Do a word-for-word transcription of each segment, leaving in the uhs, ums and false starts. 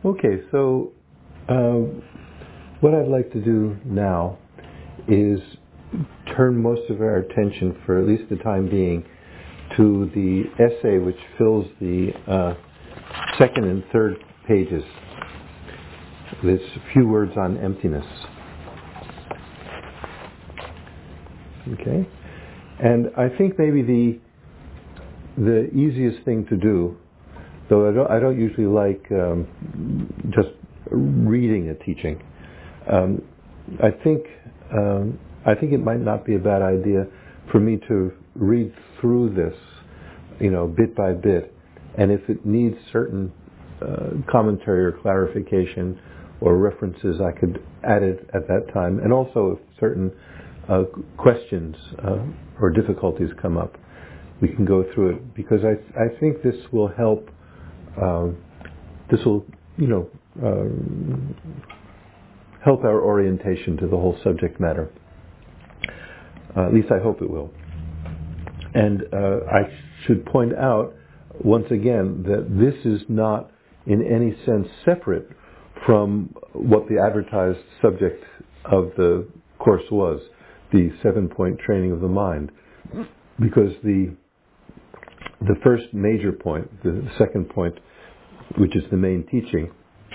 Okay, so uh, what I'd like to do now is turn most of our attention, for at least the time being, to the essay which fills the uh, second and third pages. There's a few words on emptiness. Okay, and I think maybe the the easiest thing to do, though I don't, I don't usually like um, just reading a teaching. Um, I think um, I think it might not be a bad idea for me to read through this, you know, bit by bit, and if it needs certain uh, commentary or clarification or references, I could add it at that time, and also if certain uh, questions uh, or difficulties come up, we can go through it, because I I think this will help. Um, this will, you know, um, help our orientation to the whole subject matter. Uh, at least I hope it will. And uh, I should point out once again that this is not in any sense separate from what the advertised subject of the course was, the seven-point training of the mind, because the the first major point, the second point, which is the main teaching,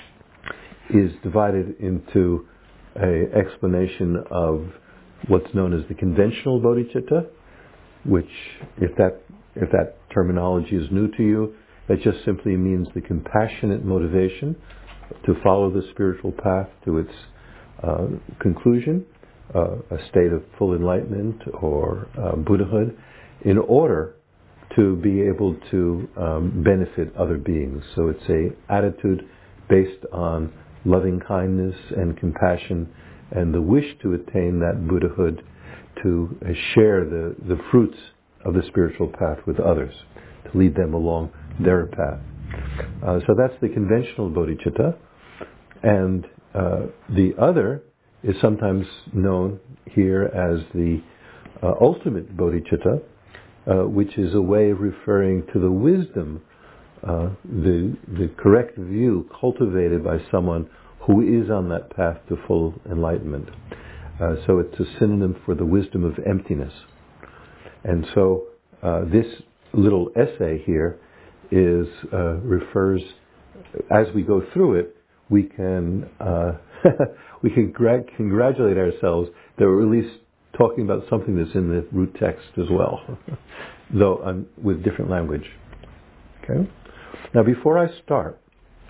is divided into an explanation of what's known as the conventional bodhicitta, which, if that if that terminology is new to you, that just simply means the compassionate motivation to follow the spiritual path to its uh, conclusion, uh, a state of full enlightenment or uh, Buddhahood, in order to be able to um, benefit other beings. So it's a attitude based on loving kindness and compassion and the wish to attain that Buddhahood, to uh, share the, the fruits of the spiritual path with others, to lead them along their path. Uh, so that's the conventional bodhicitta. And uh, the other is sometimes known here as the uh, ultimate bodhicitta, Uh, which is a way of referring to the wisdom, uh, the the correct view cultivated by someone who is on that path to full enlightenment. Uh, so it's a synonym for the wisdom of emptiness. And so uh, this little essay here is uh, refers, as we go through it, we can uh, we can gra- congratulate ourselves that we're at least talking about something that's in the root text as well, though um, with different language. Okay. Now, before I start,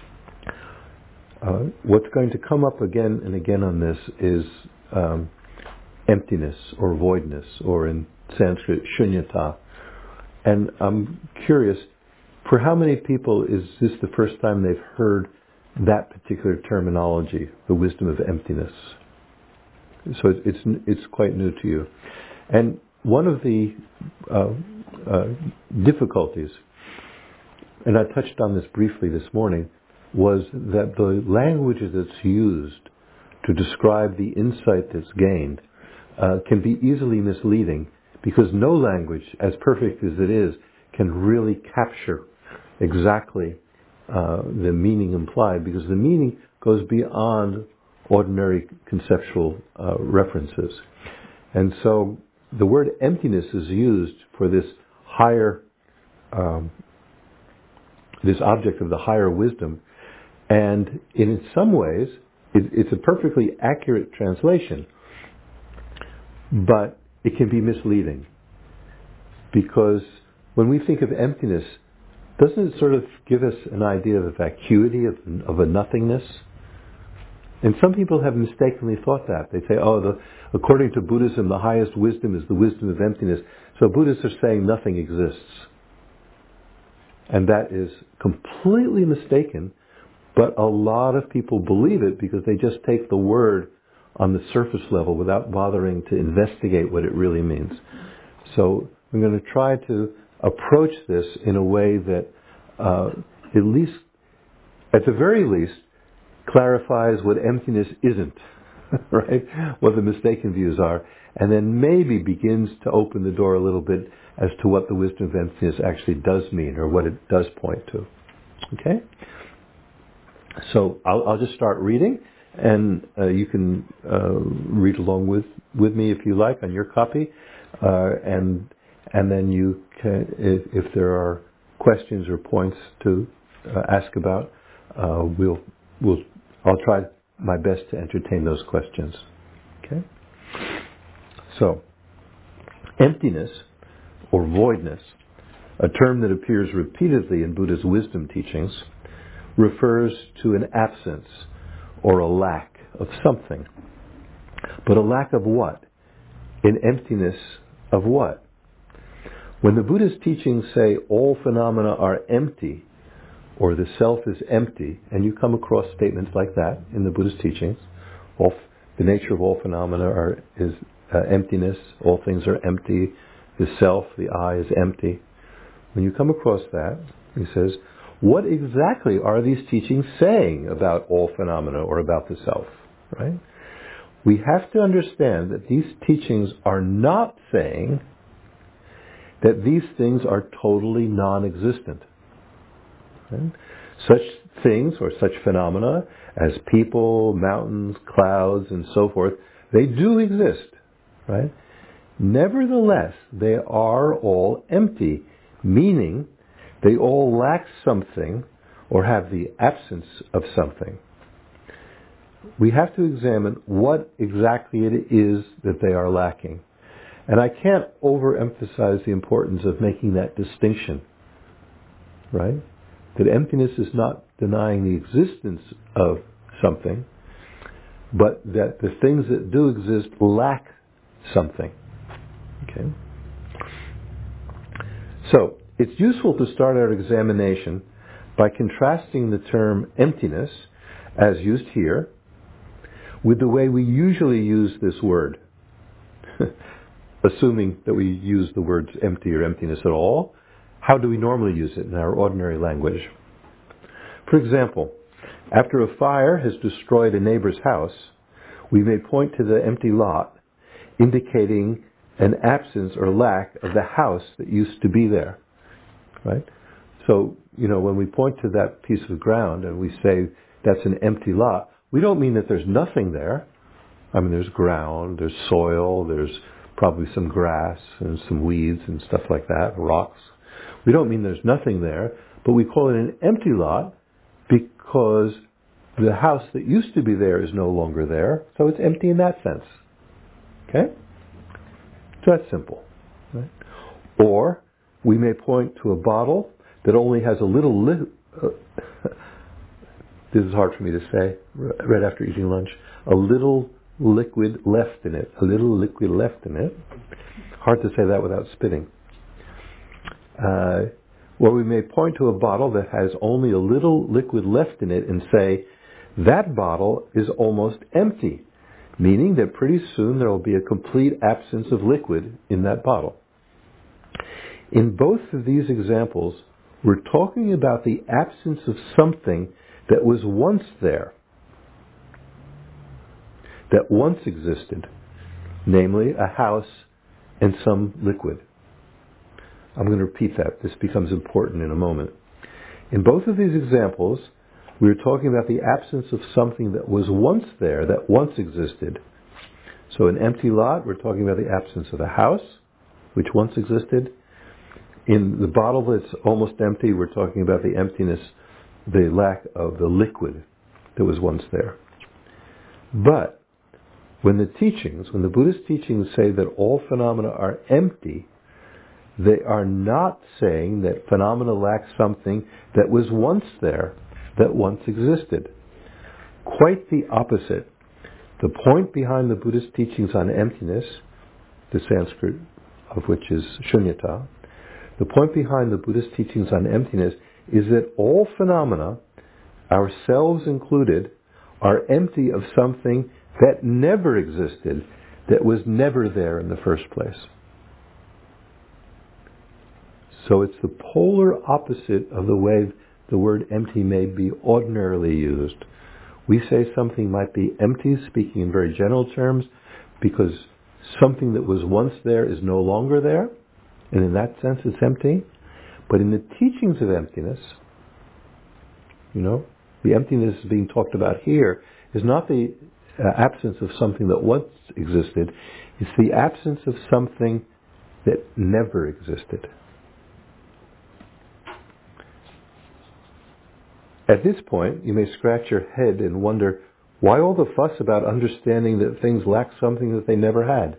uh, what's going to come up again and again on this is um, emptiness or voidness, or in Sanskrit, shunyata. And I'm curious, for how many people is this the first time they've heard that particular terminology, the wisdom of emptiness? So it's it's quite new to you. And one of the uh, uh, difficulties, and I touched on this briefly this morning, was that the language that's used to describe the insight that's gained uh, can be easily misleading, because no language, as perfect as it is, can really capture exactly uh, the meaning implied, because the meaning goes beyond ordinary conceptual uh, references. And so the word emptiness is used for this higher, um, this object of the higher wisdom, and in some ways it, it's a perfectly accurate translation, but it can be misleading, because when we think of emptiness, doesn't it sort of give us an idea of a vacuity, of, of a nothingness? And some people have mistakenly thought that. They say, oh, the, according to Buddhism, the highest wisdom is the wisdom of emptiness. So Buddhists are saying nothing exists. And that is completely mistaken, but a lot of people believe it because they just take the word on the surface level without bothering to investigate what it really means. So I'm going to try to approach this in a way that uh, at least, at the very least, clarifies what emptiness isn't, right? What the mistaken views are, and then maybe begins to open the door a little bit as to what the wisdom of emptiness actually does mean, or what it does point to. Okay? So I'll, I'll just start reading, and uh, you can uh, read along with, with me if you like on your copy, uh, and and then you can, if, if there are questions or points to uh, ask about, uh, we'll we'll I'll try my best to entertain those questions. Okay. So, emptiness or voidness, a term that appears repeatedly in Buddha's wisdom teachings, refers to an absence or a lack of something. But a lack of what? An emptiness of what? When the Buddha's teachings say all phenomena are empty, or the self is empty, and you come across statements like that in the Buddha's teachings, all, the nature of all phenomena are, is uh, emptiness, all things are empty, the self, the I is empty. When you come across that, he says, what exactly are these teachings saying about all phenomena or about the self? Right? We have to understand that these teachings are not saying that these things are totally non-existent. Right? Such things or such phenomena as people, mountains, clouds, and so forth, they do exist. Right? Nevertheless, they are all empty, meaning they all lack something or have the absence of something. We have to examine what exactly it is that they are lacking. And I can't overemphasize the importance of making that distinction, right? That emptiness is not denying the existence of something, but that the things that do exist lack something. Okay? So, it's useful to start our examination by contrasting the term emptiness, as used here, with the way we usually use this word. Assuming that we use the words empty or emptiness at all, how do we normally use it in our ordinary language? For example, after a fire has destroyed a neighbor's house, we may point to the empty lot, indicating an absence or lack of the house that used to be there. Right? So, you know, when we point to that piece of ground and we say that's an empty lot, we don't mean that there's nothing there. I mean, there's ground, there's soil, there's probably some grass and some weeds and stuff like that, rocks. We don't mean there's nothing there, but we call it an empty lot because the house that used to be there is no longer there, so it's empty in that sense. Okay? So that's simple. Right? Or we may point to a bottle that only has a little li- uh, this is hard for me to say right after eating lunch, a little liquid left in it, a little liquid left in it. Hard to say that without spitting. Uh, or we may point to a bottle that has only a little liquid left in it and say, that bottle is almost empty, meaning that pretty soon there will be a complete absence of liquid in that bottle. In both of these examples, we're talking about the absence of something that was once there, that once existed, namely a house and some liquid. I'm going to repeat that. This becomes important in a moment. In both of these examples, we are talking about the absence of something that was once there, that once existed. So an empty lot, we're talking about the absence of a house, which once existed. In the bottle that's almost empty, we're talking about the emptiness, the lack of the liquid that was once there. But when the teachings, when the Buddhist teachings say that all phenomena are empty, they are not saying that phenomena lack something that was once there, that once existed. Quite the opposite. The point behind the Buddhist teachings on emptiness, the Sanskrit of which is shunyata, the point behind the Buddhist teachings on emptiness is that all phenomena, ourselves included, are empty of something that never existed, that was never there in the first place. So it's the polar opposite of the way the word empty may be ordinarily used. We say something might be empty, speaking in very general terms, because something that was once there is no longer there, and in that sense it's empty. But in the teachings of emptiness, you know, The emptiness being talked about here is not the uh, absence of something that once existed, it's the absence of something that never existed. At this point, you may scratch your head and wonder, why all the fuss about understanding that things lack something that they never had?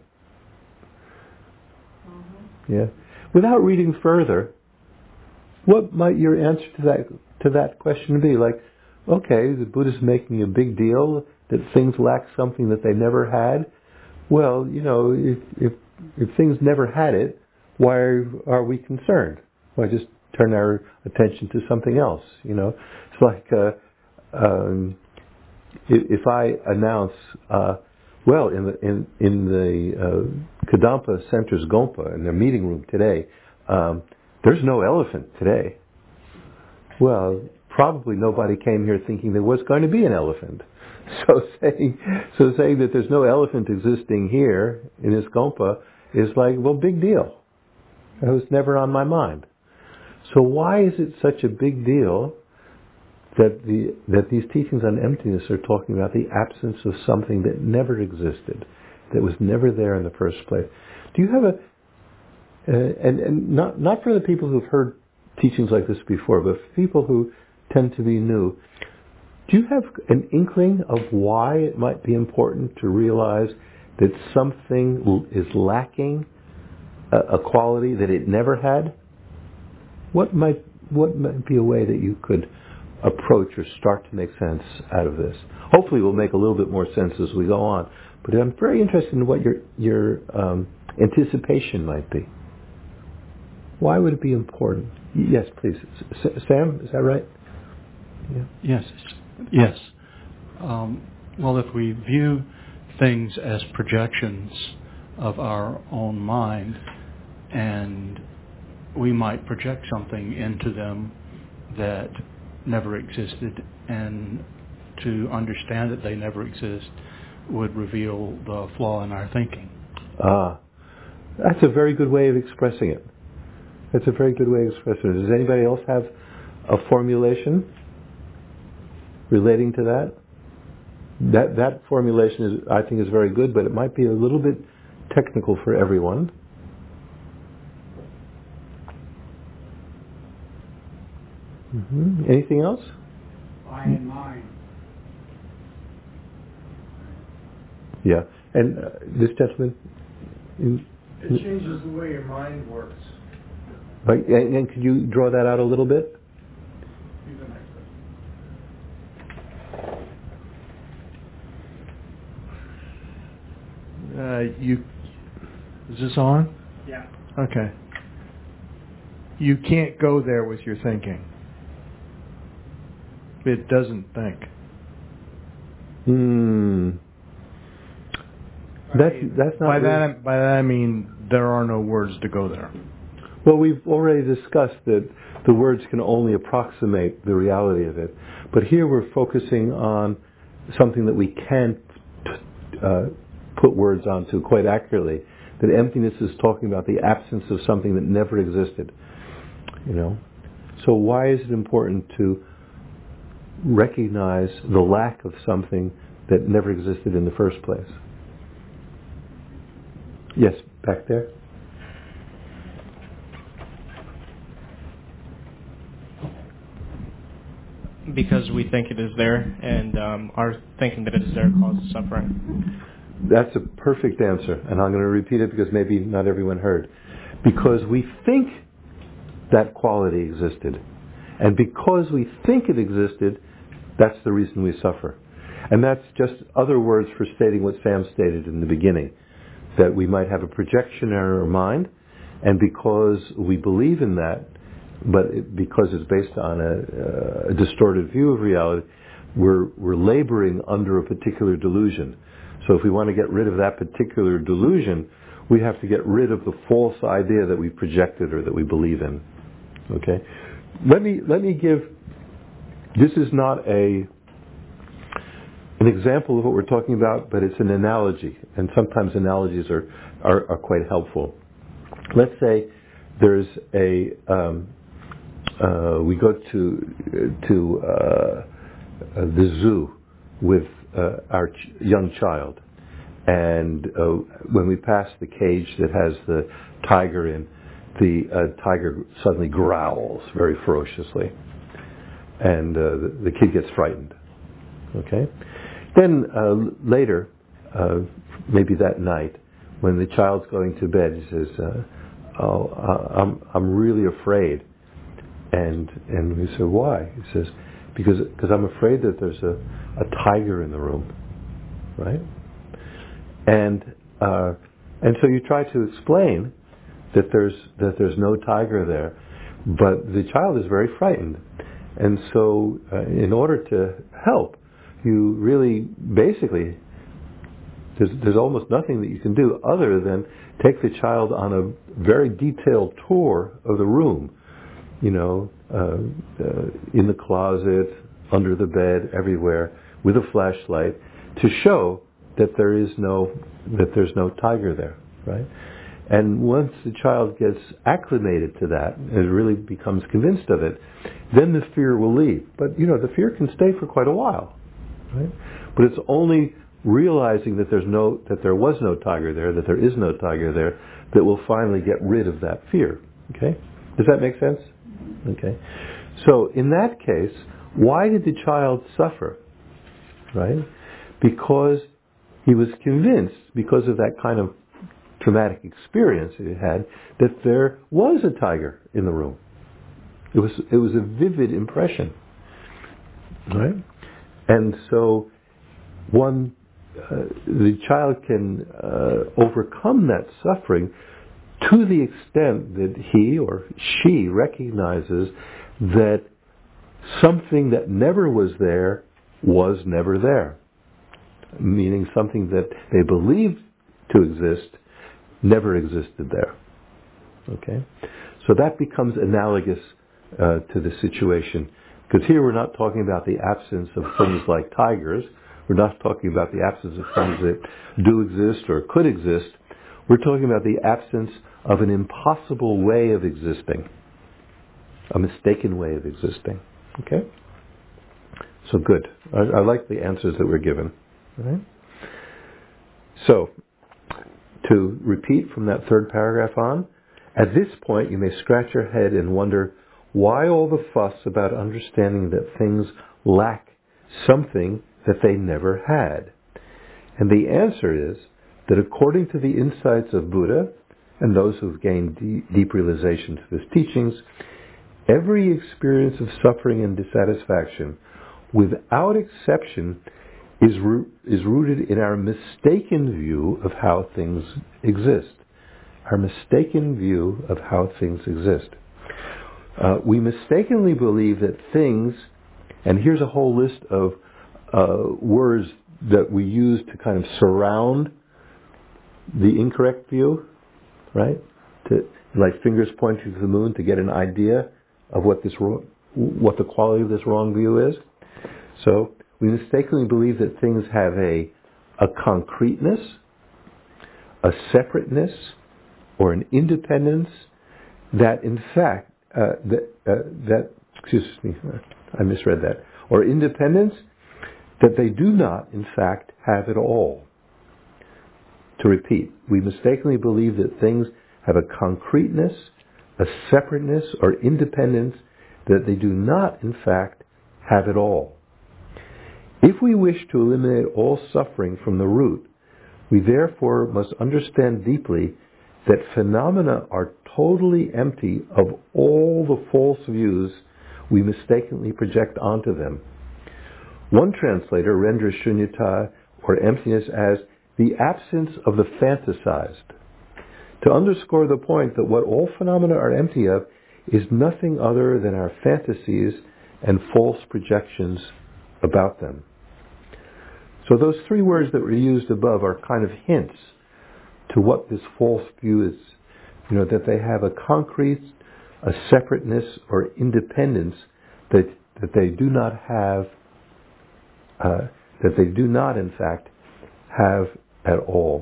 Mm-hmm. Yeah. Without reading further, what might your answer to that to that question be? Like, okay, the Buddha's making a big deal that things lack something that they never had. Well, you know, if if if things never had it, why are we concerned? Why just turn our attention to something else? You know, it's like uh, um, if, if I announce, uh, well, in the in in the uh, Kadampa Center's Gompa in their meeting room today, um, there's no elephant today. Well, probably nobody came here thinking there was going to be an elephant. So saying, so saying that there's no elephant existing here in this Gompa is like, well, big deal. It was never on my mind. So why is it such a big deal that the that these teachings on emptiness are talking about the absence of something that never existed, that was never there in the first place? Do you have a uh, and and not not for the people who've heard teachings like this before, but for people who tend to be new, do you have an inkling of why it might be important to realize that something is lacking a, a quality that it never had? What might what might be a way that you could approach or start to make sense out of this? Hopefully, we'll make a little bit more sense as we go on. But I'm very interested in what your your um, anticipation might be. Why would it be important? Yes, please. S- Sam, is that right? Yeah. Yes. Yes. Um, well, if we view things as projections of our own mind, and we might project something into them that never existed, and to understand that they never exist would reveal the flaw in our thinking. Ah, that's a very good way of expressing it. That's a very good way of expressing it. Does anybody else have a formulation relating to that? That that formulation is, I think, is very good, but it might be a little bit technical for everyone. Mm-hmm. Anything else? I and mine. Yeah, and uh, this gentleman. In, it changes the way your mind works. Right, and, and could you draw that out a little bit? Uh, you is this on? Yeah. Okay. You can't go there with your thinking. It doesn't think. Hmm. That's that's not. By really... that by that I mean there are no words to go there. Well, we've already discussed that the words can only approximate the reality of it, but here we're focusing on something that we can't uh, put words onto quite accurately. That emptiness is talking about the absence of something that never existed. You know, so why is it important to recognize the lack of something that never existed in the first place? Yes, back there. Because we think it is there, and um, our thinking that it is there causes suffering. That's a perfect answer, and I'm going to repeat it because maybe not everyone heard. Because we think that quality existed, and because we think it existed, that's the reason we suffer. And that's just other words for stating what Sam stated in the beginning, that we might have a projection in our mind, and because we believe in that, but it, because it's based on a, a distorted view of reality, we're, we're laboring under a particular delusion. So if we want to get rid of that particular delusion, we have to get rid of the false idea that we projected or that we believe in. Okay? Let me let me give, this is not a an example of what we're talking about, but it's an analogy, and sometimes analogies are, are, are quite helpful. Let's say there's a, um, uh, we go to, to uh, uh, the zoo with uh, our ch- young child, and uh, when we pass the cage that has the tiger in, the uh, tiger suddenly growls very ferociously, and uh, the, the kid gets frightened. Okay? Then uh, later, uh, maybe that night, when the child's going to bed, he says, uh, "Oh, uh, I'm I'm really afraid." And and we say, "Why?" He says, "Because because I'm afraid that there's a, a tiger in the room." Right? And uh, and so you try to explain that there's that there's no tiger there, but the child is very frightened, and so uh, in order to help, you really basically there's there's almost nothing that you can do other than take the child on a very detailed tour of the room, you know, uh, uh, in the closet, under the bed, everywhere, with a flashlight, to show that there is no that there's no tiger there, right? And once the child gets acclimated to that and really becomes convinced of it, then the fear will leave. But you know, the fear can stay for quite a while, right? But it's only realizing that there's no that there was no tiger there, that there is no tiger there, that will finally get rid of that fear. Okay? Does that make sense? Okay. So in that case, why did the child suffer? Right? Because he was convinced, because of that kind of traumatic experience that he had, that there was a tiger in the room. It was it was a vivid impression. Right? And so one uh, the child can uh, overcome that suffering to the extent that he or she recognizes that something that never was there was never there. Meaning something that they believed to exist never existed there. Okay? So that becomes analogous uh, to the situation. Because here we're not talking about the absence of things like tigers. We're not talking about the absence of things that do exist or could exist. We're talking about the absence of an impossible way of existing. A mistaken way of existing. Okay? So good. I, I like the answers that were given. Right? So, to repeat from that third paragraph on, at this point you may scratch your head and wonder, why all the fuss about understanding that things lack something that they never had? And the answer is that according to the insights of Buddha and those who've gained deep, deep realizations of his teachings, every experience of suffering and dissatisfaction, without exception, is, ro- is rooted in our mistaken view of how things exist. Our mistaken view of how things exist. Uh, we mistakenly believe that things, and here's a whole list of uh, words that we use to kind of surround the incorrect view, right? To, like fingers pointing to the moon to get an idea of what this wrong, what the quality of this wrong view is. So we mistakenly believe that things have a a concreteness, a separateness, or an independence that, in fact, uh, that uh, that excuse me, I misread that, or independence that they do not, in fact, have at all. To repeat, we mistakenly believe that things have a concreteness, a separateness, or independence that they do not, in fact, have at all. If we wish to eliminate all suffering from the root, we therefore must understand deeply that phenomena are totally empty of all the false views we mistakenly project onto them. One translator renders shunyata, or emptiness, as the absence of the fantasized, to underscore the point that what all phenomena are empty of is nothing other than our fantasies and false projections about them. So those three words that were used above are kind of hints to what this false view is. You know, that they have a concrete, a separateness or independence that that they do not have, uh, that they do not in fact have at all.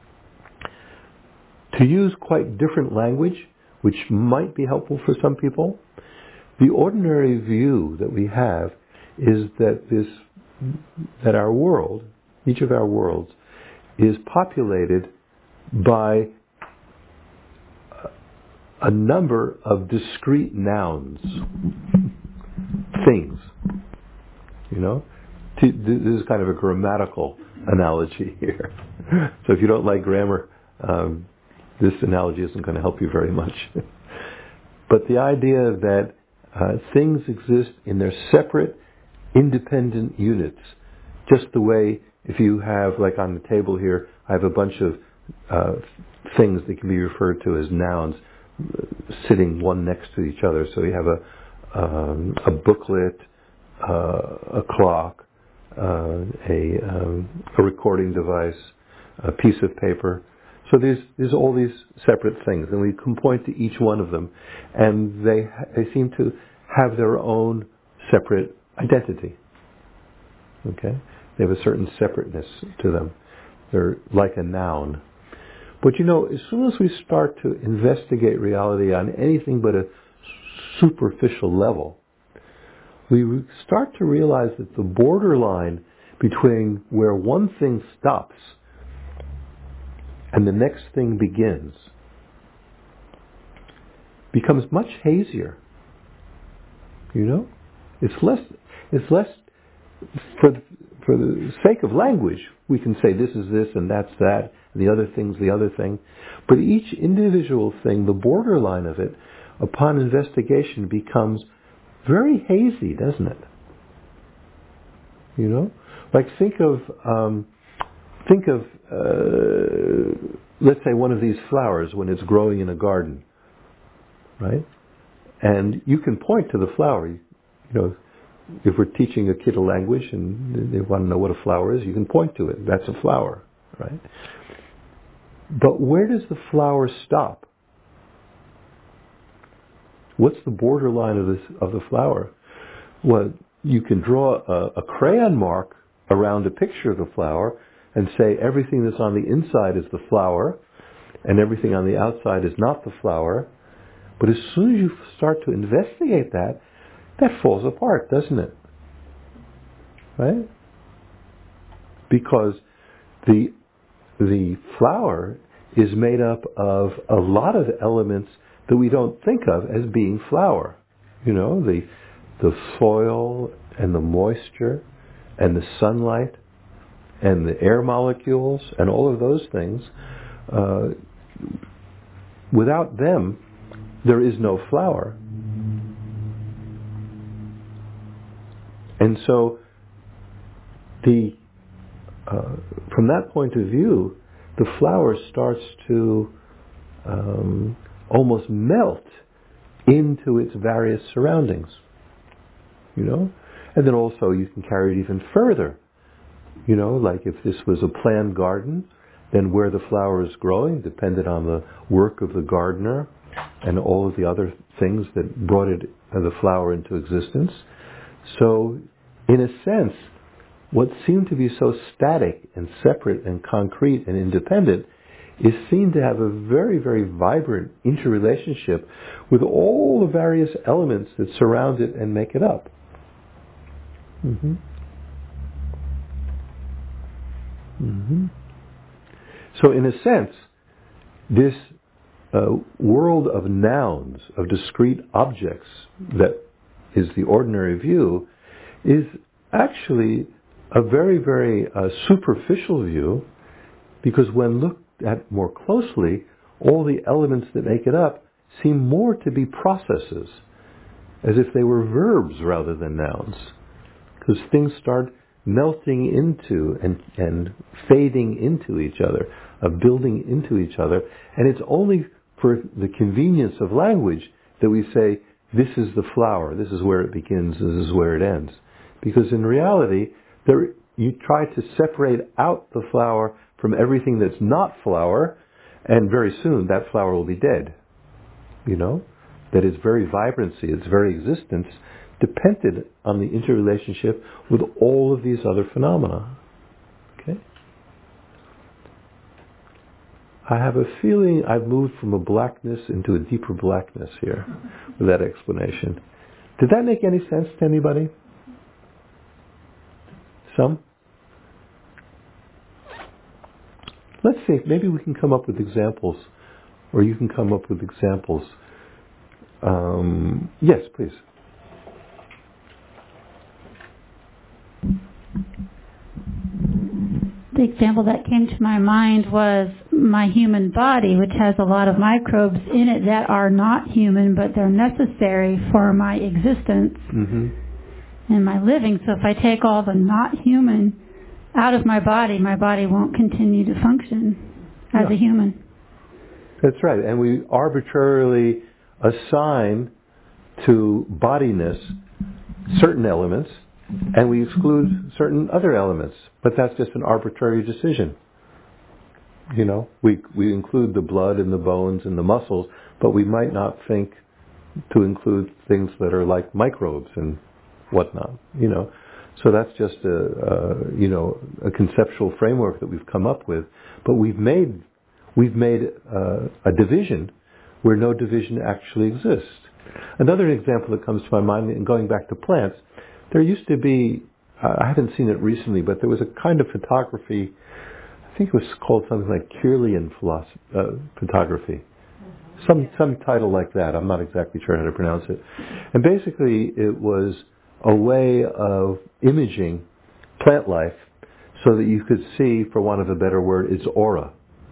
To use quite different language, which might be helpful for some people, the ordinary view that we have is that this that our world, each of our worlds, is populated by a number of discrete nouns, things. You know, this is kind of a grammatical analogy here. So if you don't like grammar, um, this analogy isn't going to help you very much. But the idea that uh, things exist in their separate, independent units, just the way if you have, like on the table here, I have a bunch of uh, things that can be referred to as nouns sitting one next to each other. So you have a um, a booklet, uh, a clock, uh, a um, a recording device, a piece of paper. So there's there's all these separate things, and we can point to each one of them, and they they seem to have their own separate identity. Okay, they have a certain separateness to them. They're like a noun. But you know, as soon as we start to investigate reality on anything but a superficial level, we start to realize that the borderline between where one thing stops and the next thing begins becomes much hazier. You know? It's less, it's less, for the, for the sake of language, we can say this is this and that's that, and the other thing's the other thing. But each individual thing, the borderline of it, upon investigation becomes very hazy, doesn't it? You know? Like think of, um, think of, uh, let's say one of these flowers when it's growing in a garden, right? And you can point to the flower. You know, if we're teaching a kid a language and they want to know what a flower is, you can point to it. That's a flower, right? But where does the flower stop? What's the borderline of this of the flower? Well, you can draw a, a crayon mark around a picture of the flower and say everything that's on the inside is the flower and everything on the outside is not the flower. But as soon as you start to investigate that, that falls apart, doesn't it? Right? Because the the flower is made up of a lot of elements that we don't think of as being flower. You know, the the soil and the moisture and the sunlight and the air molecules and all of those things. Uh, without them, there is no flower. And so, the uh, from that point of view, the flower starts to um, almost melt into its various surroundings. You know? And then also you can carry it even further. You know, like if this was a planned garden, then where the flower is growing depended on the work of the gardener and all of the other things that brought it, uh, the flower into existence. So, in a sense, what seemed to be so static and separate and concrete and independent is seen to have a very, very vibrant interrelationship with all the various elements that surround it and make it up. Mm-hmm. Mm-hmm. So, in a sense, this uh, world of nouns, of discrete objects that is the ordinary view, is actually a very, very uh, superficial view, because when looked at more closely, all the elements that make it up seem more to be processes, as if they were verbs rather than nouns, because things start melting into and, and fading into each other, uh, building into each other, and it's only for the convenience of language that we say, this is the flower, this is where it begins, this is where it ends. Because in reality, there, you try to separate out the flower from everything that's not flower, and very soon that flower will be dead. You know? That its very vibrancy, its very existence, depended on the interrelationship with all of these other phenomena. Okay? I have a feeling I've moved from a blackness into a deeper blackness here with that explanation. Did that make any sense to anybody? Some? Let's see, maybe we can come up with examples, or you can come up with examples. Um, yes, please. The example that came to my mind was my human body, which has a lot of microbes in it that are not human, but they're necessary for my existence Mm-hmm. and my living. So if I take all the not human out of my body, my body won't continue to function as Yeah. a human. That's right. And we arbitrarily assign to bodiness certain elements, and we exclude certain other elements. But that's just an arbitrary decision. You know, we we include the blood and the bones and the muscles, but we might not think to include things that are like microbes and whatnot. You know, so that's just a, a you know a conceptual framework that we've come up with. But we've made we've made uh, a division where no division actually exists. Another example that comes to my mind, and going back to plants, there used to be, I haven't seen it recently, but there was a kind of photography, I think it was called something like Kirlian philosophy, uh, photography. Some some title like that. I'm not exactly sure how to pronounce it. And basically it was a way of imaging plant life so that you could see, for want of a better word, its aura.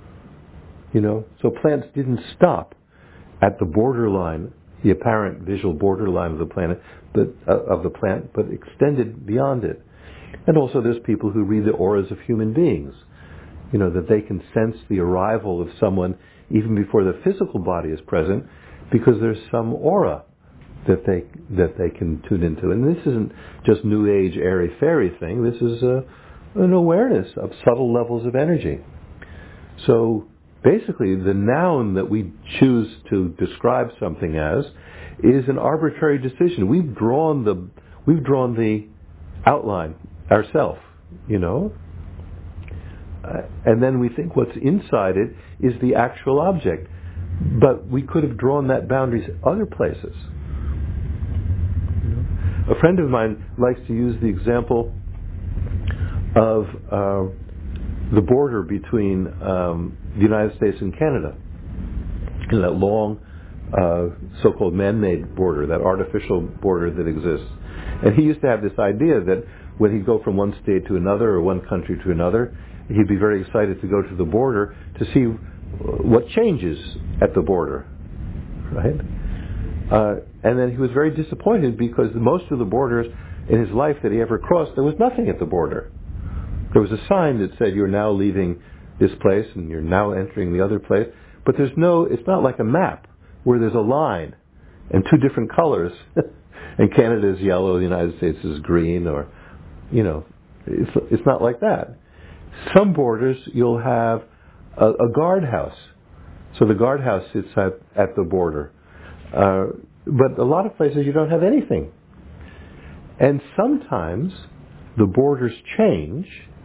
You know, so plants didn't stop at the borderline, the apparent visual borderline of the planet, but uh, of the plant, but extended beyond it. And also there's people who read the auras of human beings. You know, that they can sense the arrival of someone even before the physical body is present, because there's some aura that they that they can tune into. And this isn't just New Age airy-fairy thing. This is a, an awareness of subtle levels of energy. So basically, the noun that we choose to describe something as is an arbitrary decision. We've drawn the we've drawn the outline ourselves, you know, uh, and then we think what's inside it is the actual object. But we could have drawn that boundaries other places. You know? A friend of mine likes to use the example of uh, the border between um, the United States and Canada, and that long uh, so-called man-made border, that artificial border that exists. And he used to have this idea that when he'd go from one state to another or one country to another, he'd be very excited to go to the border to see what changes at the border, right? Uh, and then he was very disappointed because most of the borders in his life that he ever crossed, there was nothing at the border. There was a sign that said you're now leaving this place and you're now entering the other place, but there's no, it's not like a map where there's a line and two different colors, and Canada is yellow, the United States is green, or, you know, it's, it's not like that. Some borders you'll have a, a guardhouse, so the guardhouse sits at, at the border, uh, but a lot of places you don't have anything. And sometimes the borders change,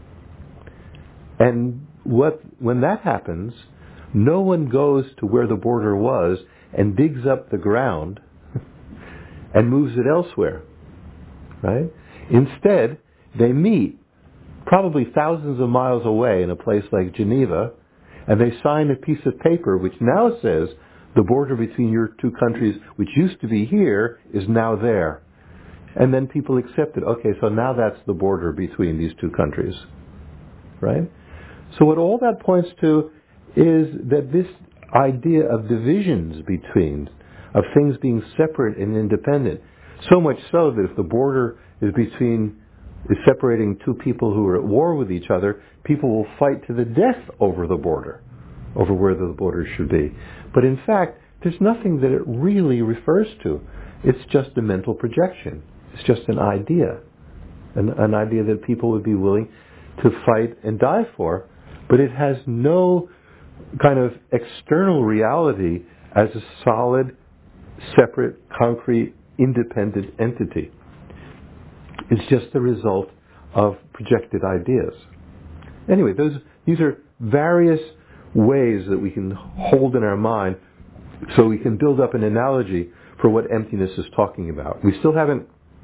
and what when that happens, no one goes to where the border was and digs up the ground and moves it elsewhere, right? Instead, they meet probably thousands of miles away in a place like Geneva, and they sign a piece of paper which now says the border between your two countries, which used to be here, is now there. And then people accept it. Okay, so now that's the border between these two countries, right? So what all that points to is that this idea of divisions between, of things being separate and independent, so much so that if the border is between, is separating two people who are at war with each other, people will fight to the death over the border, over where the border should be. But in fact, there's nothing that it really refers to. It's just a mental projection. It's just an idea, an, an idea that people would be willing to fight and die for, but it has no kind of external reality as a solid, separate, concrete, independent entity. It's just the result of projected ideas. Anyway, those these are various ways that we can hold in our mind so we can build up an analogy for what emptiness is talking about. We still haven't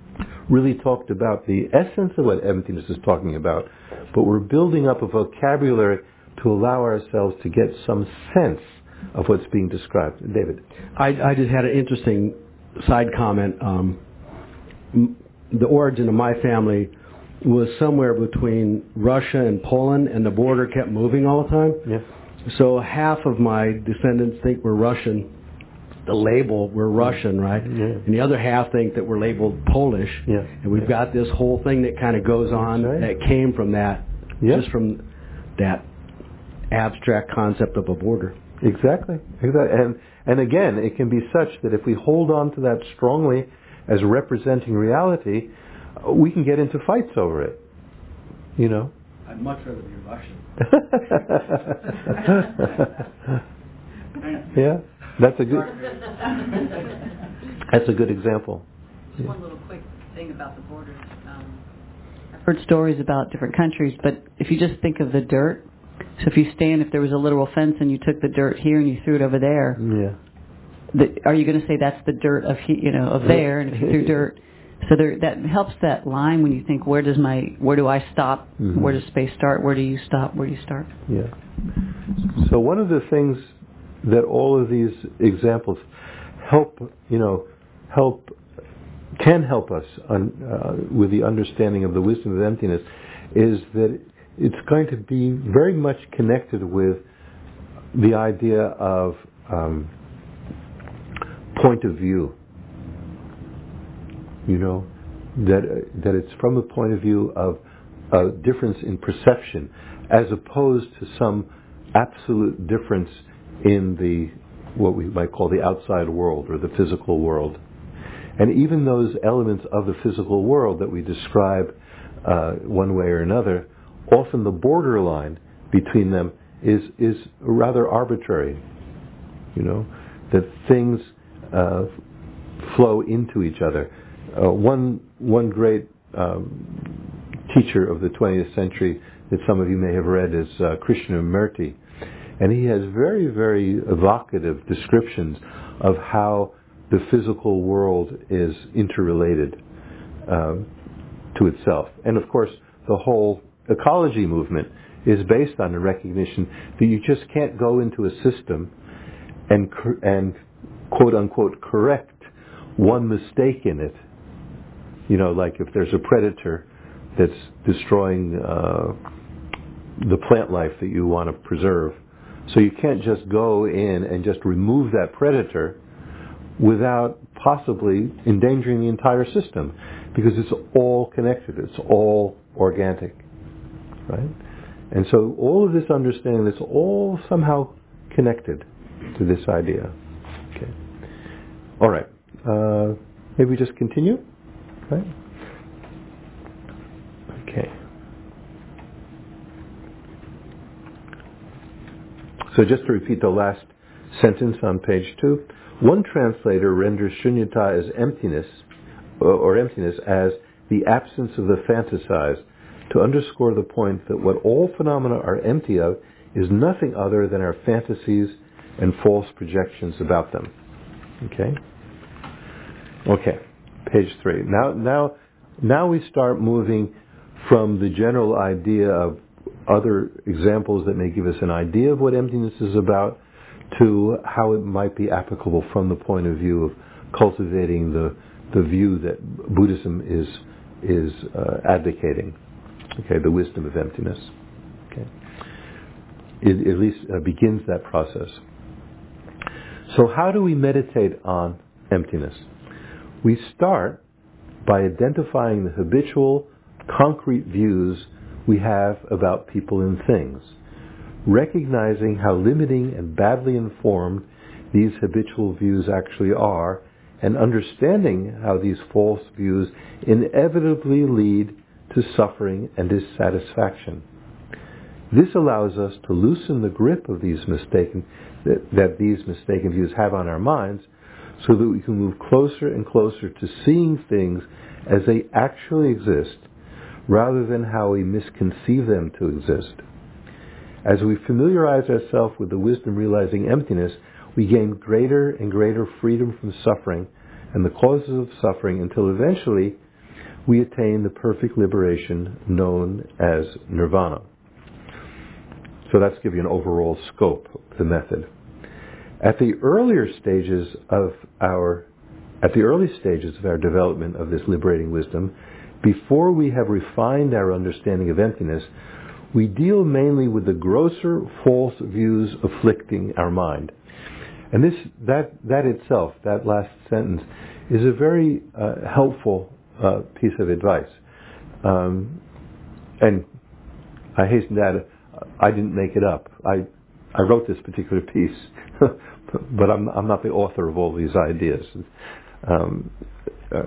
really talked about the essence of what emptiness is talking about, but we're building up a vocabulary to allow ourselves to get some sense of what's being described. David? I, I just had an interesting side comment. Um, m- the origin of my family was somewhere between Russia and Poland, and the border kept moving all the time. Yes. So half of my descendants think we're Russian. The label, we're Russian, right? Yeah. And the other half think that we're labeled Polish. Yeah. And we've yeah. got this whole thing that kind of goes on right. that came from that, yeah. just from that abstract concept of a border. Exactly. Exactly. And and again, it can be such that if we hold on to that strongly as representing reality, we can get into fights over it. You know? I'd much rather be Russian. Yeah, that's a good. That's a good example. Just one little quick thing about the borders. Um, I've heard stories about different countries, but if you just think of the dirt, so if you stand, if there was a literal fence and you took the dirt here and you threw it over there, Yeah. the, are you going to say that's the dirt of he, you know of there? And if you threw dirt, so there, that helps that line when you think, where does my where do I stop? Mm-hmm. Where does space start? Where do you stop? Where do you start? Yeah. So one of the things that all of these examples help, you know, help can help us un, uh, with the understanding of the wisdom of emptiness, is that it's going to be very much connected with the idea of um, point of view. You know, that uh, that it's from the point of view of a difference in perception, as opposed to some absolute difference in the what we might call the outside world or the physical world. And even those elements of the physical world that we describe uh, one way or another, often the borderline between them is is rather arbitrary. You know, that things uh, flow into each other. Uh, one one great um, teacher of the twentieth century that some of you may have read is uh, Krishnamurti, and he has very, very evocative descriptions of how the physical world is interrelated um, to itself. And of course, the whole ecology movement is based on the recognition that you just can't go into a system and and quote unquote correct one mistake in it. You know, like if there's a predator that's destroying uh, the plant life that you want to preserve. So you can't just go in and just remove that predator without possibly endangering the entire system, because it's all connected, it's all organic, right? And so all of this understanding, it's all somehow connected to this idea. Okay. All right. Uh, maybe we just continue? Right? Okay. So just to repeat the last sentence on page two, one translator renders shunyata as emptiness, or, or emptiness as the absence of the fantasized, to underscore the point that what all phenomena are empty of is nothing other than our fantasies and false projections about them. Okay? Okay. Page three. Now, now, now we start moving from the general idea of other examples that may give us an idea of what emptiness is about to how it might be applicable from the point of view of cultivating the the view that Buddhism is is uh, advocating. Okay, the wisdom of emptiness. Okay, it at least uh, begins that process. So, how do we meditate on emptiness? We start by identifying the habitual, concrete views we have about people and things, recognizing how limiting and badly informed these habitual views actually are, and understanding how these false views inevitably lead to suffering and dissatisfaction. This allows us to loosen the grip of these mistaken that, that these mistaken views have on our minds, so that we can move closer and closer to seeing things as they actually exist, rather than how we misconceive them to exist. As we familiarize ourselves with the wisdom realizing emptiness, we gain greater and greater freedom from suffering and the causes of suffering, until eventually we attain the perfect liberation known as nirvana. So that's giving you an overall scope of the method. At the earlier stages of our, at the early stages of our development of this liberating wisdom, before we have refined our understanding of emptiness, we deal mainly with the grosser false views afflicting our mind. And this, that, that itself, that last sentence, is a very uh, helpful uh, piece of advice. Um, and I hasten to add, I didn't make it up. I, I wrote this particular piece, but I'm, I'm not the author of all these ideas. Um, uh,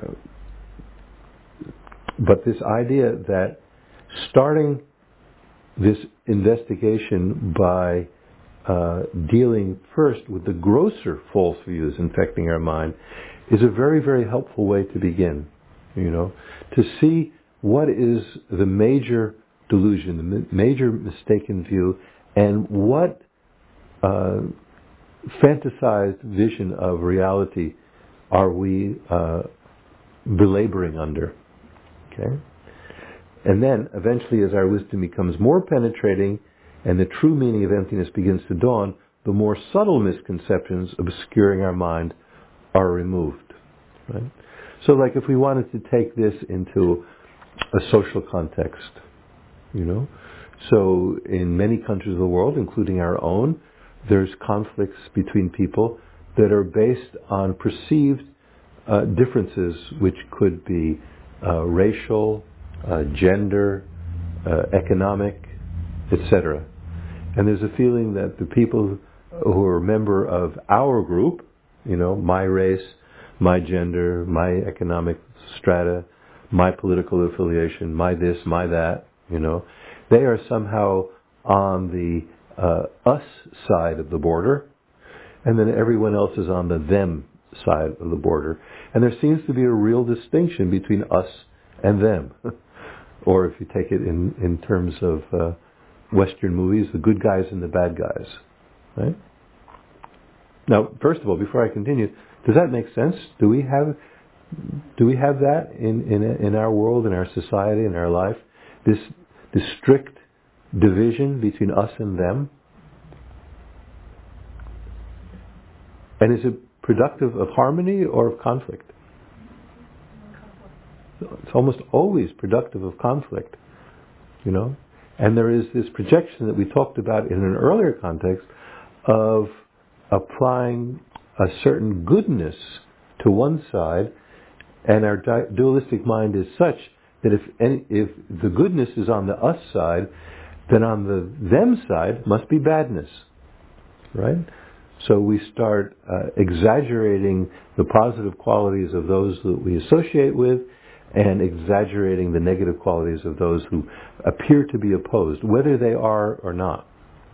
but this idea that starting this investigation by uh, dealing first with the grosser false views infecting our mind is a very, very helpful way to begin. You know, to see what is the major delusion, the major mistaken view, and what uh, fantasized vision of reality are we uh, belaboring under. Okay? And then, eventually, as our wisdom becomes more penetrating and the true meaning of emptiness begins to dawn, the more subtle misconceptions obscuring our mind are removed. Right? So, like, if we wanted to take this into a social context, you know, so in many countries of the world, including our own, there's conflicts between people that are based on perceived uh, differences, which could be uh, racial, uh, gender, uh, economic, et cetera. And there's a feeling that the people who are a member of our group, you know, my race, my gender, my economic strata, my political affiliation, my this, my that, you know, they are somehow on the uh, us side of the border, and then everyone else is on the them side of the border. And there seems to be a real distinction between us and them. Or if you take it in, in terms of uh, Western movies, the good guys and the bad guys. Right? Now, first of all, before I continue, does that make sense? Do we have do we have that in, in in our world, in our society, in our life? This this strict division between us and them? And is it productive of harmony or of conflict? It's almost always productive of conflict, you know? And there is this projection that we talked about in an earlier context of applying a certain goodness to one side, and our dualistic mind is such that if any, if the goodness is on the us side, then on the them side must be badness, right? So we start uh, exaggerating the positive qualities of those that we associate with, and exaggerating the negative qualities of those who appear to be opposed, whether they are or not.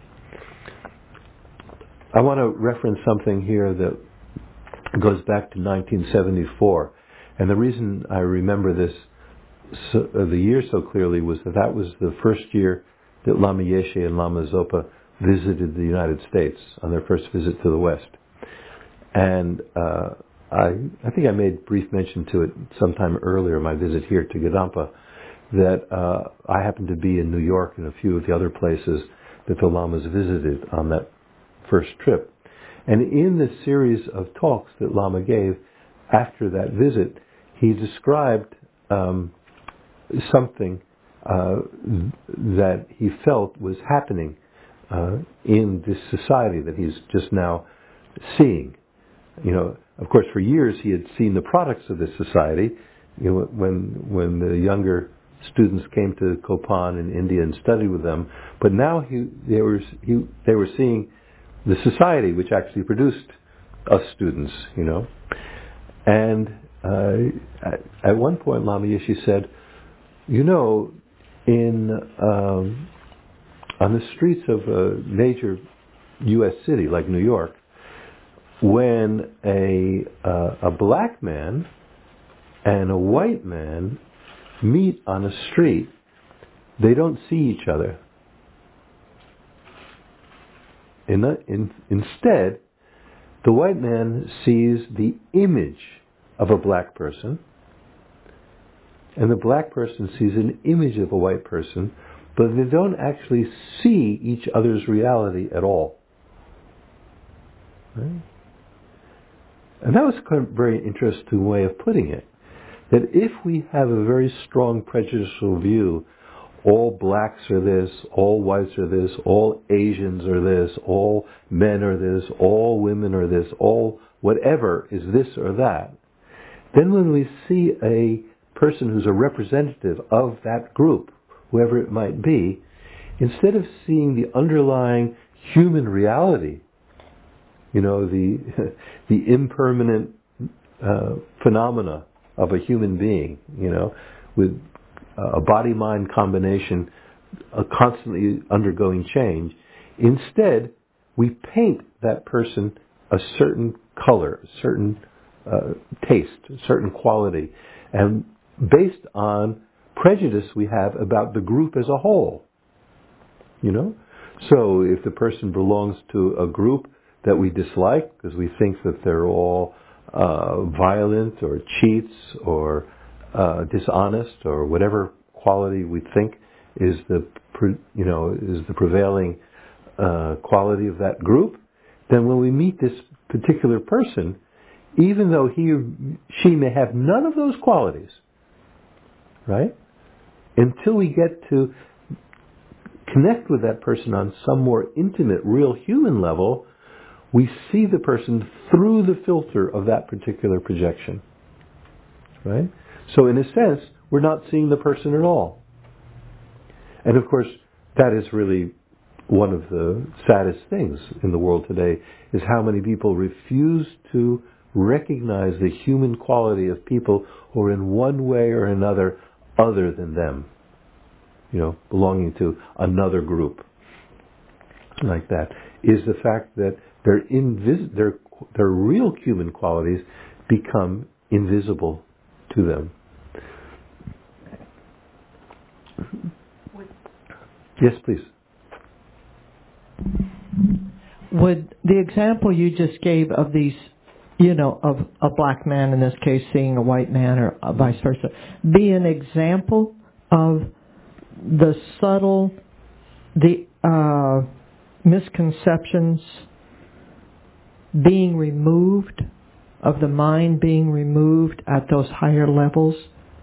I want to reference something here that goes back to nineteen seventy-four. And the reason I remember this, so, uh, the year so clearly, was that that was the first year that Lama Yeshe and Lama Zopa visited the United States on their first visit to the West. And uh, I, I think I made brief mention to it sometime earlier, my visit here to Gadampa, that uh, I happened to be in New York and a few of the other places that the Lamas visited on that first trip. And in the series of talks that Lama gave after that visit, he described um, something uh, that he felt was happening uh, in this society that he's just now seeing. You know, of course, for years he had seen the products of this society. You know, when when the younger students came to Kopan in India and studied with them, but now he they were he, they were seeing the society which actually produced us students. You know, and uh, at, at one point, Lama Yeshe said, "You know, in um, on the streets of a major U S city like New York, when a uh, a black man and a white man meet on a street, they don't see each other. In the, in, instead, the white man sees the image of a black person, and the black person sees an image of a white person, but they don't actually see each other's reality at all. Right? And that was kind of a very interesting way of putting it. That if we have a very strong prejudicial view, all blacks are this, all whites are this, all Asians are this, all men are this, all women are this, all whatever is this or that, then when we see a person who's a representative of that group, whoever it might be, instead of seeing the underlying human reality, you know, the the impermanent uh, phenomena of a human being, you know, with a body-mind combination uh, constantly undergoing change, instead we paint that person a certain color, a certain uh, taste, a certain quality, and based on prejudice we have about the group as a whole. You know? So if the person belongs to a group that we dislike because we think that they're all uh, violent or cheats or uh, dishonest or whatever quality we think is the pre, you know is the prevailing uh, quality of that group, then when we meet this particular person, even though he or she may have none of those qualities, right? Until we get to connect with that person on some more intimate, real human level, we see the person through the filter of that particular projection. Right? So in a sense, we're not seeing the person at all. And of course, that is really one of the saddest things in the world today, is how many people refuse to recognize the human quality of people who are in one way or another other than them. You know, belonging to another group. Like that. Is the fact that their invis- their their real human qualities become invisible to them. Yes, please. Would the example you just gave of these, you know, of a black man in this case seeing a white man or vice versa, be an example of the subtle, the uh, misconceptions being removed, of the mind being removed at those higher levels?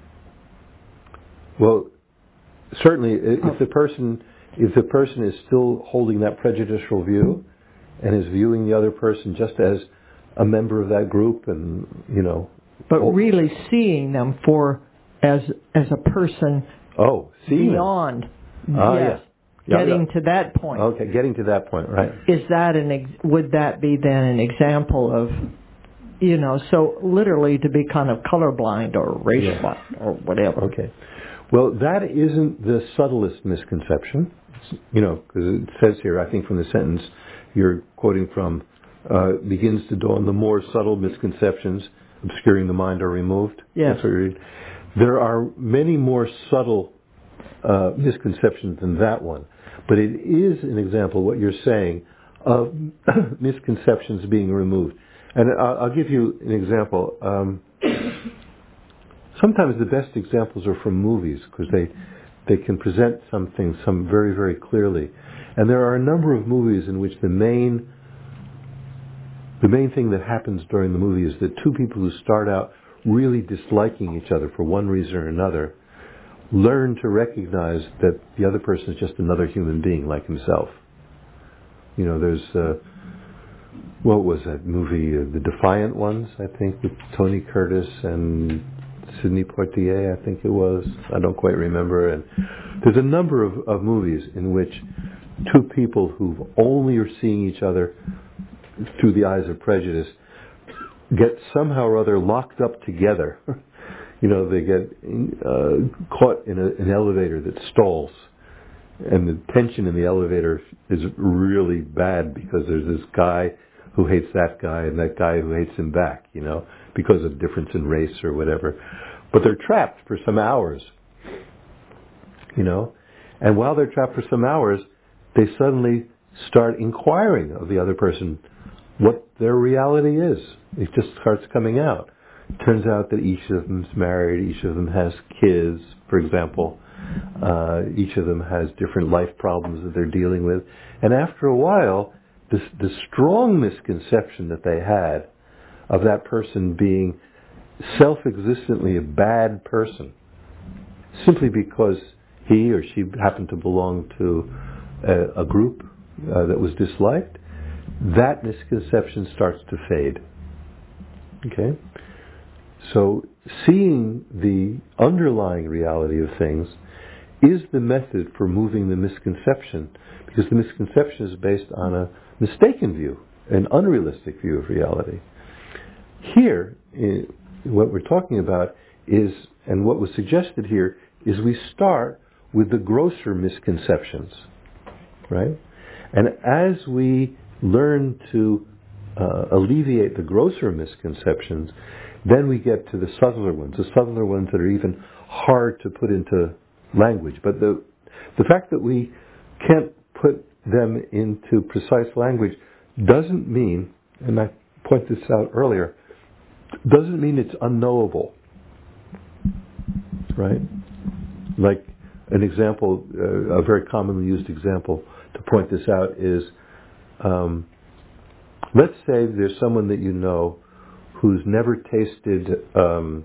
Well, certainly, if oh. the person if the person is still holding that prejudicial view and is viewing the other person just as a member of that group, and you know, but oh. really seeing them for as as a person. Oh, seeing beyond. Them. Ah, yes. Yeah, getting yeah. to that point. Okay, getting to that point, right. Is that an ex- would that be then an example of, you know, so literally to be kind of colorblind or racial yeah. blind or whatever? Okay. Well, that isn't the subtlest misconception, you know, because it says here, I think from the sentence you're quoting from, uh, begins to dawn, the more subtle misconceptions obscuring the mind are removed. Yes. That's what you read. There are many more subtle uh, misconceptions than that one. But it is an example, what you're saying, of misconceptions being removed. And I'll, I'll give you an example. Um, sometimes the best examples are from movies, because they, they can present something some very, very clearly. And there are a number of movies in which the main, the main thing that happens during the movie is that two people who start out really disliking each other for one reason or another learn to recognize that the other person is just another human being like himself. You know, there's, uh, what was that movie, uh, The Defiant Ones, I think, with Tony Curtis and Sidney Poitier, I think it was. I don't quite remember. And there's a number of, of movies in which two people who only are seeing each other through the eyes of prejudice get somehow or other locked up together. You know, they get uh, caught in a, an elevator that stalls, and the tension in the elevator is really bad because there's this guy who hates that guy and that guy who hates him back, you know, because of difference in race or whatever. But they're trapped for some hours, you know, and while they're trapped for some hours, they suddenly start inquiring of the other person what their reality is. It just starts coming out. Turns out that each of them's married, each of them has kids, for example. Uh, each of them has different life problems that they're dealing with. And after a while, the, the strong misconception that they had of that person being self-existently a bad person, simply because he or she happened to belong to a, a group uh, that was disliked, that misconception starts to fade. Okay? So seeing the underlying reality of things is the method for moving the misconception, because the misconception is based on a mistaken view, an unrealistic view of reality. Here, in, what we're talking about is, and what was suggested here, is we start with the grosser misconceptions, right? And as we learn to uh, alleviate the grosser misconceptions, then we get to the subtler ones, the subtler ones that are even hard to put into language. But the the fact that we can't put them into precise language doesn't mean, and I pointed this out earlier, doesn't mean it's unknowable, right? Like an example, uh, a very commonly used example to point this out is, um, let's say there's someone that you know who's never tasted, um,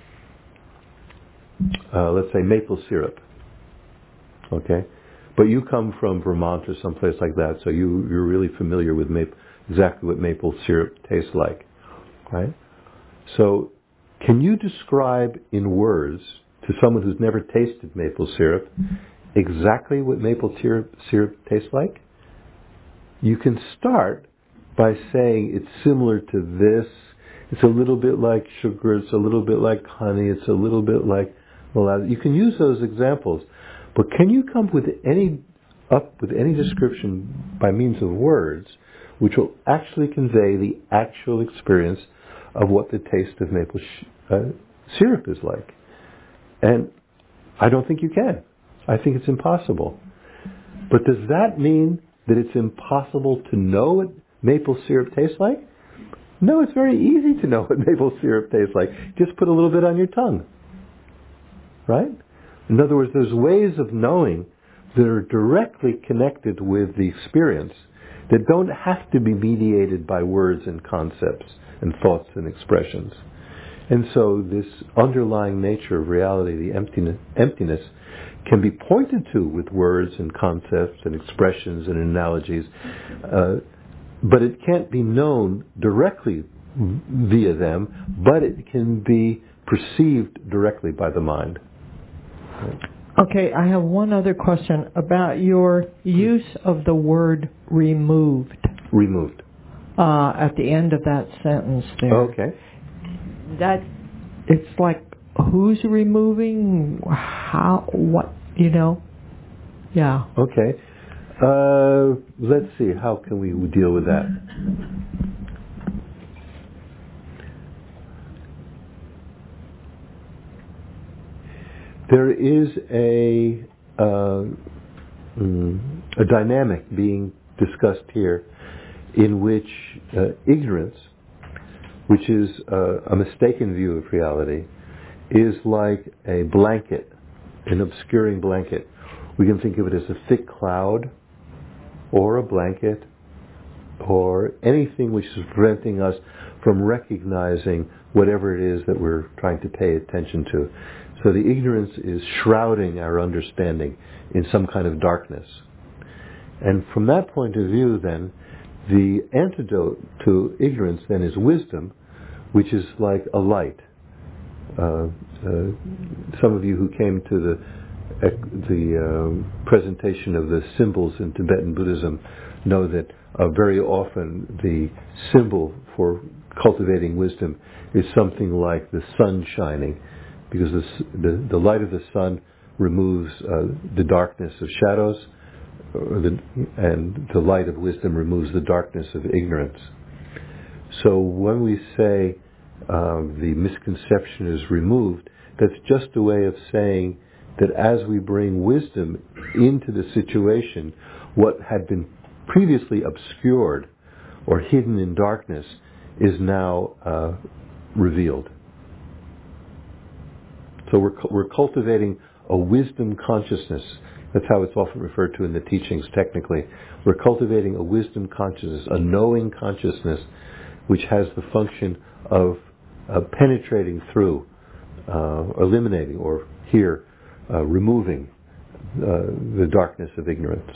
uh, let's say, maple syrup, okay? But you come from Vermont or someplace like that, so you, you're really familiar with maple, exactly what maple syrup tastes like, right? So can you describe in words to someone who's never tasted maple syrup exactly what maple syrup, syrup tastes like? You can start by saying it's similar to this. It's a little bit like sugar. It's a little bit like honey. It's a little bit like molasses. You can use those examples, but can you come with any up with any description by means of words which will actually convey the actual experience of what the taste of maple sh- uh, syrup is like? And I don't think you can. I think it's impossible. But does that mean that it's impossible to know what maple syrup tastes like? No, it's very easy to know what maple syrup tastes like. Just put a little bit on your tongue. Right? In other words, there's ways of knowing that are directly connected with the experience that don't have to be mediated by words and concepts and thoughts and expressions. And so this underlying nature of reality, the emptiness, emptiness, can be pointed to with words and concepts and expressions and analogies, uh, but it can't be known directly via them, but it can be perceived directly by the mind. Okay, I have one other question about your use of the word removed. Removed. Uh, at the end of that sentence there. Okay. That, it's like, who's removing? How? What? You know? Yeah. Okay. Uh, let's see. How can we deal with that? There is a uh, mm, a dynamic being discussed here in which uh, ignorance, which is uh, a mistaken view of reality, is like a blanket, an obscuring blanket. We can think of it as a thick cloud, or a blanket, or anything which is preventing us from recognizing whatever it is that we're trying to pay attention to. So the ignorance is shrouding our understanding in some kind of darkness. And from that point of view, then, the antidote to ignorance then is wisdom, which is like a light. Uh, uh, some of you who came to the uh, the uh, presentation of the symbols in Tibetan Buddhism know that uh, very often the symbol for cultivating wisdom is something like the sun shining, because the the, the light of the sun removes uh, the darkness of shadows, or the, and the light of wisdom removes the darkness of ignorance. So when we say um, the misconception is removed, that's just a way of saying that as we bring wisdom into the situation, what had been previously obscured or hidden in darkness is now uh, revealed. So we're we're cultivating a wisdom consciousness. That's how it's often referred to in the teachings technically. We're cultivating a wisdom consciousness, a knowing consciousness, which has the function of uh, penetrating through, uh, eliminating, or here, uh, removing uh, the darkness of ignorance.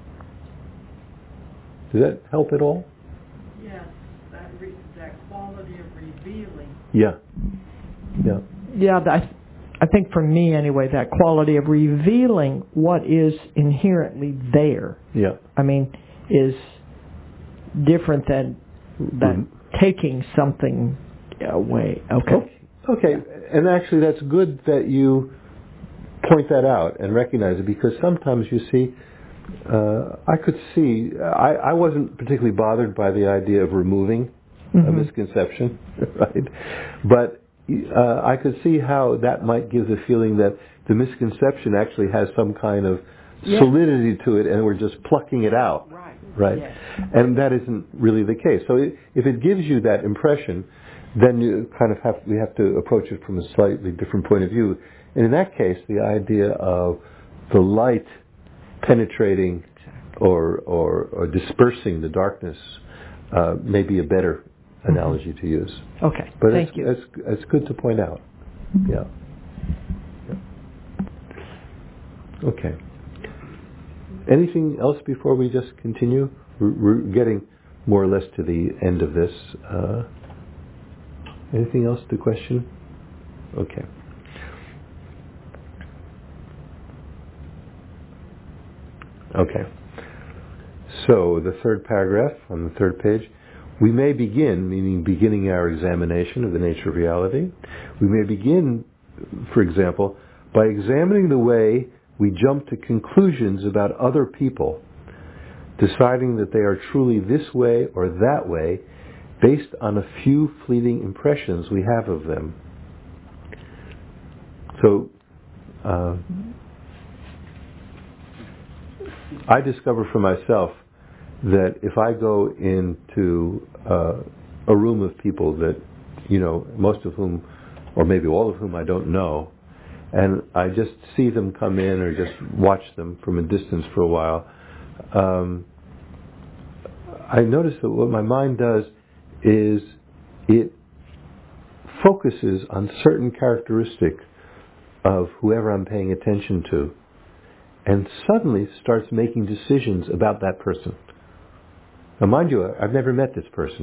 Does that help at all? Yes, that re- that quality of revealing. Yeah. Yeah. Yeah, I, I think for me anyway, that quality of revealing what is inherently there. Yeah. I mean, is different than than Mm-hmm. taking something away. Okay. Okay, and actually that's good that you point that out and recognize it, because sometimes you see, uh, I could see, I, I wasn't particularly bothered by the idea of removing Mm-hmm. a misconception, right? But uh, I could see how that might give the feeling that the misconception actually has some kind of Yeah. solidity to it, and we're just plucking it out. Right. Right? Yes. And that isn't really the case. So it, if it gives you that impression, then you kind of have, we have to approach it from a slightly different point of view. And in that case, the idea of the light penetrating or, or, or dispersing the darkness uh, may be a better analogy to use. Okay. But Thank it's, you. it's, it's good to point out. Yeah. yeah. Okay. Anything else before we just continue? We're, we're getting more or less to the end of this. Uh, anything else to question? Okay. Okay. So the third paragraph on the third page. We may begin, meaning beginning our examination of the nature of reality. We may begin, for example, by examining the way we jump to conclusions about other people, deciding that they are truly this way or that way based on a few fleeting impressions we have of them. So, uh, I discover for myself that if I go into uh, a room of people that, you know, most of whom, or maybe all of whom I don't know, and I just see them come in or just watch them from a distance for a while, um, I notice that what my mind does is it focuses on certain characteristic of whoever I'm paying attention to, and suddenly starts making decisions about that person. Now mind you, I've never met this person.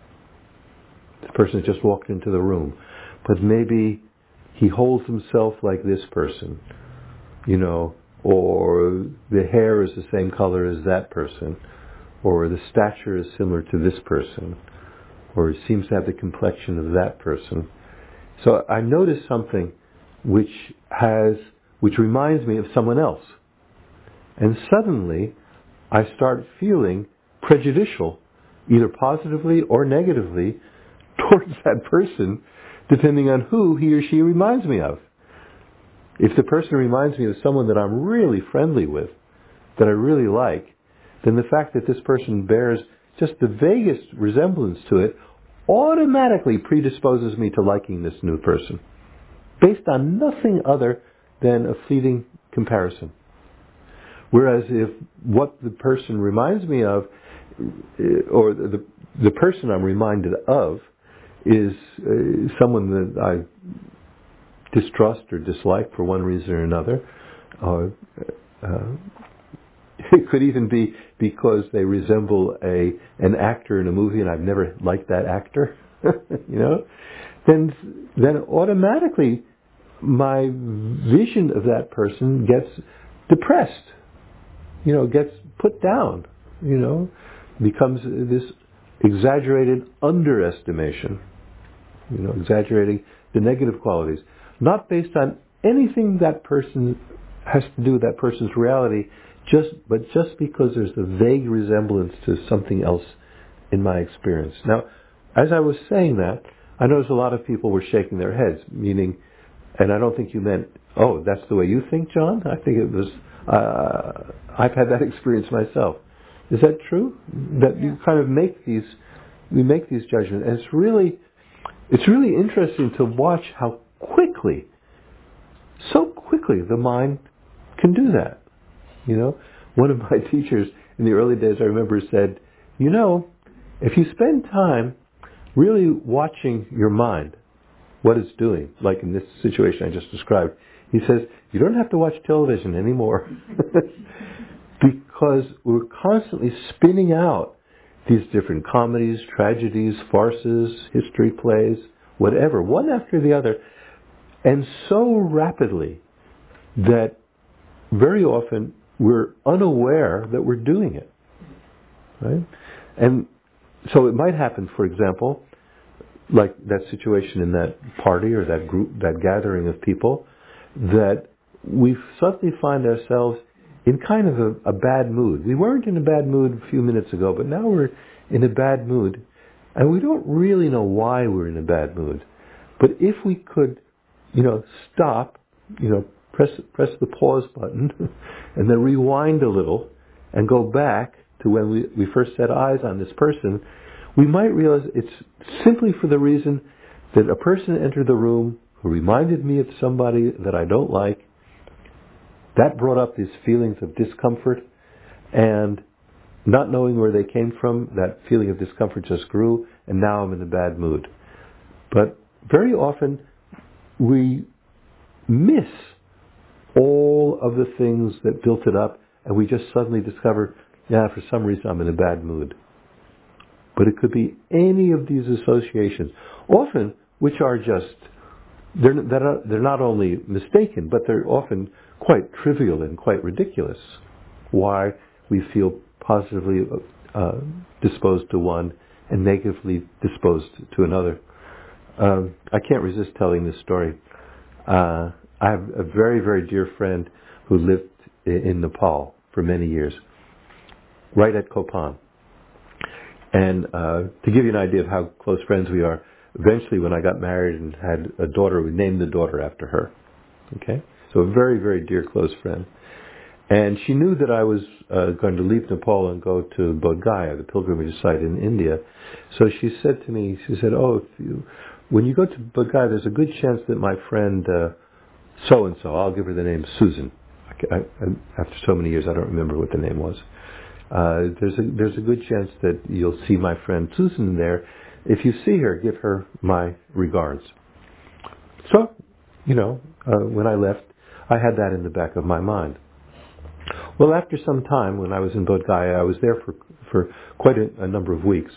This person has just walked into the room. But maybe he holds himself like this person, you know, or the hair is the same color as that person, or the stature is similar to this person, or he seems to have the complexion of that person. So I notice something which has, which reminds me of someone else. And suddenly I start feeling prejudicial, either positively or negatively, towards that person, depending on who he or she reminds me of. If the person reminds me of someone that I'm really friendly with, that I really like, then the fact that this person bears just the vaguest resemblance to it automatically predisposes me to liking this new person, based on nothing other than a fleeting comparison. Whereas if what the person reminds me of, or the the person I'm reminded of, is uh, someone that I distrust or dislike for one reason or another, or uh, it could even be because they resemble a an actor in a movie and I've never liked that actor, you know, then then automatically my vision of that person gets depressed, you know, gets put down, you know, becomes this exaggerated underestimation, you know, exaggerating the negative qualities, not based on anything that person has to do with that person's reality, just but just because there's a vague resemblance to something else in my experience. Now, as I was saying that, I noticed a lot of people were shaking their heads, meaning, and I don't think you meant, oh, that's the way you think, John? I think it was, uh, I've had that experience myself. Is that true? That you kind of make these, we make these judgments, and it's really, it's really interesting to watch how quickly so quickly the mind can do that. You know, one of my teachers in the early days, I remember, said, you know, if you spend time really watching your mind, what it's doing, like in this situation I just described, he says, you don't have to watch television anymore. Because we're constantly spinning out these different comedies, tragedies, farces, history plays, whatever, one after the other, and so rapidly that very often we're unaware that we're doing it. Right? And so it might happen, for example, like that situation in that party or that group, that gathering of people, that we suddenly find ourselves in kind of a, a bad mood. We weren't in a bad mood a few minutes ago, but now we're in a bad mood, and we don't really know why we're in a bad mood. But if we could, you know, stop, you know, press press the pause button, and then rewind a little, and go back to when we, we first set eyes on this person, we might realize it's simply for the reason that a person entered the room who reminded me of somebody that I don't like. That brought up these feelings of discomfort, and not knowing where they came from, that feeling of discomfort just grew, and now I'm in a bad mood. But very often we miss all of the things that built it up, and we just suddenly discover, yeah, for some reason I'm in a bad mood. But it could be any of these associations, often which are just, they're, they're, not, they're not only mistaken, but they're often quite trivial and quite ridiculous. Why we feel positively uh, disposed to one and negatively disposed to another. Um, I can't resist telling this story. Uh, I have a very, very dear friend who lived in Nepal for many years, right at Kopan. And uh, to give you an idea of how close friends we are, eventually when I got married and had a daughter, we named the daughter after her. Okay? So a very, very dear close friend. And she knew that I was uh, going to leave Nepal and go to Bodh Gaya, the pilgrimage site in India. So she said to me, she said, oh, if you, when you go to Bodh Gaya, there's a good chance that my friend uh, so-and-so, I'll give her the name Susan. I, I, after so many years, I don't remember what the name was. Uh, there's a there's a good chance that you'll see my friend Susan there. If you see her, give her my regards. So, you know, uh, when I left, I had that in the back of my mind. Well, after some time, when I was in Bodh Gaya, I was there for for quite a, a number of weeks.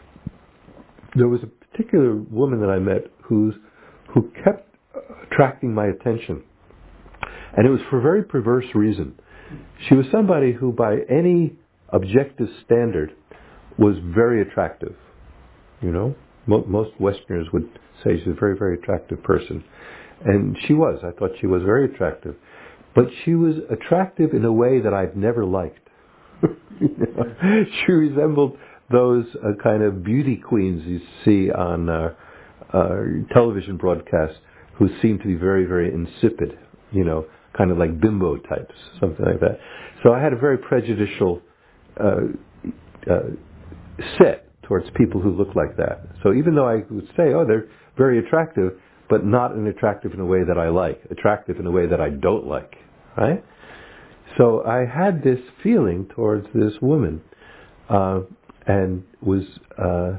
There was a particular woman that I met who's who kept attracting my attention, and it was for a very perverse reason. She was somebody who, by any objective standard, was very attractive. You know, Mo- most Westerners would say she's a very, very attractive person. And she was. I thought she was very attractive. But she was attractive in a way that I've never liked. You know? She resembled those uh, kind of beauty queens you see on uh, uh, television broadcasts who seem to be very, very insipid, you know, kind of like bimbo types, something like that. So I had a very prejudicial uh, uh, set towards people who look like that. So even though I would say, oh, they're very attractive, but not an attractive in a way that I like, attractive in a way that I don't like, right? So I had this feeling towards this woman, uh, and was, uh,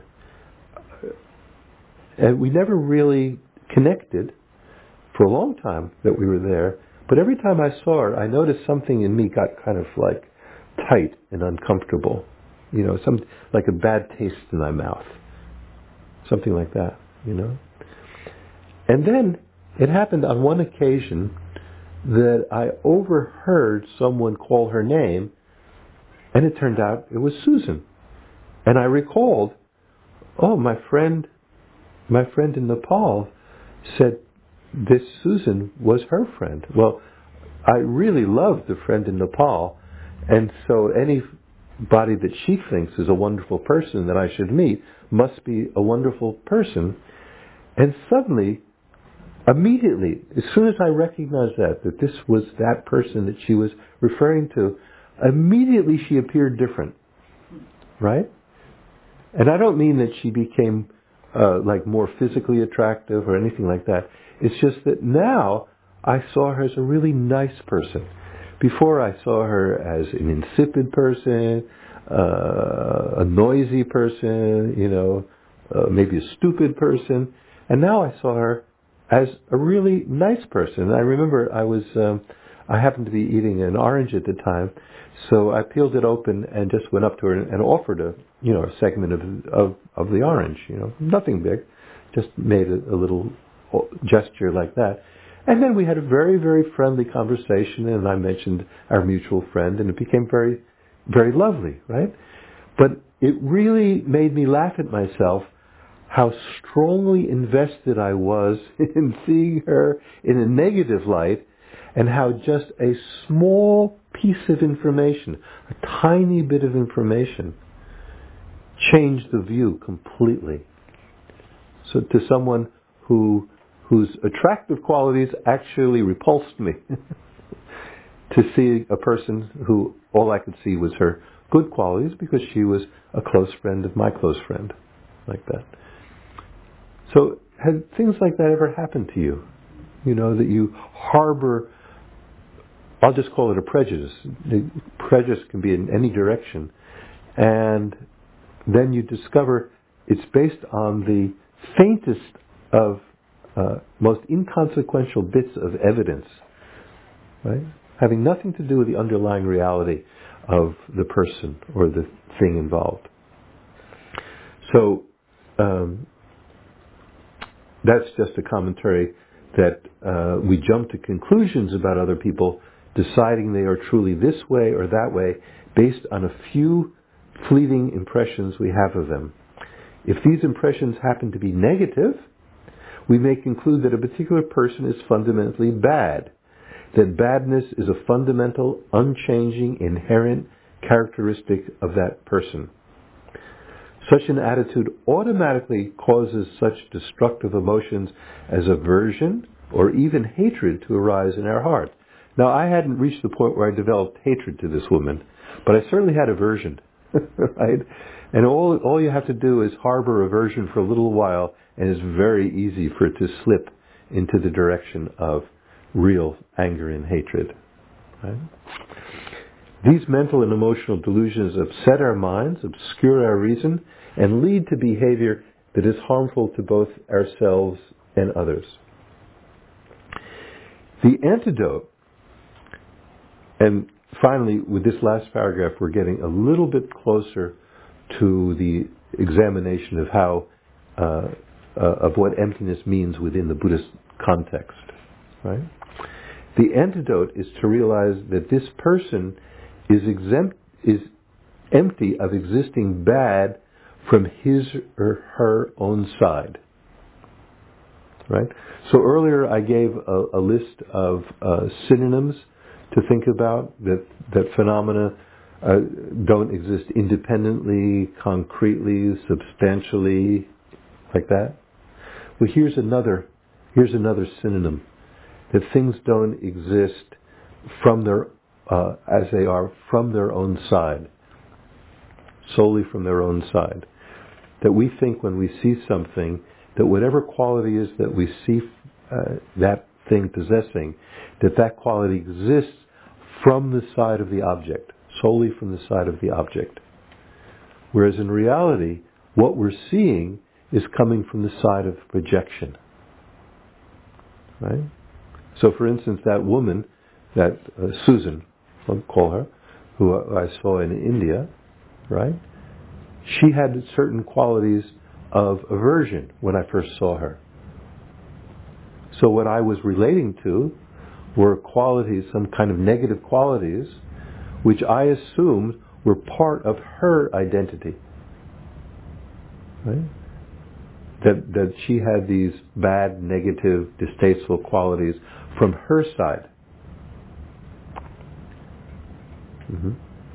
and we never really connected for a long time that we were there. But every time I saw her, I noticed something in me got kind of like tight and uncomfortable. You know, some like a bad taste in my mouth. Something like that, you know. And then it happened on one occasion that I overheard someone call her name, and it turned out it was Susan. And I recalled, oh, my friend, my friend in Nepal said this Susan was her friend. Well, I really loved the friend in Nepal, and so anybody that she thinks is a wonderful person that I should meet must be a wonderful person. And suddenly, immediately, as soon as I recognized that, that this was that person that she was referring to, immediately she appeared different, right? And I don't mean that she became uh, like more physically attractive or anything like that. It's just that now I saw her as a really nice person. Before I saw her as an insipid person, uh, a noisy person, you know, uh, maybe a stupid person. And now I saw her as a really nice person. And I remember I was, um, I happened to be eating an orange at the time, so I peeled it open and just went up to her and offered a, you know, a segment of of, of the orange. You know, nothing big, just made a, a little gesture like that. And then we had a very, very friendly conversation, and I mentioned our mutual friend, and it became very, very lovely, right? But it really made me laugh at myself how strongly invested I was in seeing her in a negative light, and how just a small piece of information, a tiny bit of information, changed the view completely. So to someone who whose attractive qualities actually repulsed me, to see a person who all I could see was her good qualities because she was a close friend of my close friend, like that. So had things like that ever happened to you? You know, that you harbor, I'll just call it a prejudice. The prejudice can be in any direction. And then you discover it's based on the faintest of uh, most inconsequential bits of evidence, right? Having nothing to do with the underlying reality of the person or the thing involved. So, um, that's just a commentary that uh, we jump to conclusions about other people, deciding they are truly this way or that way based on a few fleeting impressions we have of them. If these impressions happen to be negative, we may conclude that a particular person is fundamentally bad, that badness is a fundamental, unchanging, inherent characteristic of that person. Such an attitude automatically causes such destructive emotions as aversion or even hatred to arise in our heart. Now, I hadn't reached the point where I developed hatred to this woman, but I certainly had aversion, right? And all all you have to do is harbor aversion for a little while, and it's very easy for it to slip into the direction of real anger and hatred, right? These mental and emotional delusions upset our minds, obscure our reason, and lead to behavior that is harmful to both ourselves and others. The antidote, and finally with this last paragraph we're getting a little bit closer to the examination of how, uh, uh, of what emptiness means within the Buddhist context, right? The antidote is to realize that this person is exempt, is empty of existing bad from his or her own side. Right? So earlier I gave a, a list of uh, synonyms to think about, that, that phenomena uh, don't exist independently, concretely, substantially, like that. Well, here's another, here's another synonym, that things don't exist from their Uh, as they are from their own side, solely from their own side. That we think when we see something, that whatever quality is that we see uh, that thing possessing, that that quality exists from the side of the object, solely from the side of the object. Whereas in reality, what we're seeing is coming from the side of projection. Right? So for instance, that woman, that uh, Susan, I'll call her, who I saw in India, right? She had certain qualities of aversion when I first saw her. So what I was relating to were qualities, some kind of negative qualities, which I assumed were part of her identity. Right? That, that she had these bad, negative, distasteful qualities from her side. Mm-hmm.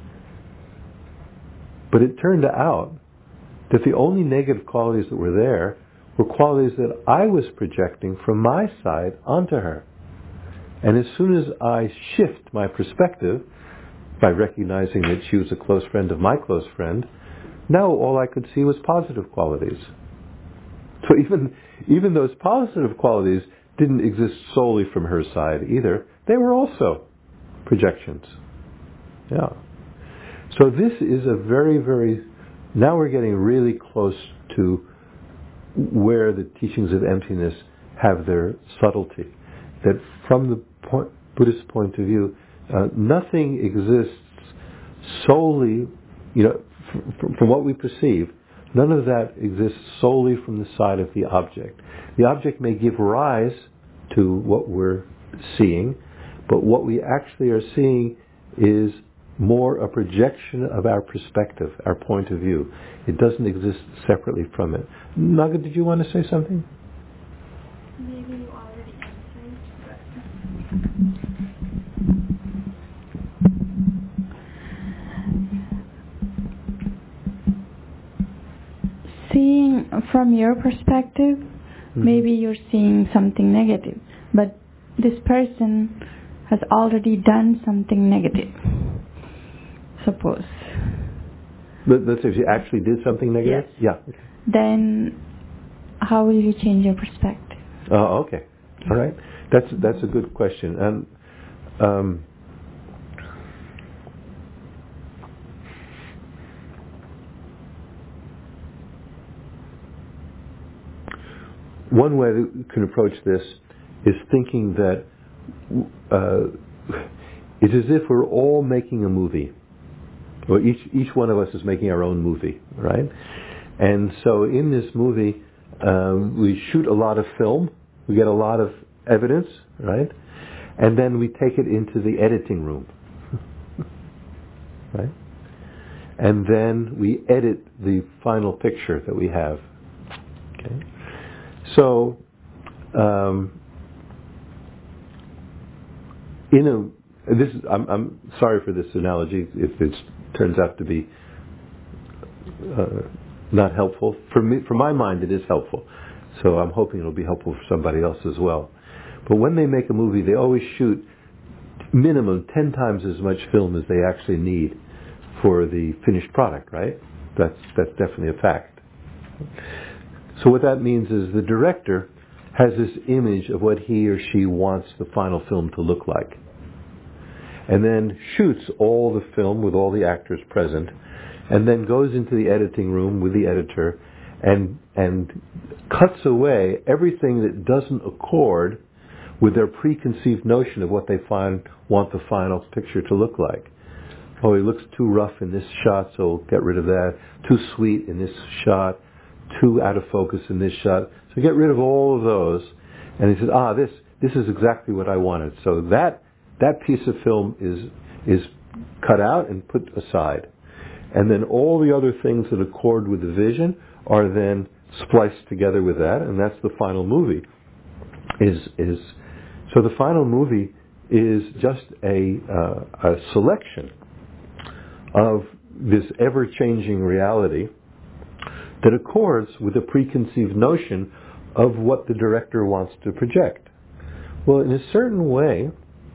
But it turned out that the only negative qualities that were there were qualities that I was projecting from my side onto her. And as soon as I shift my perspective by recognizing that she was a close friend of my close friend, now all I could see was positive qualities. So even even those positive qualities didn't exist solely from her side either. They were also projections. Yeah. So this is a very, very, now we're getting really close to where the teachings of emptiness have their subtlety. That from the point, Buddhist point of view, uh, nothing exists solely, you know, from, from what we perceive, none of that exists solely from the side of the object. The object may give rise to what we're seeing, but what we actually are seeing is more a projection of our perspective, our point of view. It doesn't exist separately from it. Naga, did you want to say something? Maybe you already answered. Seeing from your perspective, mm-hmm. maybe you're seeing something negative, but this person has already done something negative. Suppose. But let's say if she actually did something negative? Yes. Yeah. Then how will you change your perspective? Oh, okay. All right. That's that's a good question. And um, one way that you can approach this is thinking that uh, it's as if we're all making a movie. Well, each each one of us is making our own movie, right? And so in this movie, um, we shoot a lot of film, we get a lot of evidence, right? And then we take it into the editing room, right? And then we edit the final picture that we have. Okay. So, um, in a this is, I'm, I'm sorry for this analogy if it turns out to be uh, not helpful. For me, for my mind, it is helpful. So I'm hoping it'll be helpful for somebody else as well. But when they make a movie, they always shoot minimum ten times as much film as they actually need for the finished product, right? That's that's definitely a fact. So what that means is the director has this image of what he or she wants the final film to look like. And then shoots all the film with all the actors present, and then goes into the editing room with the editor and and cuts away everything that doesn't accord with their preconceived notion of what they find want the final picture to look like. Oh, he looks too rough in this shot, so we'll get rid of that. Too sweet in this shot. Too out of focus in this shot. So get rid of all of those. And he says, ah, this this is exactly what I wanted. So that that piece of film is is cut out and put aside. And then all the other things that accord with the vision are then spliced together with that, and that's the final movie. Is is so the final movie is just a uh, a selection of this ever-changing reality that accords with the preconceived notion of what the director wants to project. Well, in a certain way,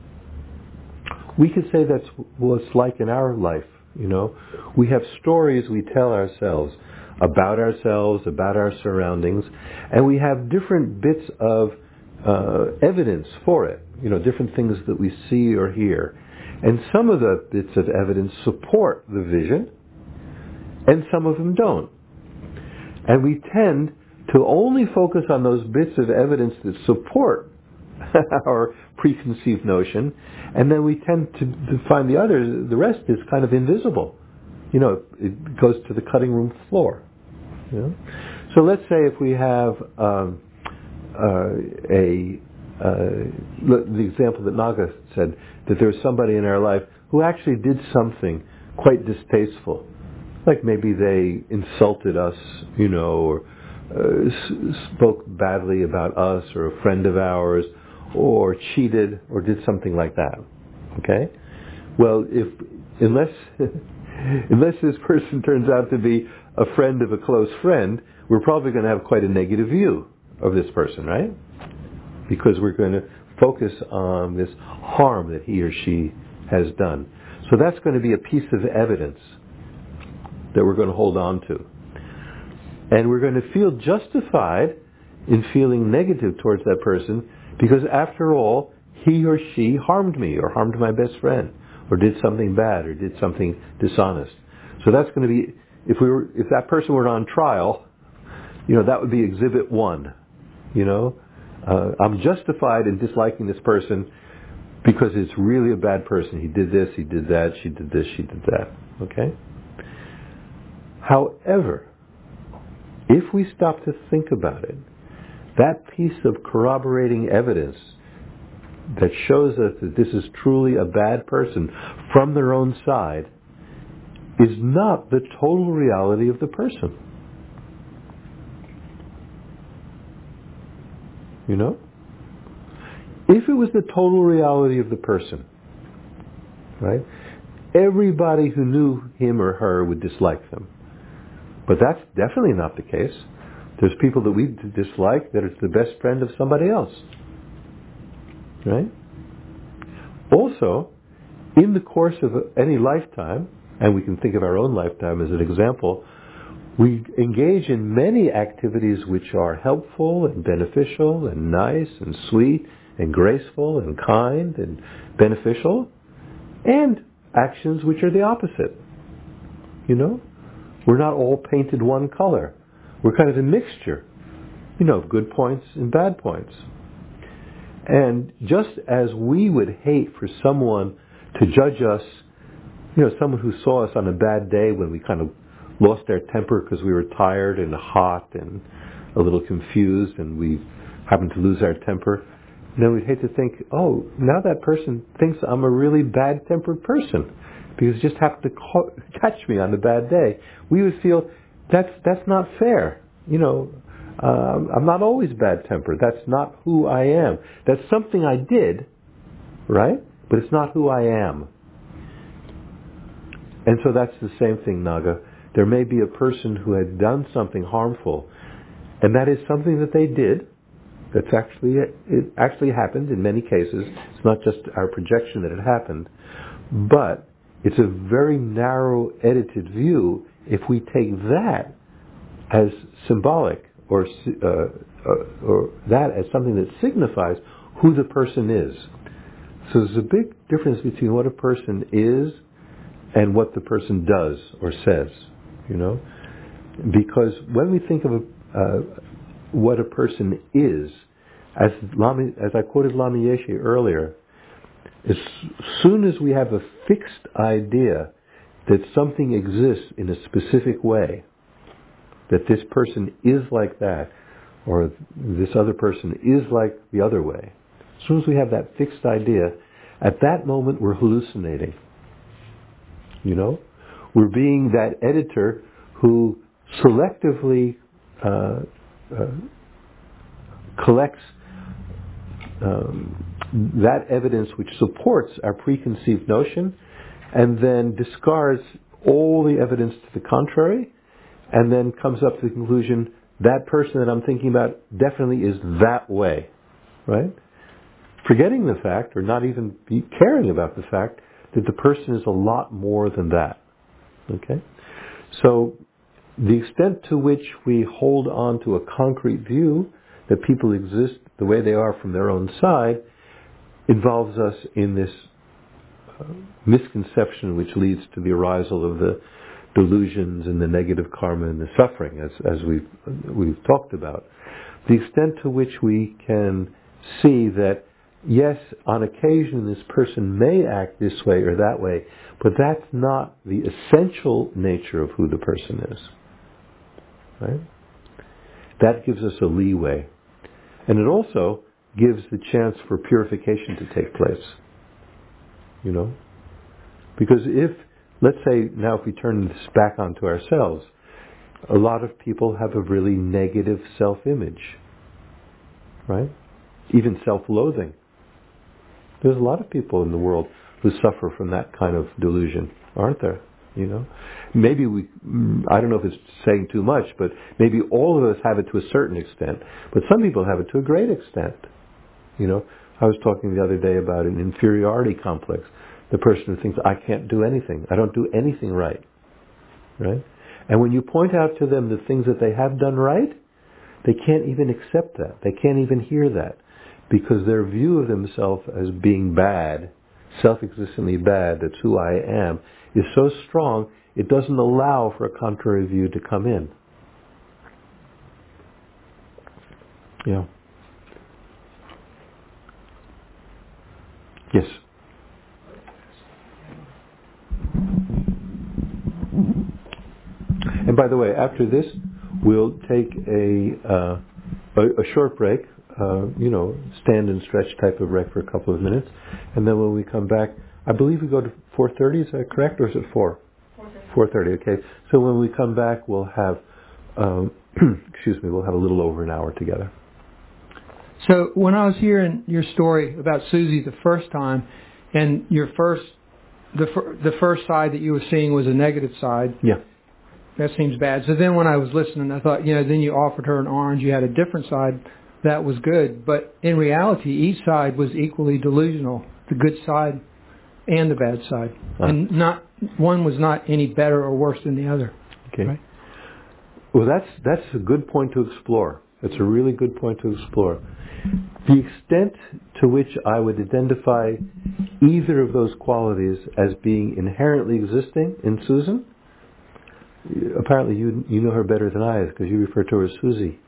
we could say that's what it's like in our life. You know, we have stories we tell ourselves about ourselves, about our surroundings, and we have different bits of uh, evidence for it. You know, different things that we see or hear. And some of the bits of evidence support the vision, and some of them don't. And we tend to only focus on those bits of evidence that support our preconceived notion, and then we tend to, to find the others, the rest is kind of invisible. You know, it goes to the cutting room floor. You know? So let's say if we have um, uh, a, uh, the example that Naga said, that there's somebody in our life who actually did something quite distasteful. Like maybe they insulted us, you know, or uh, s- spoke badly about us or a friend of ours, or cheated, or did something like that. Okay? Well, if unless unless this person turns out to be a friend of a close friend, we're probably going to have quite a negative view of this person, right? Because we're going to focus on this harm that he or she has done. So that's going to be a piece of evidence that we're going to hold on to. And we're going to feel justified in feeling negative towards that person Because after all, he or she harmed me or harmed my best friend or did something bad or did something dishonest. So that's going to be, if we were, if that person were on trial, you know, that would be exhibit one. You know, uh, I'm justified in disliking this person because it's really a bad person. He did this, he did that, she did this, she did that. Okay? However, if we stop to think about it, that piece of corroborating evidence that shows us that this is truly a bad person from their own side is not the total reality of the person. You know? If it was the total reality of the person, right, everybody who knew him or her would dislike them. But that's definitely not the case. There's people that we dislike that are the best friend of somebody else. Right? Also, in the course of any lifetime, and we can think of our own lifetime as an example, we engage in many activities which are helpful and beneficial and nice and sweet and graceful and kind and beneficial, and actions which are the opposite. You know? We're not all painted one color. We're kind of a mixture, you know, of good points and bad points. And just as we would hate for someone to judge us, you know, someone who saw us on a bad day when we kind of lost our temper because we were tired and hot and a little confused and we happened to lose our temper, then we'd hate to think, oh, now that person thinks I'm a really bad-tempered person because it just happened to ca- catch me on a bad day. We would feel that's that's not fair. You know, uh, I'm not always bad-tempered. That's not who I am. That's something I did, right? But it's not who I am. And so that's the same thing, Naga. There may be a person who had done something harmful, and that is something that they did. That's actually, it actually happened in many cases. It's not just our projection that it happened. But it's a very narrow, edited view if we take that as symbolic or, uh, uh, or that as something that signifies who the person is. So there's a big difference between what a person is and what the person does or says, you know? Because when we think of a, uh, what a person is, as Lama, as I quoted Lama Yeshe earlier, as soon as we have a fixed idea that something exists in a specific way, that this person is like that, or this other person is like the other way, as soon as we have that fixed idea, at that moment we're hallucinating. You know? We're being that editor who selectively uh, uh, collects um, that evidence which supports our preconceived notion and then discards all the evidence to the contrary and then comes up to the conclusion that person that I'm thinking about definitely is that way, right? Forgetting the fact, or not even be caring about the fact, that the person is a lot more than that. Okay? So the extent to which we hold on to a concrete view that people exist the way they are from their own side involves us in this uh, misconception which leads to the arisal of the delusions and the negative karma and the suffering, as, as we've, we've talked about. The extent to which we can see that, yes, on occasion this person may act this way or that way, but that's not the essential nature of who the person is. Right? That gives us a leeway. And it also gives the chance for purification to take place. You know? Because if, let's say, now if we turn this back onto ourselves, a lot of people have a really negative self-image. Right? Even self-loathing. There's a lot of people in the world who suffer from that kind of delusion, aren't there? You know, maybe we, I don't know if it's saying too much, but maybe all of us have it to a certain extent, but some people have it to a great extent. You know, I was talking the other day about an inferiority complex. The person who thinks, I can't do anything. I don't do anything right. Right? And when you point out to them the things that they have done right, they can't even accept that. They can't even hear that. because their view of themselves as being bad, self-existently bad, that's who I am, is so strong, it doesn't allow for a contrary view to come in. Yeah. Yes. And by the way, after this, we'll take a uh, a, a short break, uh, you know, stand and stretch type of break for a couple of minutes, and then when we come back, I believe we go to four thirty. Is that correct, or is it four? four thirty. Okay. So when we come back, we'll have, um, excuse me, we'll have a little over an hour together. So when I was hearing your story about Susie the first time, and your first, the fir- the first side that you were seeing was a negative side. Yeah. That seems bad. So then when I was listening, I thought, you know, then you offered her an orange. You had a different side. That was good. But in reality, each side was equally delusional. The good side and the bad side. Uh. And not one was not any better or worse than the other. Okay. Right? Well, that's that's a good point to explore. It's a really good point to explore. The extent to which I would identify either of those qualities as being inherently existing in Susan, apparently you you know her better than I, because you refer to her as Susie.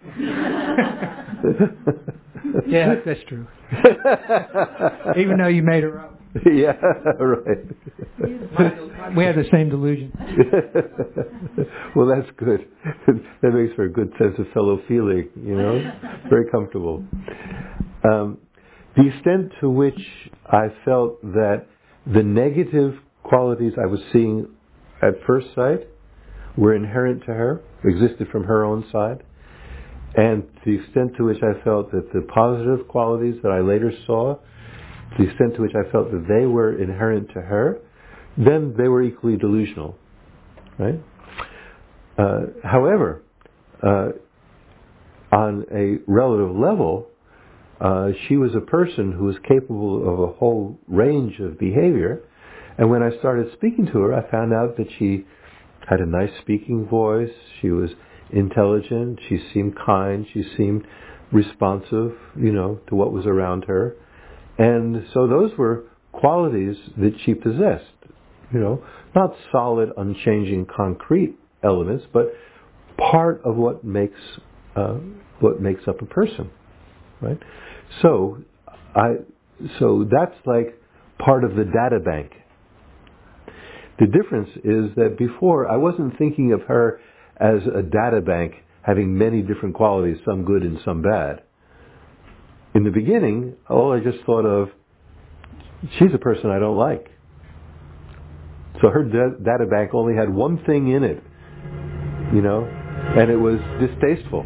Yeah, that's true. Even though you made her up. Yeah, right. We have the same delusion. Well, that's good. That makes for a good sense of fellow feeling, you know? Very comfortable. Um, the extent to which I felt that the negative qualities I was seeing at first sight were inherent to her, existed from her own side, and the extent to which I felt that the positive qualities that I later saw, the extent to which I felt that they were inherent to her, then they were equally delusional, right? Uh, however, uh, on a relative level, uh, she was a person who was capable of a whole range of behavior, and when I started speaking to her, I found out that she had a nice speaking voice, she was intelligent, she seemed kind, she seemed responsive, you know, to what was around her. And so those were qualities that she possessed, you know, not solid, unchanging, concrete elements, but part of what makes uh, what makes up a person, right? So, I so that's like part of the data bank. The difference is that before I wasn't thinking of her as a data bank having many different qualities, some good and some bad. In the beginning, all I just thought of, she's a person I don't like. So her da- data bank only had one thing in it, you know, and it was distasteful.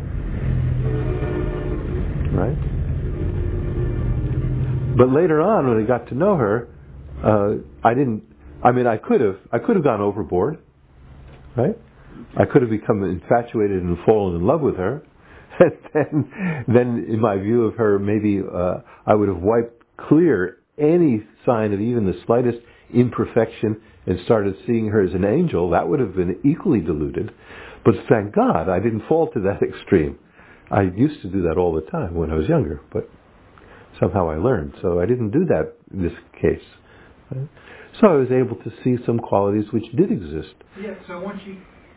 Right? But later on, when I got to know her, uh, I didn't, I mean, I could have, I could have gone overboard, right? I could have become infatuated and fallen in love with her. And then, then in my view of her, maybe uh, I would have wiped clear any sign of even the slightest imperfection and started seeing her as an angel. That would have been equally deluded. But thank God I didn't fall to that extreme. I used to do that all the time when I was younger, but somehow I learned. So I didn't do that in this case. Right? So I was able to see some qualities which did exist. Yeah, so once you...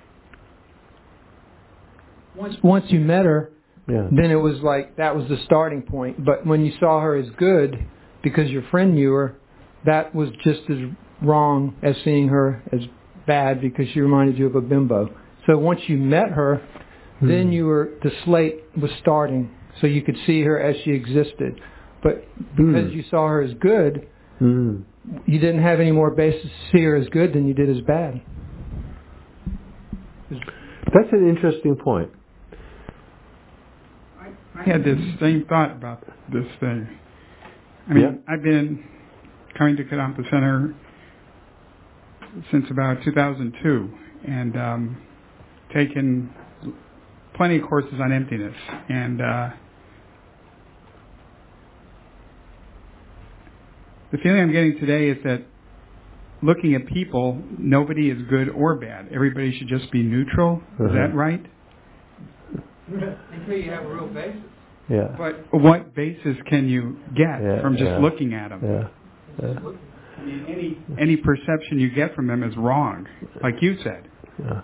Once once you met her, yeah. Then it was like that was the starting point. But when you saw her as good, because your friend knew her, that was just as wrong as seeing her as bad because she reminded you of a bimbo. So once you met her, mm. then you were the slate was starting, so you could see her as she existed. But because mm. you saw her as good, mm. you didn't have any more basis to see her as good than you did as bad. That's an interesting point. I had this same thought about this thing. I mean, yeah. I've been coming to Kadampa Center since about two thousand two and um, taken plenty of courses on emptiness. And uh, the feeling I'm getting today is that looking at people, nobody is good or bad. Everybody should just be neutral. Uh-huh. Is that right? Until you have a real basis. Yeah. But what basis can you get Yeah, from just yeah. looking at them? Yeah. Yeah. I mean, any any perception you get from them is wrong, like you said. Yeah.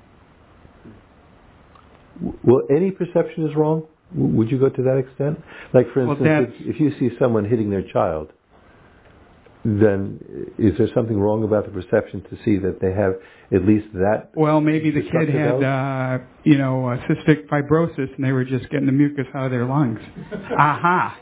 W- Well, any perception is wrong? W- Would you go to that extent? Like, for Well, instance, that's- if, if you see someone hitting their child, then is there something wrong about the perception to see that they have at least that? Well, maybe the kid destructive had, element? uh, you know, uh, cystic fibrosis, and they were just getting the mucus out of their lungs. Aha!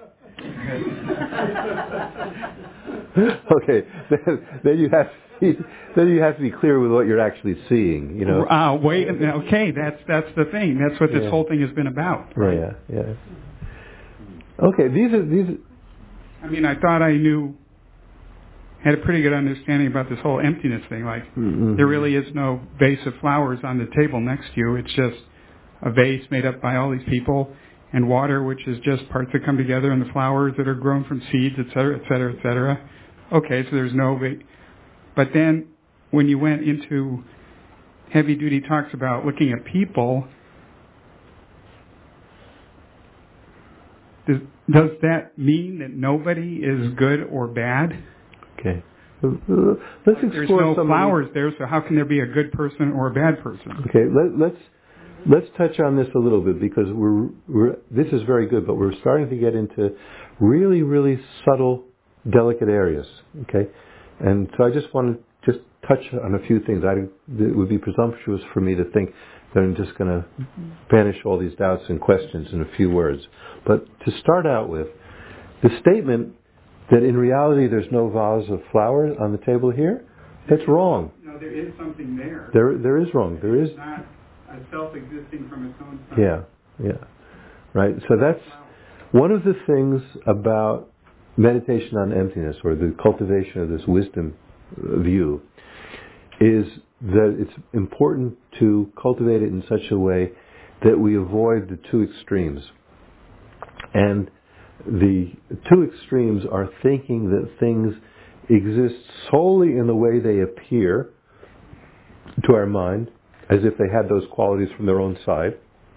Okay, then, then you have to be, then you have to be clear with what you're actually seeing. You know. Uh, wait. a minute. Okay, that's that's the thing. That's what this Yeah. whole thing has been about. Right. Yeah. Yeah. Okay. These are these. I mean, I thought I knew, had a pretty good understanding about this whole emptiness thing. Like, Mm-hmm. there really is no vase of flowers on the table next to you. It's just a vase made up by all these people, and water, which is just parts that come together, and the flowers that are grown from seeds, et cetera, et cetera, et cetera. Okay, so there's no... Va- but then, when you went into heavy-duty talks about looking at people, does, does that mean that nobody is good or bad? Okay. Uh, Let's explore There's no some flowers there, so how can there be a good person or a bad person? Okay. Let, let's let's touch on this a little bit because we're we're this is very good, but we're starting to get into really really subtle, delicate areas. Okay. And so I just want to just touch on a few things. I, it would be presumptuous for me to think that I'm just going to banish all these doubts and questions in a few words. But to start out with, the statement that in reality there's no vase of flowers on the table here, that's wrong. No, there is something there. There, there is wrong. There is. It's not a self-existing from its own side. Yeah, yeah. Right. So that's one of the things about meditation on emptiness, or the cultivation of this wisdom view, is that it's important to cultivate it in such a way that we avoid the two extremes. And the two extremes are thinking that things exist solely in the way they appear to our mind, as if they had those qualities from their own side.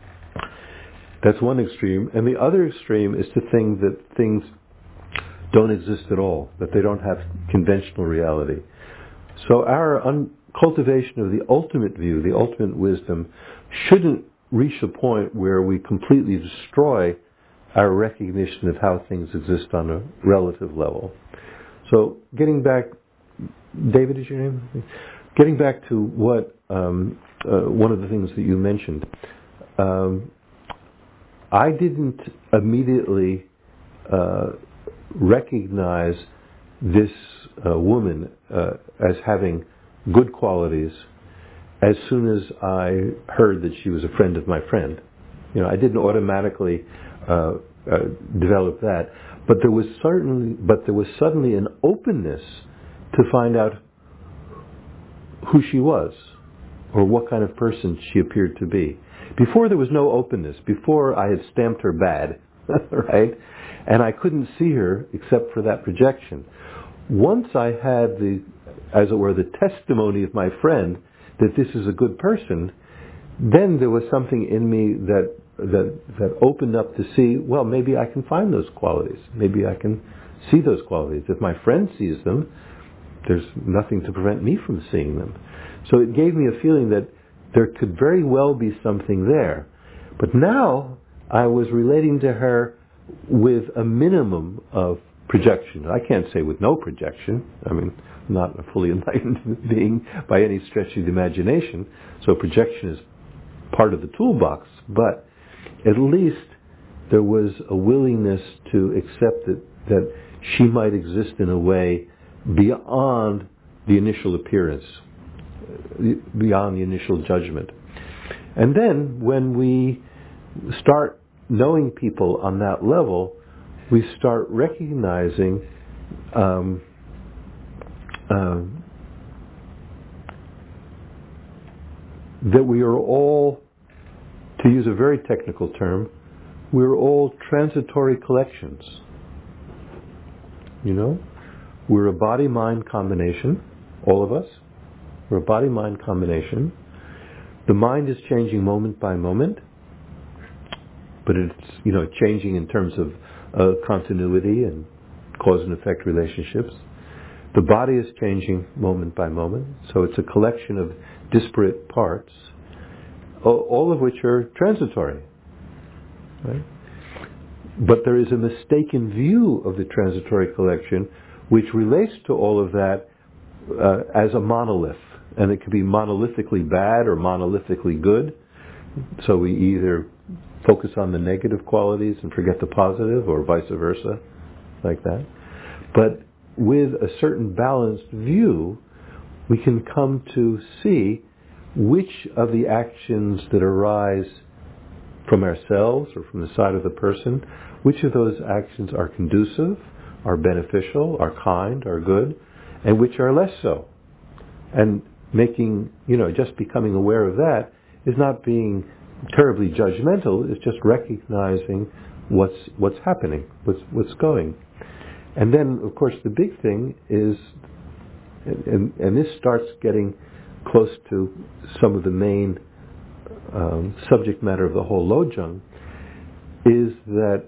That's one extreme. And the other extreme is to think that things don't exist at all, that they don't have conventional reality. So our un- cultivation of the ultimate view, the ultimate wisdom, shouldn't reach a point where we completely destroy our recognition of how things exist on a relative level. So getting back, David is your name? Getting back to what, um, uh, one of the things that you mentioned, um, I didn't immediately uh, recognize this uh, woman uh, as having good qualities as soon as I heard that she was a friend of my friend. You know, I didn't automatically uh, uh, develop that, but there was certainly, but there was suddenly an openness to find out who she was or what kind of person she appeared to be. Before there was no openness. Before I had stamped her bad, right? And I couldn't see her except for that projection. Once I had the, as it were, the testimony of my friend that this is a good person, then there was something in me that that that opened up to see, well, maybe I can find those qualities. Maybe I can see those qualities. If my friend sees them, there's nothing to prevent me from seeing them. So it gave me a feeling that there could very well be something there. But now I was relating to her with a minimum of projection. I can't say with no projection. I mean, I'm not a fully enlightened being by any stretch of the imagination. So projection is part of the toolbox. But at least there was a willingness to accept that, that she might exist in a way beyond the initial appearance, beyond the initial judgment. And then when we start knowing people on that level, we start recognizing um, uh, that we are all, to use a very technical term, we're all transitory collections. You know? We're a body-mind combination, all of us. We're a body-mind combination. The mind is changing moment by moment, but but it's, you know, changing in terms of uh, continuity and cause and effect relationships. The body is changing moment by moment, so it's a collection of disparate parts, all of which are transitory. Right? But there is a mistaken view of the transitory collection which relates to all of that uh, as a monolith. And it could be monolithically bad or monolithically good. So we either focus on the negative qualities and forget the positive, or vice versa, like that. But with a certain balanced view, we can come to see which of the actions that arise from ourselves or from the side of the person, which of those actions are conducive, are beneficial, are kind, are good, and which are less so. And making, you know, just becoming aware of that is not being terribly judgmental, it's just recognizing what's what's happening, what's what's going. And then, of course, the big thing is, and, and this starts getting close to some of the main um, subject matter of the whole Lojong, is that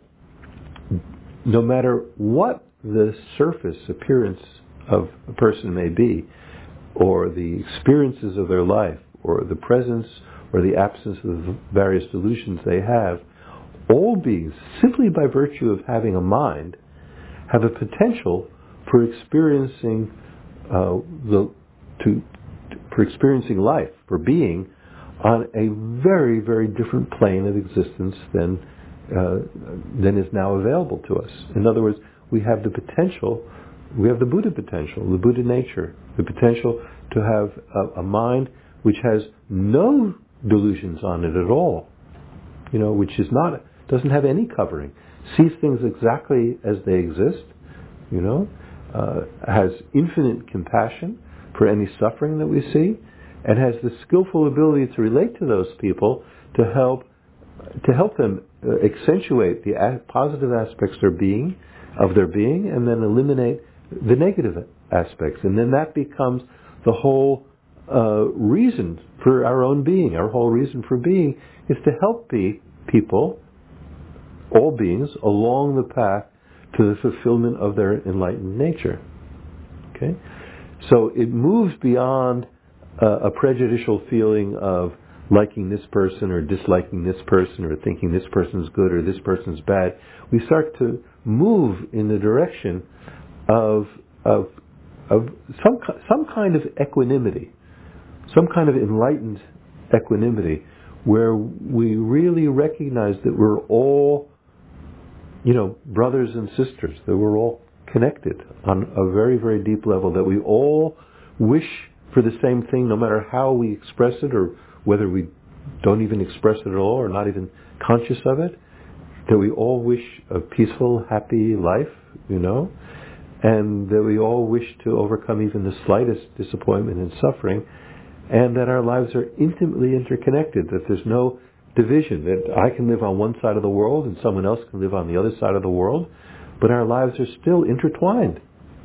no matter what the surface appearance of a person may be, or the experiences of their life, or the presence or the absence of the various delusions they have, all beings, simply by virtue of having a mind, have a potential for experiencing uh, the to, for experiencing life, for being on a very, very different plane of existence than uh, than is now available to us. In other words, we have the potential, we have the Buddha potential, the Buddha nature, the potential to have a, a mind which has no delusions on it at all, you know, which is not, doesn't have any covering, sees things exactly as they exist, you know, uh, has infinite compassion for any suffering that we see, and has the skillful ability to relate to those people to help to help them uh, accentuate the a- positive aspects of their being, of their being, and then eliminate the negative aspects, and then that becomes the whole uh, reason for our own being. Our whole reason for being is to help be people, all beings, along the path to the fulfillment of their enlightened nature. Okay, so it moves beyond uh, a prejudicial feeling of liking this person or disliking this person or thinking this person's good or this person's bad. We start to move in the direction of of of some some kind of equanimity, some kind of enlightened equanimity, where we really recognize that we're all, you know, brothers and sisters, that we're all connected on a very, very deep level, that we all wish for the same thing, no matter how we express it or whether we don't even express it at all or not even conscious of it, that we all wish a peaceful, happy life, you know, and that we all wish to overcome even the slightest disappointment and suffering, and that our lives are intimately interconnected, that there's no division, that I can live on one side of the world and someone else can live on the other side of the world, but our lives are still intertwined.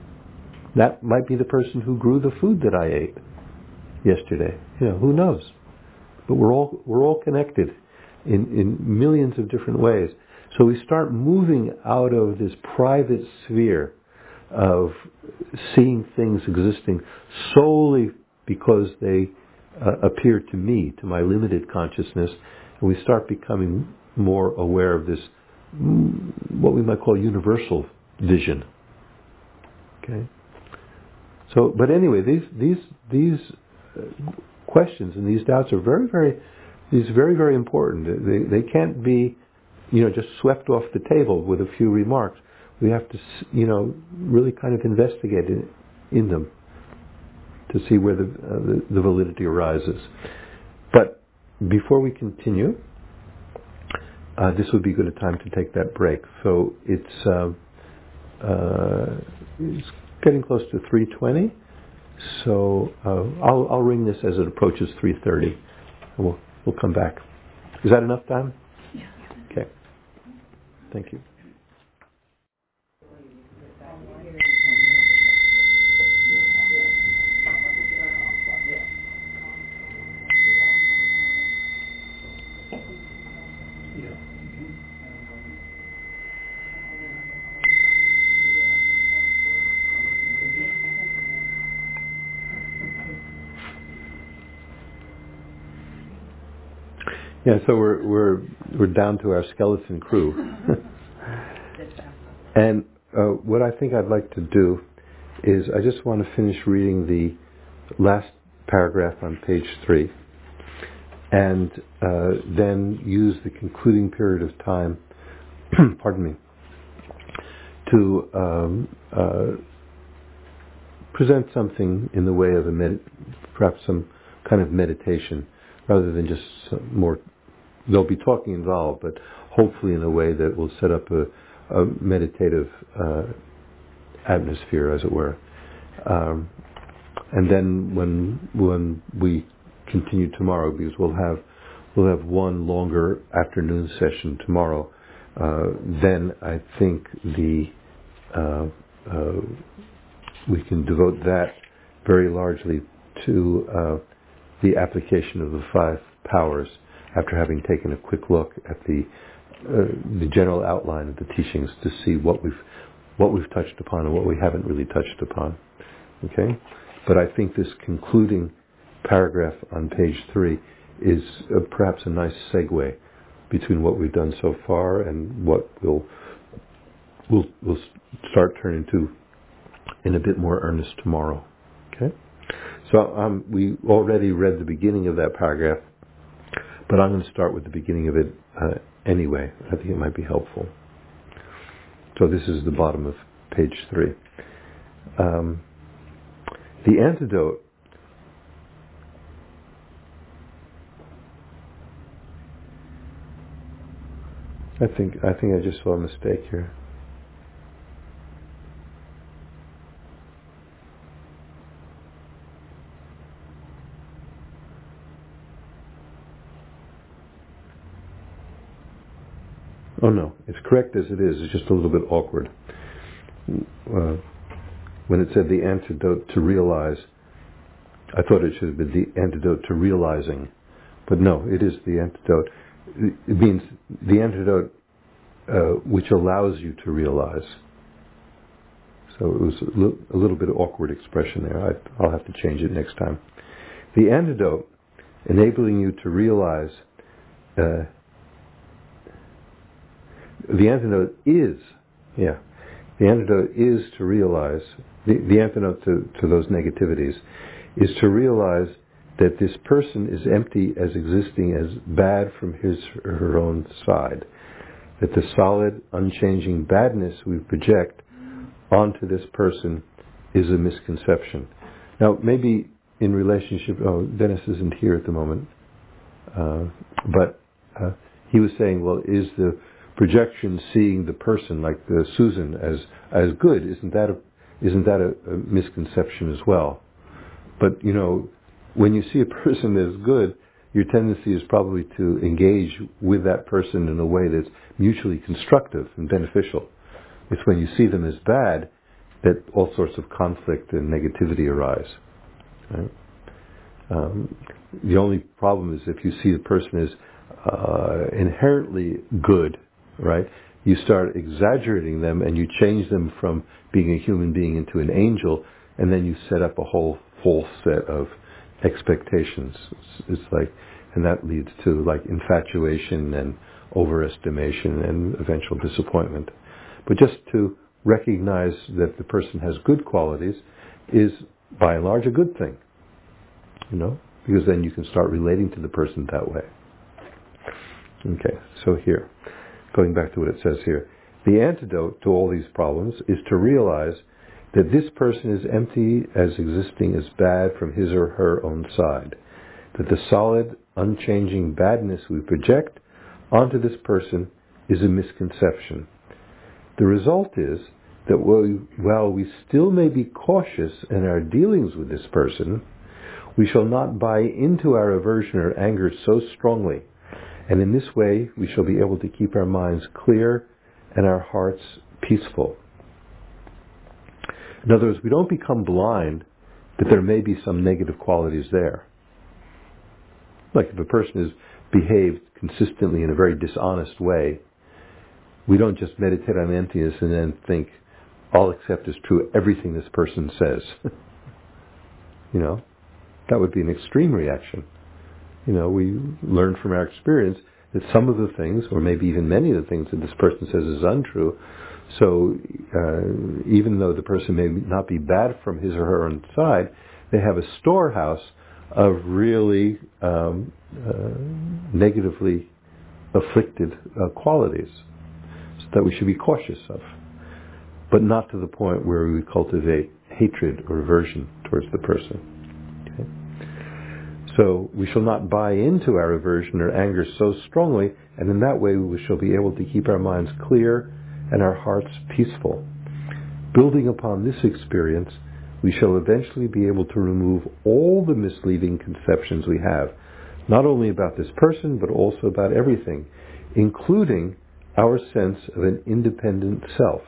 That might be the person who grew the food that I ate yesterday. You know, who knows? But we're all we're all connected in, in millions of different ways. So we start moving out of this private sphere of seeing things existing solely because they uh, appear to me, to my limited consciousness, and we start becoming more aware of this, what we might call universal vision. Okay. So, but anyway, these these these questions and these doubts are very, very, these very, very important. They they can't be, you know, just swept off the table with a few remarks. We have to, you know, really kind of investigate in, in them to see where the, uh, the the validity arises. But before we continue, uh, this would be a good time to take that break. So it's uh, uh, it's getting close to three twenty. So uh, I'll I'll ring this as it approaches three thirty, and we'll we'll come back. Is that enough time? Yeah. Okay. Thank you. Yeah, so we're we're we're down to our skeleton crew. And uh, what I think I'd like to do is I just want to finish reading the last paragraph on page three, and uh, then use the concluding period of time, pardon me, to um, uh, present something in the way of a med- perhaps some kind of meditation, rather than just some more. There'll be talking involved, but hopefully in a way that will set up a, a meditative uh, atmosphere, as it were. Um, and then when when we continue tomorrow, because we'll have we'll have one longer afternoon session tomorrow. Uh, then I think the uh, uh, we can devote that very largely to uh, the application of the five powers, after having taken a quick look at the uh, the general outline of the teachings, to see what we've what we've touched upon and what we haven't really touched upon. Okay, but I think this concluding paragraph on page three is uh, perhaps a nice segue between what we've done so far and what we'll we'll, we'll start turning to in a bit more earnest tomorrow. Okay, so um, we already read the beginning of that paragraph, but I'm going to start with the beginning of it uh, anyway. I think it might be helpful. So this is the bottom of page three. Um, the antidote I think I think I just saw a mistake here. Oh no, it's correct as it is. It's just a little bit awkward. Uh, when it said the antidote to realize, I thought it should have been the antidote to realizing, but no, it is the antidote. It means the antidote uh, which allows you to realize. So it was a, li- a little bit of awkward expression there. I, I'll have to change it next time. The antidote enabling you to realize. Uh, the antidote is, yeah, the antidote is to realize, the, the antidote to, to those negativities is to realize that this person is empty as existing as bad from his or her own side. That the solid, unchanging badness we project onto this person is a misconception. Now, maybe in relationship, oh, Dennis isn't here at the moment, uh, but uh, he was saying, well, is the projection seeing the person, like the Susan, as as good? Isn't that a isn't that a, a misconception as well? But you know, when you see a person as good, your tendency is probably to engage with that person in a way that's mutually constructive and beneficial. It's when you see them as bad that all sorts of conflict and negativity arise. Right? Um, the only problem is if you see the person as uh, inherently good, right? You start exaggerating them and you change them from being a human being into an angel, and then you set up a whole false set of expectations. It's, it's like, and that leads to like infatuation and overestimation and eventual disappointment. But just to recognize that the person has good qualities is by and large a good thing, you know, because then you can start relating to the person that way. Okay, so here, going back to what it says here, the antidote to all these problems is to realize that this person is empty as existing as bad from his or her own side, that the solid, unchanging badness we project onto this person is a misconception. The result is that while we still may be cautious in our dealings with this person, we shall not buy into our aversion or anger so strongly, and in this way we shall be able to keep our minds clear and our hearts peaceful. In other words, we don't become blind that there may be some negative qualities there. Like if a person has behaved consistently in a very dishonest way, we don't just meditate on emptiness and then think, I'll accept as true everything this person says. You know, that would be an extreme reaction. you know, we learn from our experience that some of the things, or maybe even many of the things that this person says is untrue. So uh, even though the person may not be bad from his or her own side, they have a storehouse of really um, uh, negatively afflicted uh, qualities that we should be cautious of, but not to the point where we cultivate hatred or aversion towards the person. Okay? So we shall not buy into our aversion or anger so strongly, and in that way we shall be able to keep our minds clear and our hearts peaceful. Building upon this experience, we shall eventually be able to remove all the misleading conceptions we have, not only about this person, but also about everything, including our sense of an independent self.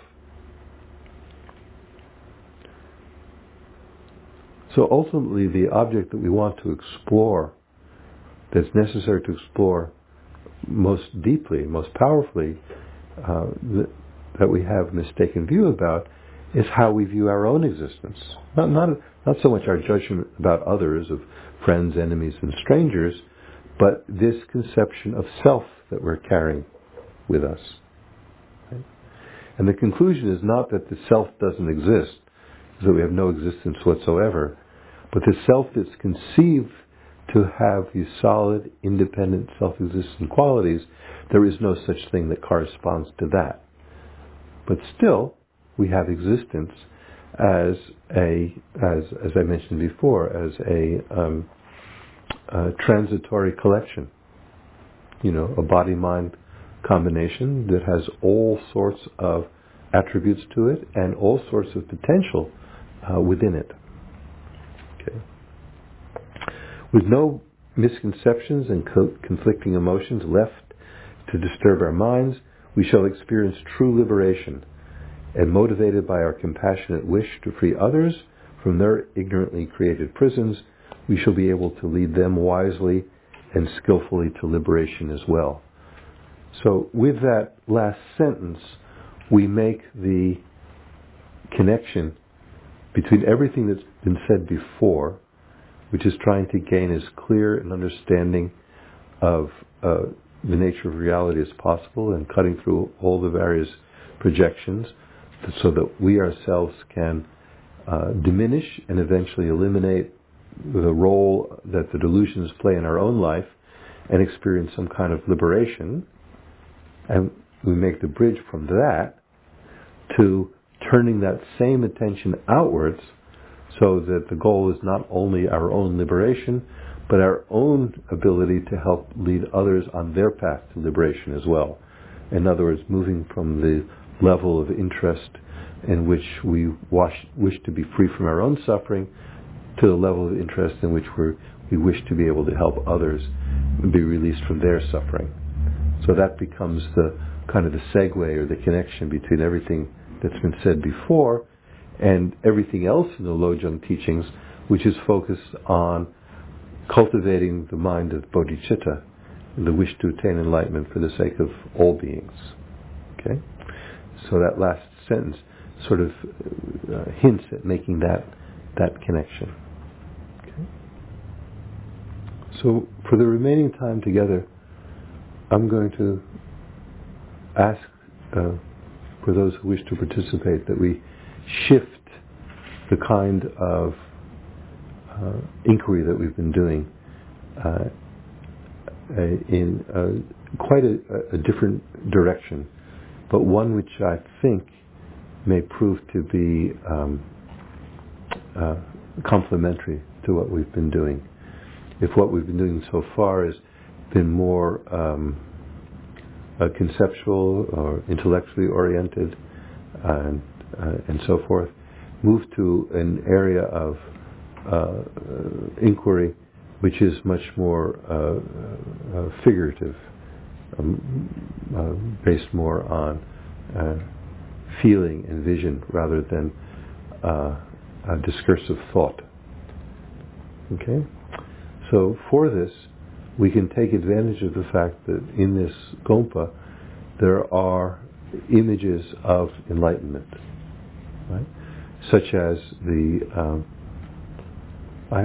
So ultimately, the object that we want to explore, that's necessary to explore most deeply, most powerfully, uh, that, that we have a mistaken view about, is how we view our own existence. Not, not, not so much our judgment about others, of friends, enemies, and strangers, but this conception of self that we're carrying with us. Right? And the conclusion is not that the self doesn't exist, that we have no existence whatsoever, but the self that's conceived to have these solid, independent, self-existent qualities, there is no such thing that corresponds to that. But still, we have existence as a, as as I mentioned before, as a, um, a transitory collection. You know, a body-mind combination that has all sorts of attributes to it and all sorts of potential uh, within it. Okay. With no misconceptions and co- conflicting emotions left to disturb our minds, we shall experience true liberation, and motivated by our compassionate wish to free others from their ignorantly created prisons, we shall be able to lead them wisely and skillfully to liberation as well. So with that last sentence, we make the connection between everything that's been said before, which is trying to gain as clear an understanding of uh, the nature of reality as possible and cutting through all the various projections so that we ourselves can uh, diminish and eventually eliminate the role that the delusions play in our own life and experience some kind of liberation. And we make the bridge from that to turning that same attention outwards so that the goal is not only our own liberation, but our own ability to help lead others on their path to liberation as well. In other words, moving from the level of interest in which we wash, wish to be free from our own suffering to the level of interest in which we're, we wish to be able to help others be released from their suffering. So that becomes the kind of the segue or the connection between everything that's been said before and everything else in the Lojong teachings, which is focused on cultivating the mind of bodhicitta, the wish to attain enlightenment for the sake of all beings. Okay? So that last sentence sort of uh, hints at making that that connection. Okay? So for the remaining time together, I'm going to ask uh, for those who wish to participate that we shift the kind of uh, inquiry that we've been doing uh, in uh, quite a, a different direction, but one which I think may prove to be um, uh, complementary to what we've been doing. If what we've been doing so far has been more um, uh, conceptual or intellectually oriented and, uh, and so forth, move to an area of uh, inquiry which is much more uh, uh, figurative, um, uh, based more on uh, feeling and vision rather than uh, a discursive thought. Okay? So for this, we can take advantage of the fact that in this Gompa there are images of enlightenment, right? Such as the, um, I,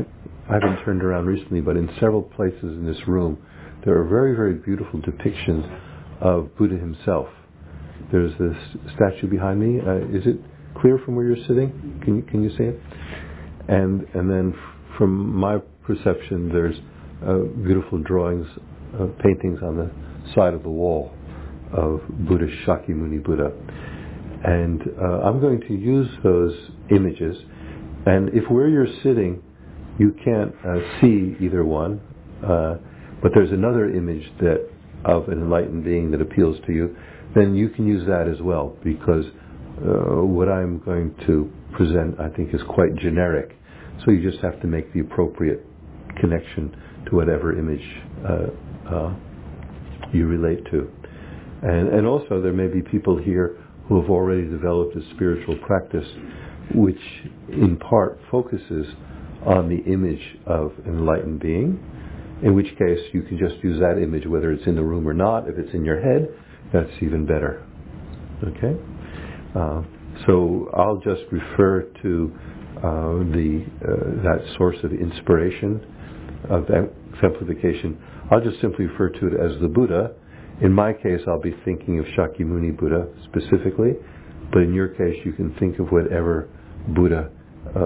I haven't turned around recently, but in several places in this room, there are very, very beautiful depictions of Buddha himself. There's this statue behind me. Uh, is it clear from where you're sitting? Can you, can you see it? And and then f- from my perception, there's uh, beautiful drawings, uh, paintings on the side of the wall of Buddha, Shakyamuni Buddha. And uh, I'm going to use those images. And if where you're sitting, you can't uh, see either one, uh, but there's another image that of an enlightened being that appeals to you, then you can use that as well, because uh, what I'm going to present, I think, is quite generic. So you just have to make the appropriate connection to whatever image uh, uh, you relate to. And, and also, there may be people here who have already developed a spiritual practice which in part focuses on the image of an enlightened being, in which case you can just use that image whether it's in the room or not. If it's in your head, that's even better. Okay? Uh, so I'll just refer to uh, the uh, that source of inspiration, of exemplification. I'll just simply refer to it as the Buddha. In my case, I'll be thinking of Shakyamuni Buddha specifically, but in your case, you can think of whatever Buddha, uh,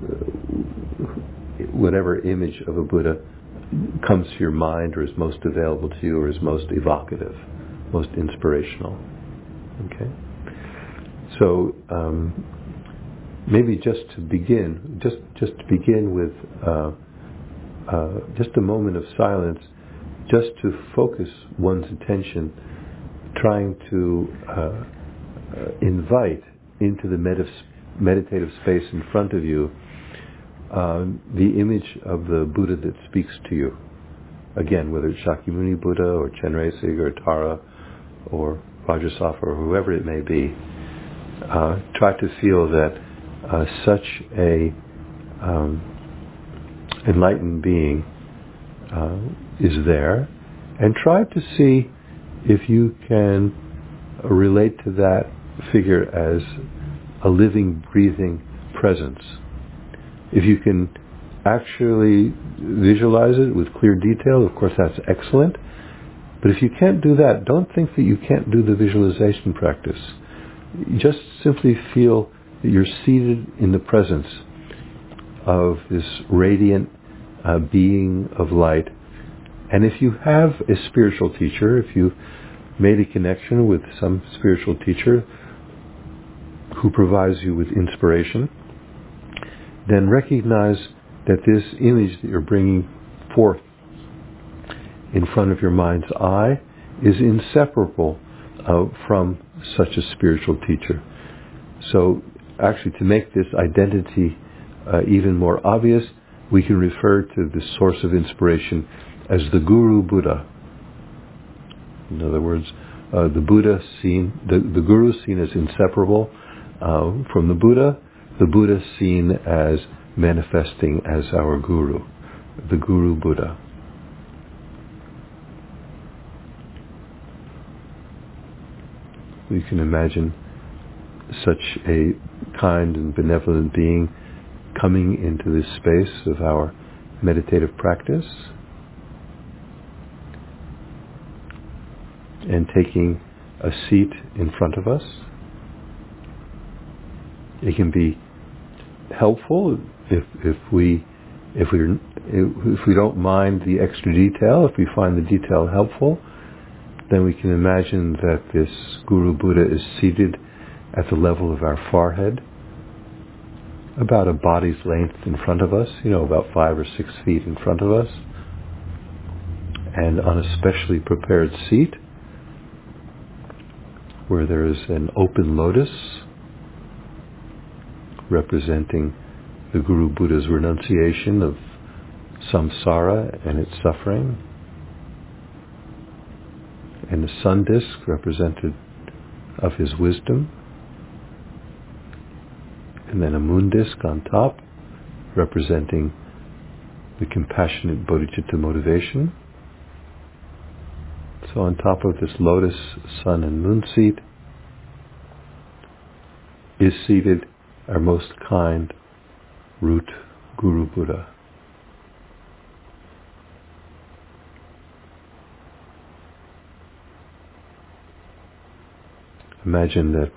whatever image of a Buddha comes to your mind or is most available to you or is most evocative, most inspirational. Okay? So, um, maybe just to begin, just, just to begin with uh, uh, just a moment of silence, just to focus one's attention, trying to uh, uh, invite into the medif- meditative space in front of you uh, the image of the Buddha that speaks to you. Again, whether it's Shakyamuni Buddha or Chenrezig or Tara or Vajrasattva or whoever it may be, uh, try to feel that uh, such a um, enlightened being uh, is there, and try to see if you can relate to that figure as a living, breathing presence. If you can actually visualize it with clear detail, of course that's excellent. But if you can't do that, don't think that you can't do the visualization practice. Just simply feel that you're seated in the presence of this radiant uh, being of light. And if you have a spiritual teacher, if you've made a connection with some spiritual teacher who provides you with inspiration, then recognize that this image that you're bringing forth in front of your mind's eye is inseparable uh, from such a spiritual teacher. So actually, to make this identity uh, even more obvious, we can refer to this source of inspiration as the Guru Buddha. In other words, uh, the Buddha seen, the, the Guru seen as inseparable uh, from the Buddha, the Buddha seen as manifesting as our Guru, the Guru Buddha. We can imagine such a kind and benevolent being coming into this space of our meditative practice and taking a seat in front of us. It can be helpful if if we if we if we don't mind the extra detail. If we find the detail helpful, then we can imagine that this Guru Buddha is seated at the level of our forehead, about a body's length in front of us, you know, about five or six feet in front of us, and on a specially prepared seat where there is an open lotus representing the Guru Buddha's renunciation of samsara and its suffering, and the sun disk represented of his wisdom, and then a moon disk on top representing the compassionate bodhicitta motivation. So on top of this lotus, sun and moon seat is seated our most kind root Guru Buddha. imagine that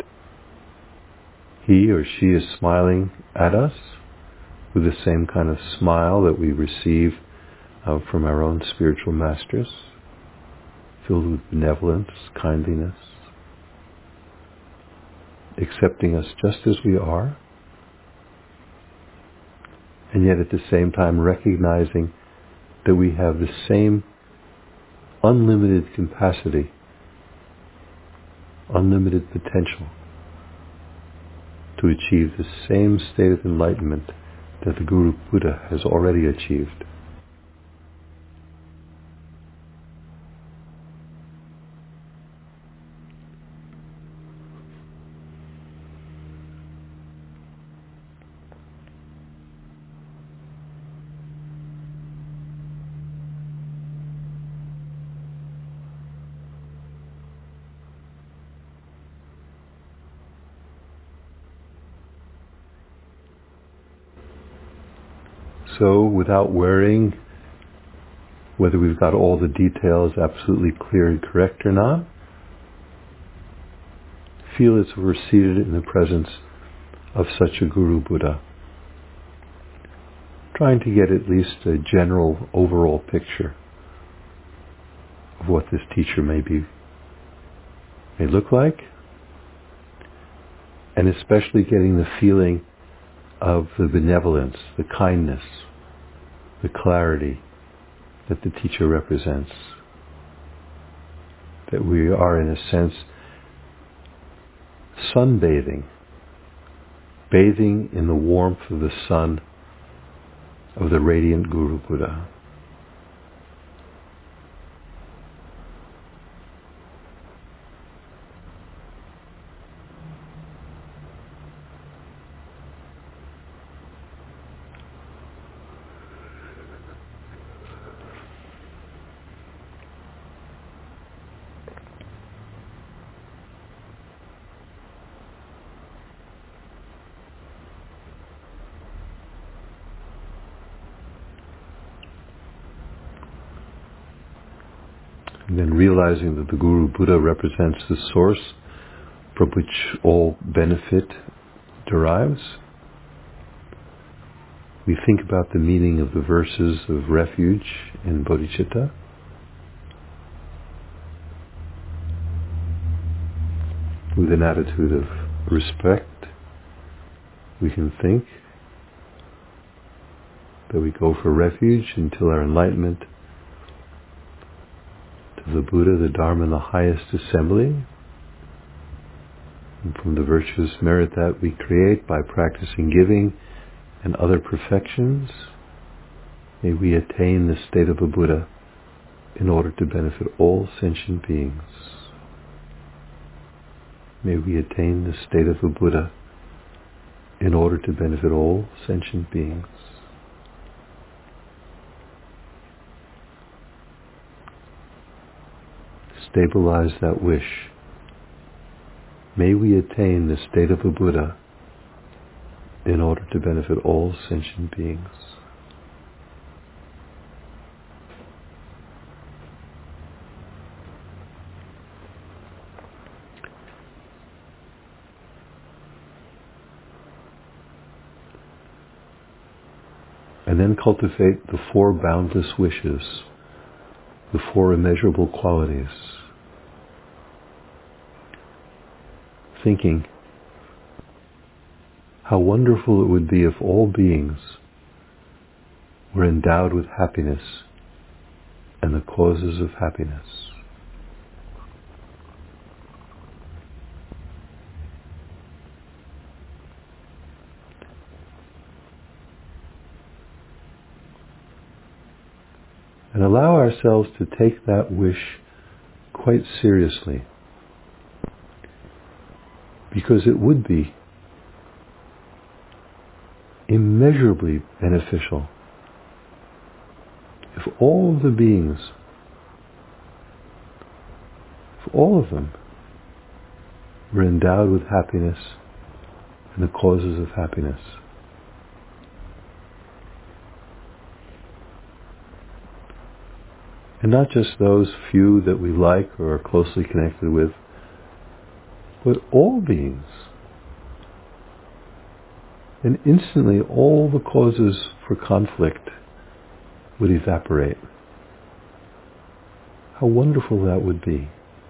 he or she is smiling at us with the same kind of smile that we receive uh, from our own spiritual masters, filled with benevolence, kindliness, accepting us just as we are, and yet at the same time recognizing that we have the same unlimited capacity, unlimited potential to achieve the same state of enlightenment that the Guru Buddha has already achieved. So, without worrying whether we've got all the details absolutely clear and correct or not, feel as if we're seated in the presence of such a Guru Buddha, trying to get at least a general overall picture of what this teacher may be, may look like, and especially getting the feeling of the benevolence, the kindness, the clarity that the teacher represents. That we are, in a sense, sunbathing, bathing in the warmth of the sun of the radiant Guru Buddha. And then realizing that the Guru Buddha represents the source from which all benefit derives, we think about the meaning of the verses of refuge in Bodhicitta. With an attitude of respect, we can think that we go for refuge until our enlightenment to the Buddha, the Dharma, and the highest assembly. And from the virtuous merit that we create by practicing giving and other perfections, may we attain the state of a Buddha in order to benefit all sentient beings. May we attain the state of a Buddha in order to benefit all sentient beings. Stabilize that wish. May we attain the state of a Buddha in order to benefit all sentient beings. And then cultivate the four boundless wishes, the four immeasurable qualities. Thinking how wonderful it would be if all beings were endowed with happiness and the causes of happiness. And allow ourselves to take that wish quite seriously, because it would be immeasurably beneficial if all of the beings, if all of them were endowed with happiness and the causes of happiness. And not just those few that we like or are closely connected with, but all beings. And instantly all the causes for conflict would evaporate. How wonderful that would be.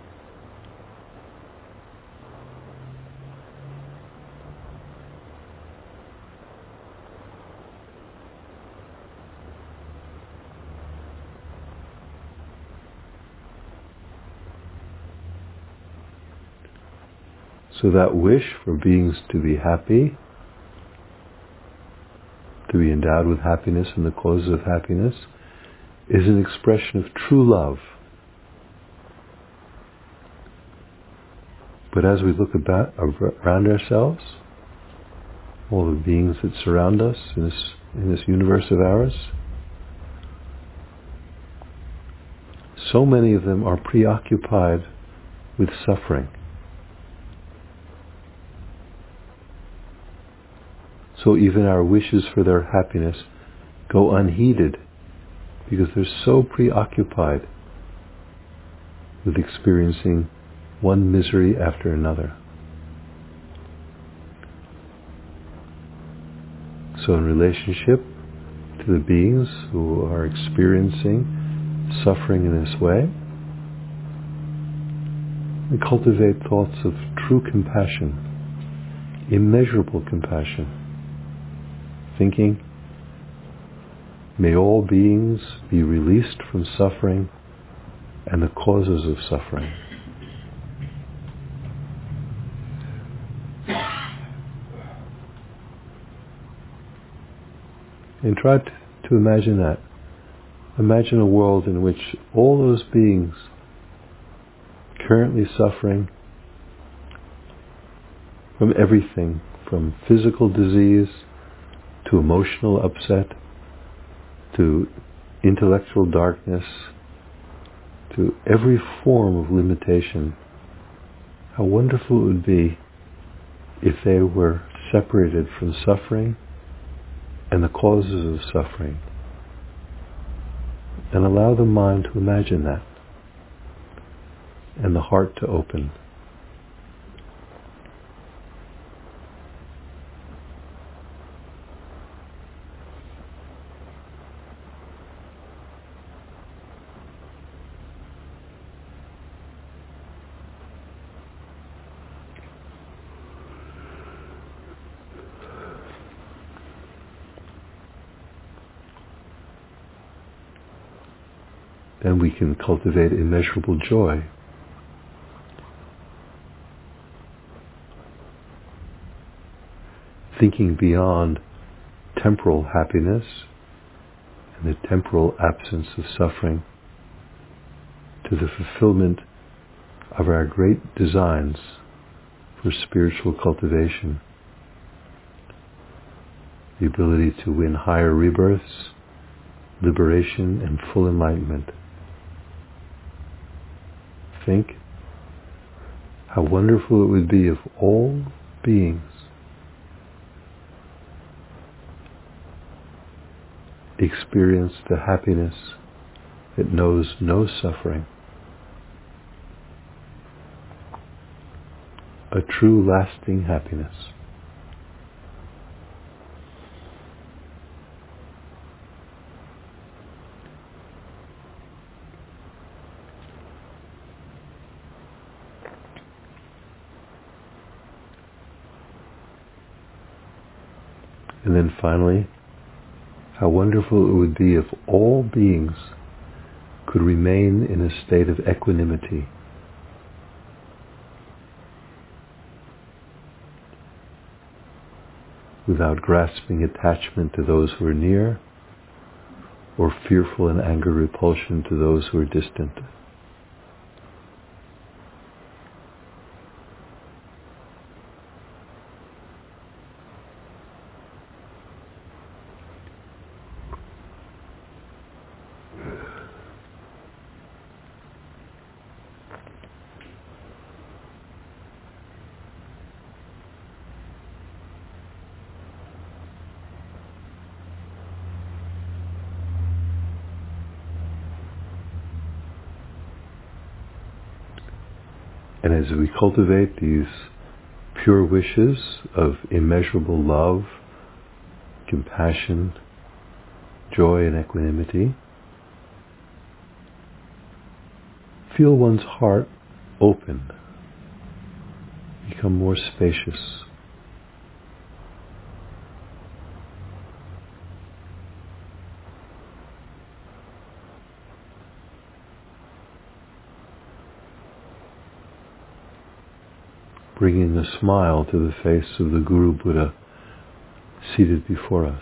So that wish for beings to be happy, to be endowed with happiness and the causes of happiness, is an expression of true love. But as we look about around ourselves, all the beings that surround us in this, in this universe of ours, so many of them are preoccupied with suffering. So even our wishes for their happiness go unheeded because they're so preoccupied with experiencing one misery after another. So in relationship to the beings who are experiencing suffering in this way, we cultivate thoughts of true compassion, immeasurable compassion, thinking, may all beings be released from suffering and the causes of suffering. And try to imagine that. Imagine a world in which all those beings currently suffering from everything, from physical disease to emotional upset, to intellectual darkness, to every form of limitation. How wonderful it would be if they were separated from suffering and the causes of suffering. And allow the mind to imagine that, and the heart to open. Then we can cultivate immeasurable joy. Thinking beyond temporal happiness and the temporal absence of suffering to the fulfillment of our great designs for spiritual cultivation. The ability to win higher rebirths, liberation, and full enlightenment. Think how wonderful it would be if all beings experienced the happiness that knows no suffering, a true lasting happiness. And then finally, how wonderful it would be if all beings could remain in a state of equanimity. Without grasping attachment to those who are near, or fearful and anger repulsion to those who are distant. And as we cultivate these pure wishes of immeasurable love, compassion, joy and equanimity, feel one's heart open, become more spacious. Bringing a smile to the face of the Guru Buddha seated before us.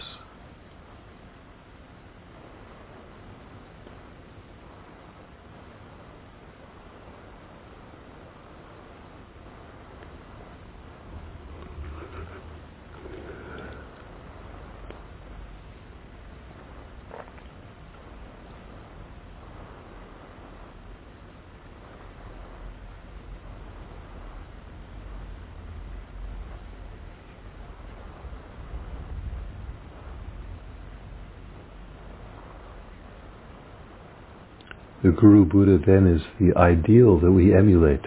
The Guru Buddha then is the ideal that we emulate.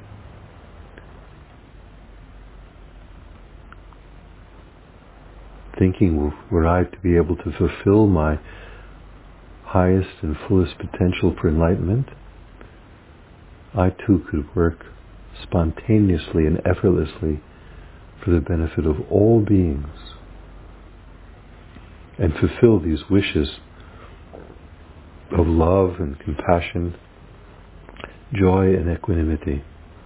Thinking, were I to be able to fulfill my highest and fullest potential for enlightenment, I too could work spontaneously and effortlessly for the benefit of all beings and fulfill these wishes of love and compassion, joy and equanimity,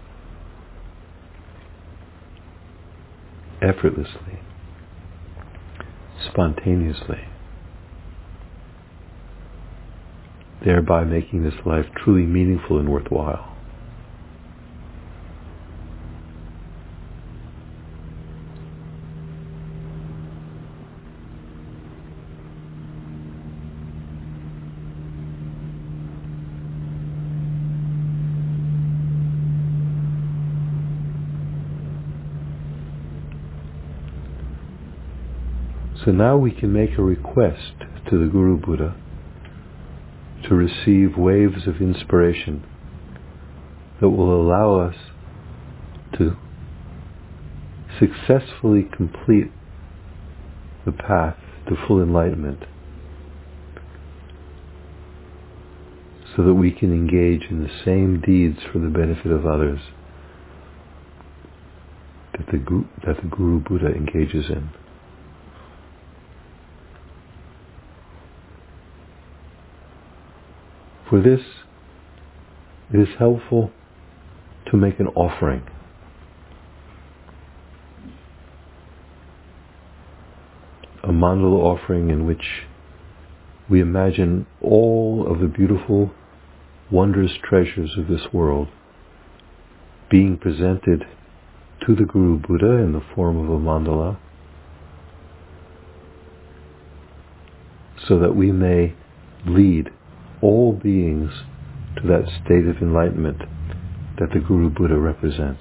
effortlessly, spontaneously, thereby making this life truly meaningful and worthwhile. So now we can make a request to the Guru Buddha to receive waves of inspiration that will allow us to successfully complete the path to full enlightenment, so that we can engage in the same deeds for the benefit of others that the, Gu- that the Guru Buddha engages in. For this, it is helpful to make an offering. A mandala offering in which we imagine all of the beautiful, wondrous treasures of this world being presented to the Guru Buddha in the form of a mandala, so that we may lead all beings to that state of enlightenment that the Guru Buddha represents.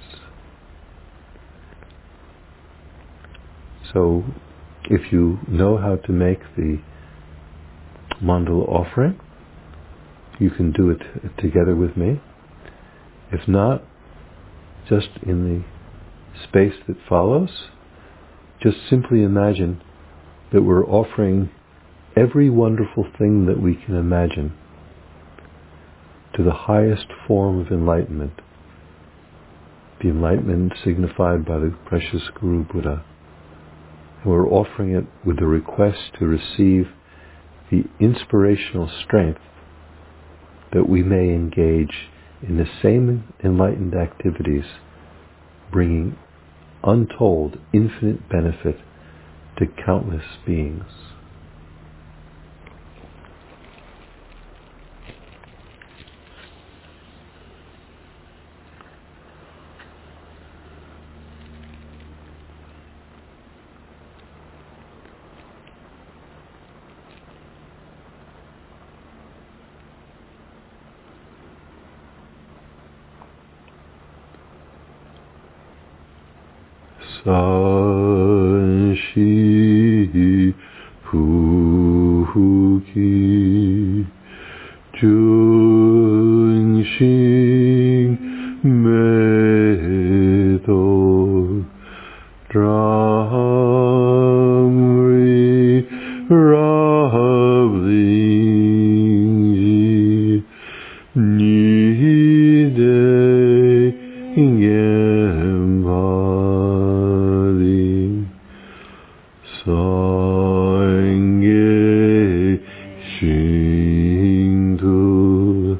So, if you know how to make the mandala offering, you can do it together with me. If not, just in the space that follows, just simply imagine that we're offering every wonderful thing that we can imagine to the highest form of enlightenment, the enlightenment signified by the precious Guru Buddha. And we're offering it with the request to receive the inspirational strength that we may engage in the same enlightened activities, bringing untold, infinite benefit to countless beings. San Shi Hu Ki Jun Xing Mei Ming Tu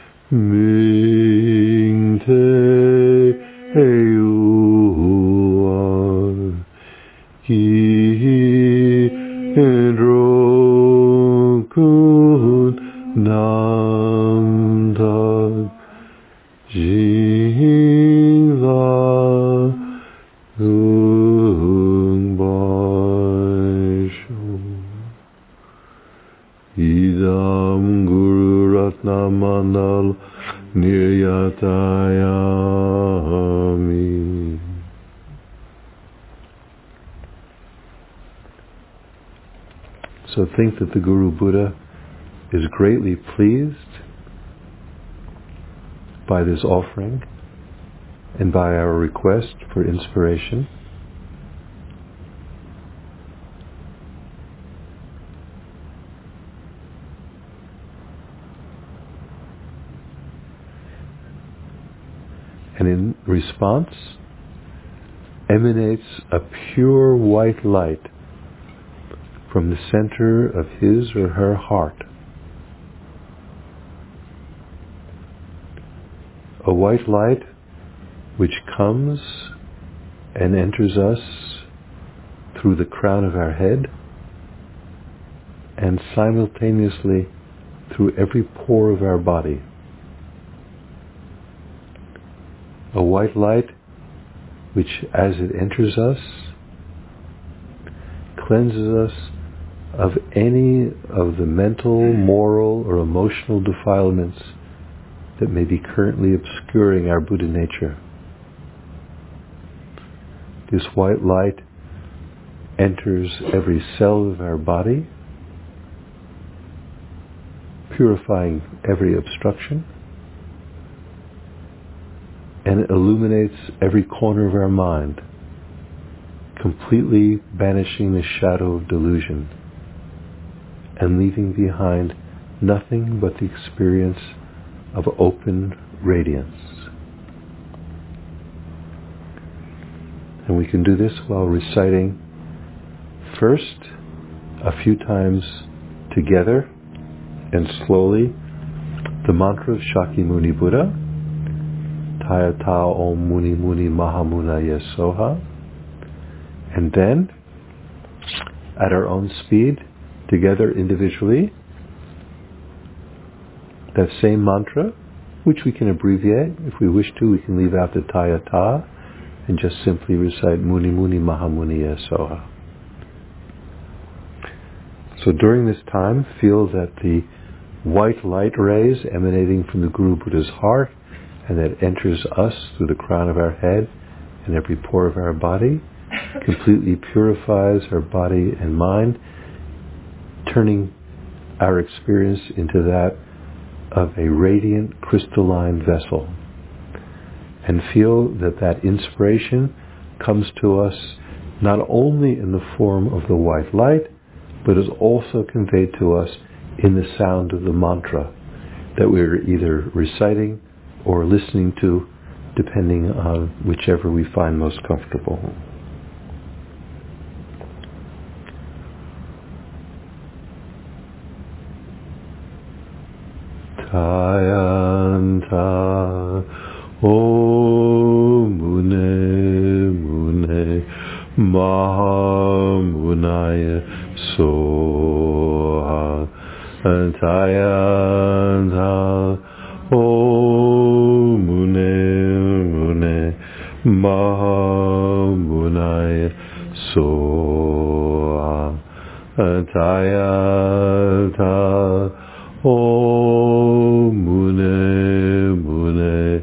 Ming Te Ua Ki Ro Kun Nam Ta Jing La Ung Bai Shu Idam Guru Ratna Mandal Niryatayami. So think that the Guru Buddha is greatly pleased by this offering and by our request for inspiration. And in response emanates a pure white light from the center of his or her heart. A white light which comes and enters us through the crown of our head and simultaneously through every pore of our body. A white light which, as it enters us, cleanses us of any of the mental, moral, or emotional defilements that may be currently obscuring our Buddha nature. This white light enters every cell of our body, purifying every obstruction, and it illuminates every corner of our mind, completely banishing the shadow of delusion and leaving behind nothing but the experience of open radiance. And we can do this while reciting first a few times together and slowly the mantra of Shakyamuni Buddha, Tayata Om Muni Muni Mahamuna Yesoha, and then at our own speed, together individually, that same mantra, which we can abbreviate. If we wish to, we can leave out the Tayata and just simply recite Muni Muni Mahamuni Yesoha. So during this time, feel that the white light rays emanating from the Guru Buddha's heart and that enters us through the crown of our head and every pore of our body completely purifies our body and mind, turning our experience into that of a radiant crystalline vessel. And feel that that inspiration comes to us not only in the form of the white light, but is also conveyed to us in the sound of the mantra that we're either reciting or listening to, depending on whichever we find most comfortable. Tayanta Om Mune Mune Mahamunaya Soha Tayanta Om Mune Mune Mahamunaya Soha Tayanta Om Mune Mune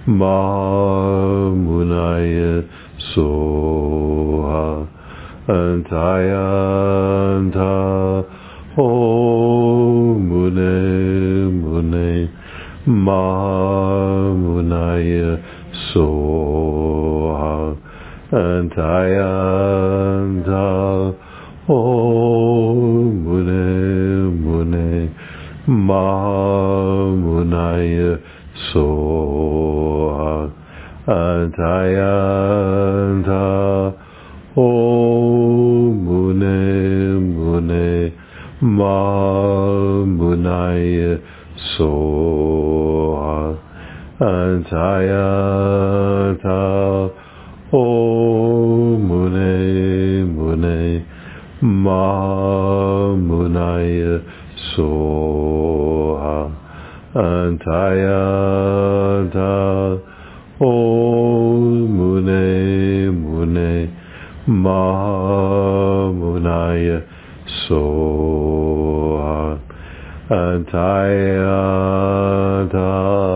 Mahamunaya Soha Tayanta Om Mune Mune Mahamunaya Soha Tayanta Om Mune Mune Mahamunaya Soha Tayanta Om Mune Mune Mahamunaya munaya soha antayata om mune mune ma munaya soha antayata om mune mune ma munaya soha antayata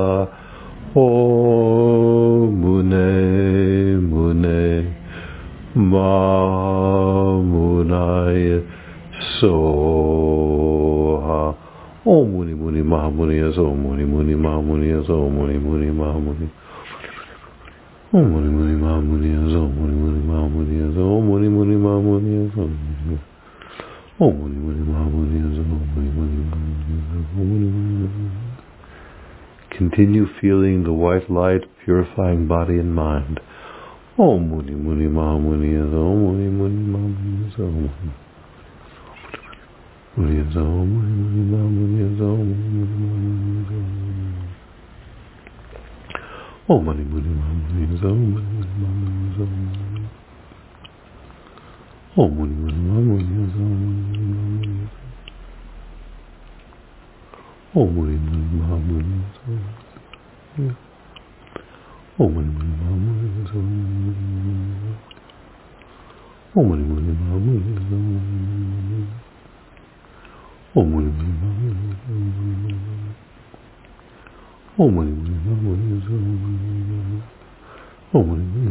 om mune mune ma munaya soha om muni muni ma muni as om muni muni ma muni as om muni muni ma muni om muni muni ma muni as om muni muni ma muni as om muni muni ma muni as om muni om muni muni ma muni as om muni muni ma muni muni. Continue feeling the white light purifying body and mind. Om muni muni ma muni as om muni muni ma muni as om muni muni as om muni muni ma muni as om muni muni ma muni as om muni muni ma muni as om muni muni ma muni as om muni om muni muni ma muni as om muni ma muni om muni muni ma muni as om om muni muni ma muni as om om muni muni ma muni as om om muni muni ma muni as om muni muni ma muni as om muni muni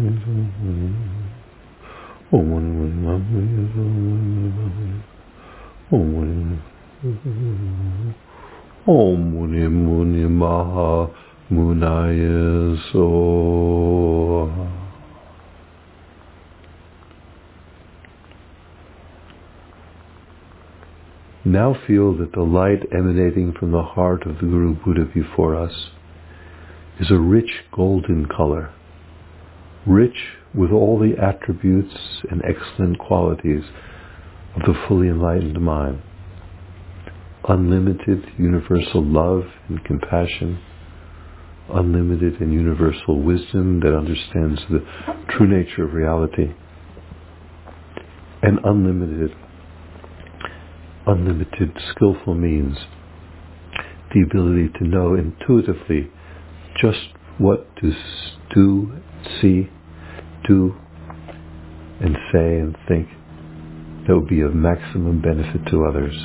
om muni muni ma muni as om muni om muni muni maha munaya soha. Now feel that the light emanating from the heart of the Guru Buddha before us is a rich golden color, rich with all the attributes and excellent qualities of the fully enlightened mind. Unlimited universal love and compassion, unlimited and universal wisdom that understands the true nature of reality, and unlimited unlimited skillful means, the ability to know intuitively just what to do, see, do, and say and think that will be of maximum benefit to others.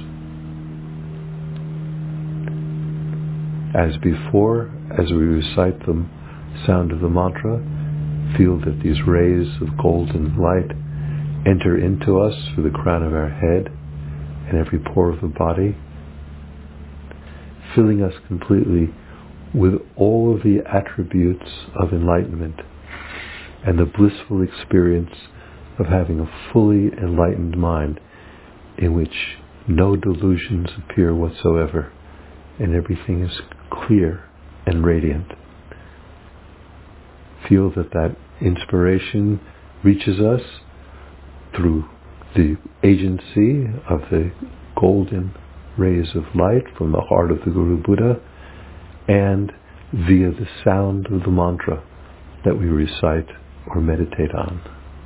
As before, as we recite the sound of the mantra, feel that these rays of golden light enter into us through the crown of our head and every pore of the body, filling us completely with all of the attributes of enlightenment and the blissful experience of having a fully enlightened mind in which no delusions appear whatsoever and everything is clear and radiant. Feel that that inspiration reaches us through the agency of the golden rays of light from the heart of the Guru Buddha and via the sound of the mantra that we recite or meditate on.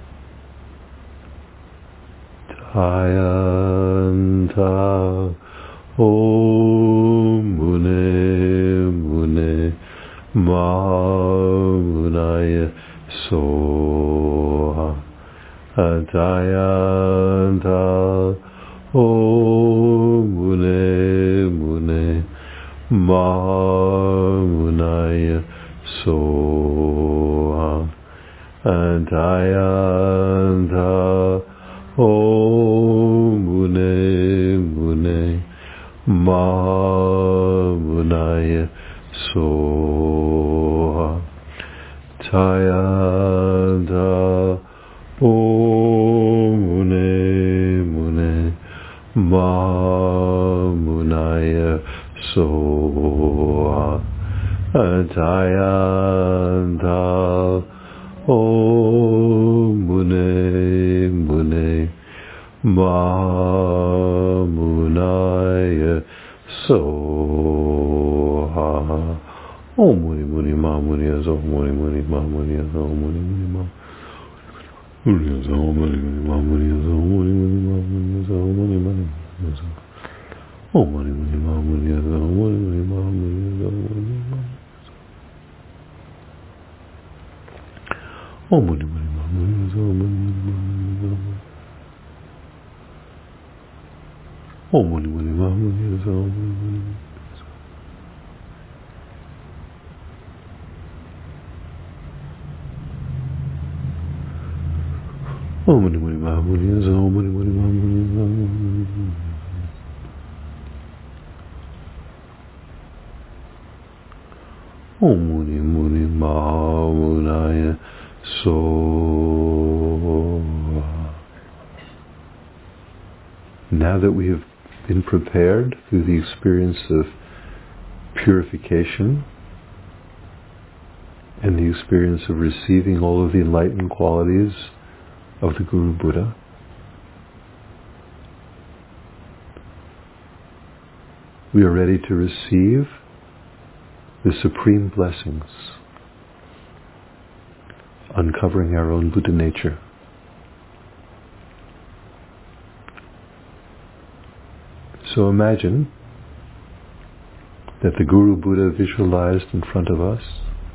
Tayanta Om Mune Mune Ma Munaya Soha Tayanta Om Mune Mune Ma Munaya Soha Tayanta Om Mune Mune Ma Munaya Soha Tayanta Om Mune Mune Ma Munaya Soha Tayanta Om Mune Mune Ma Munaya Soha. Om Muni Muni Ma Muni as Om Muni Muni Ma Muni as Om Muni Muni Ma Muni as Om Muni Muni Ma Muni as Om Muni Muni Ma Muni as Om Muni Muni as Om Muni Muni Ma Muni as Om Muni Muni Ma Muni as Om Muni Ma Om Muni Muni Ma Muni as Om Muni Muni Ma Muni Om Muni Muni Ma Muni as Om Muni Muni Om Muni Muni Ma Muni as Om Muni Muni Ma Muni Ma Muni Om Muni Muni Ma Munaya Soha. Now that we have been prepared through the experience of purification and the experience of receiving all of the enlightened qualities of the Guru Buddha, we are ready to receive the supreme blessings, uncovering our own Buddha nature. So imagine that the Guru Buddha visualized in front of us,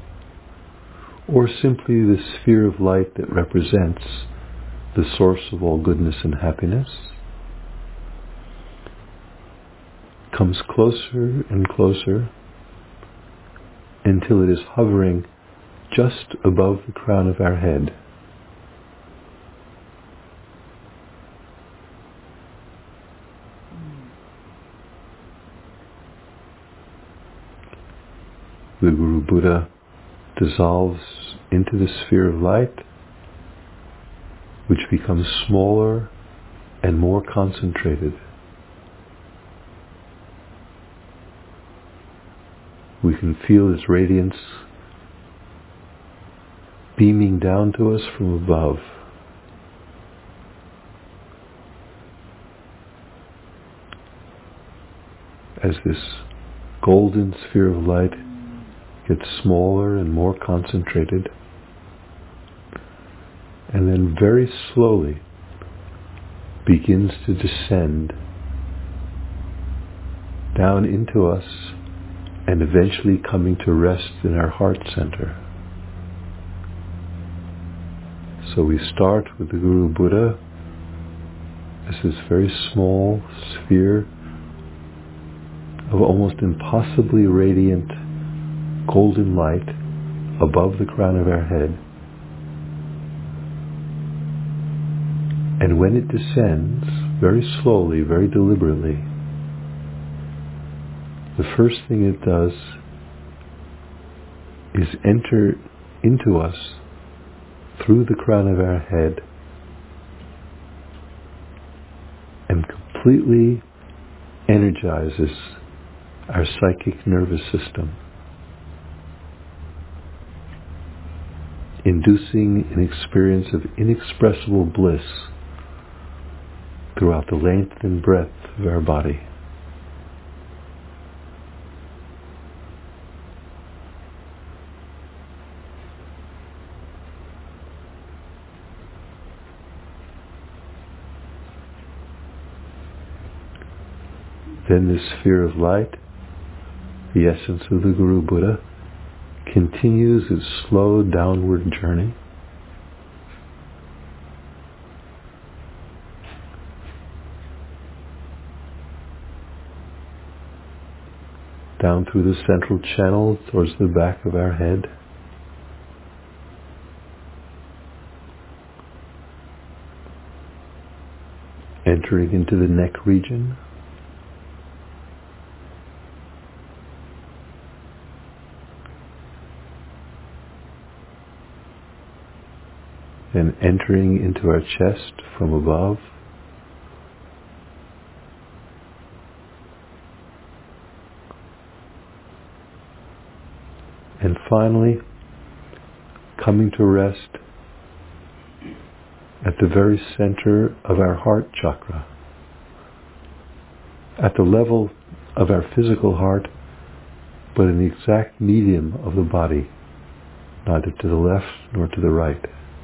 or simply the sphere of light that represents the source of all goodness and happiness, comes closer and closer until it is hovering just above the crown of our head. The Guru Buddha dissolves into the sphere of light, which becomes smaller and more concentrated. We can feel its radiance beaming down to us from above. As this golden sphere of light gets smaller and more concentrated, and then very slowly begins to descend down into us and eventually coming to rest in our heart center. So we start with the Guru Buddha as this very small sphere of almost impossibly radiant golden light above the crown of our head. And when it descends, very slowly, very deliberately, the first thing it does is enter into us through the crown of our head and completely energizes our psychic nervous system, inducing an experience of inexpressible bliss throughout the length and breadth of our body. Then this sphere of light, the essence of the Guru Buddha, continues its slow downward journey. Down through the central channel towards the back of our head. Entering into the neck region. And entering into our chest from above. And finally, coming to rest at the very center of our heart chakra, at the level of our physical heart, but in the exact medium of the body, neither to the left nor to the right.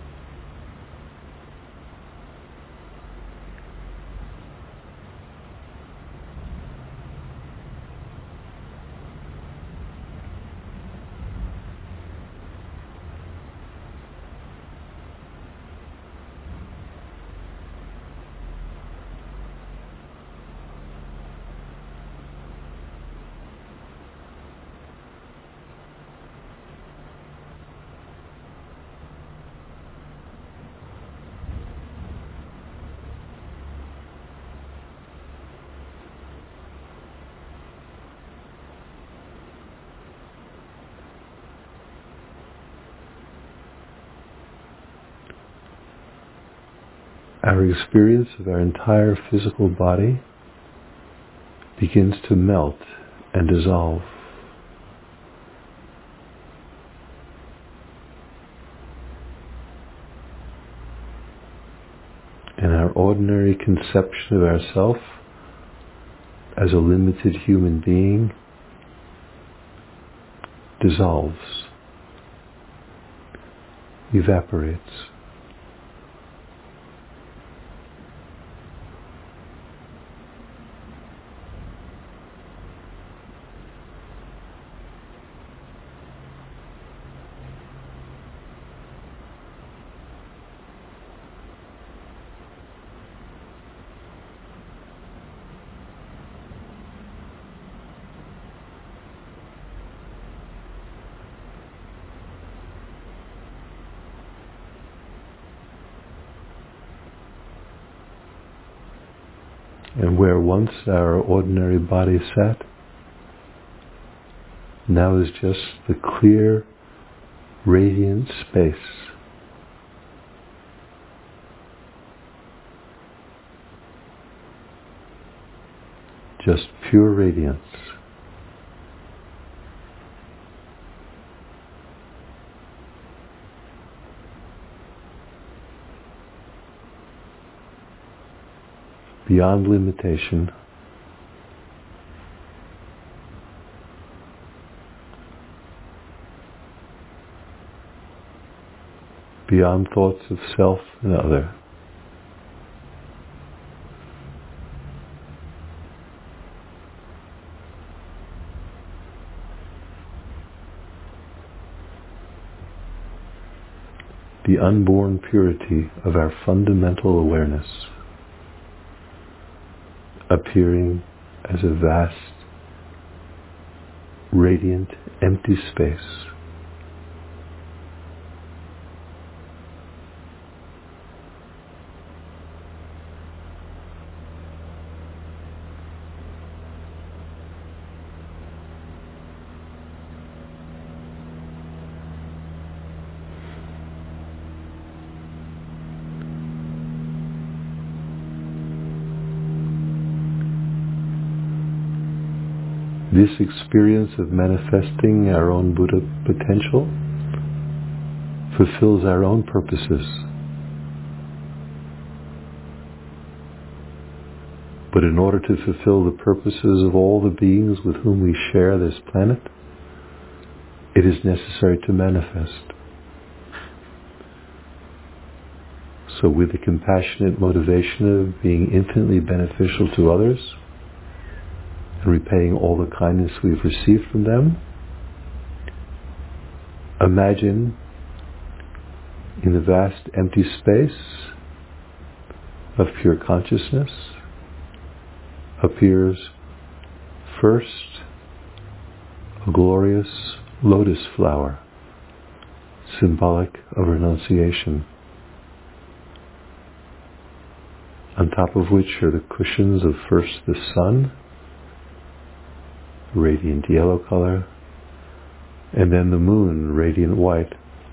Our experience of our entire physical body begins to melt and dissolve. And our ordinary conception of ourself as a limited human being dissolves, evaporates. And where once our ordinary body sat, now is just the clear, radiant space. Just pure radiance. Beyond limitation, beyond thoughts of self and other. The unborn purity of our fundamental awareness, appearing as a vast, radiant, empty space. This experience of manifesting our own Buddha potential fulfills our own purposes. But in order to fulfill the purposes of all the beings with whom we share this planet, it is necessary to manifest. So with the compassionate motivation of being infinitely beneficial to others, and repaying all the kindness we've received from them, imagine in the vast empty space of pure consciousness appears first a glorious lotus flower, symbolic of renunciation, on top of which are the cushions of first the sun, radiant yellow color, and then the moon, radiant white.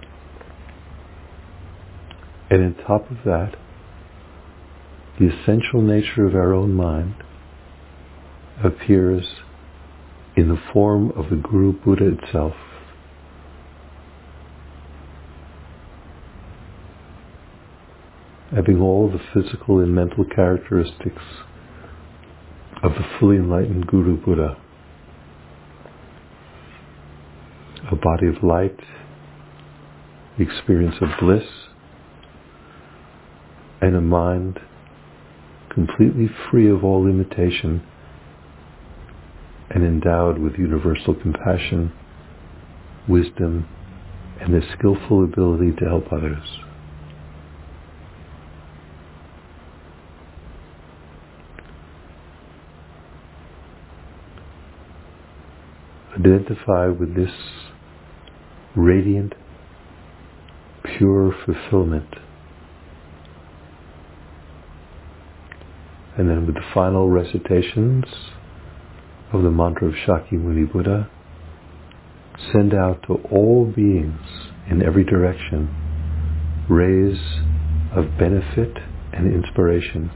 And on top of that, the essential nature of our own mind appears in the form of the Guru Buddha itself. Having all the physical and mental characteristics of the fully enlightened Guru Buddha, a body of light, the experience of bliss, and a mind completely free of all limitation and endowed with universal compassion, wisdom, and the skillful ability to help others. Identify with this radiant, pure fulfillment. And then with the final recitations of the mantra of Shakyamuni Buddha, send out to all beings in every direction rays of benefit and inspiration,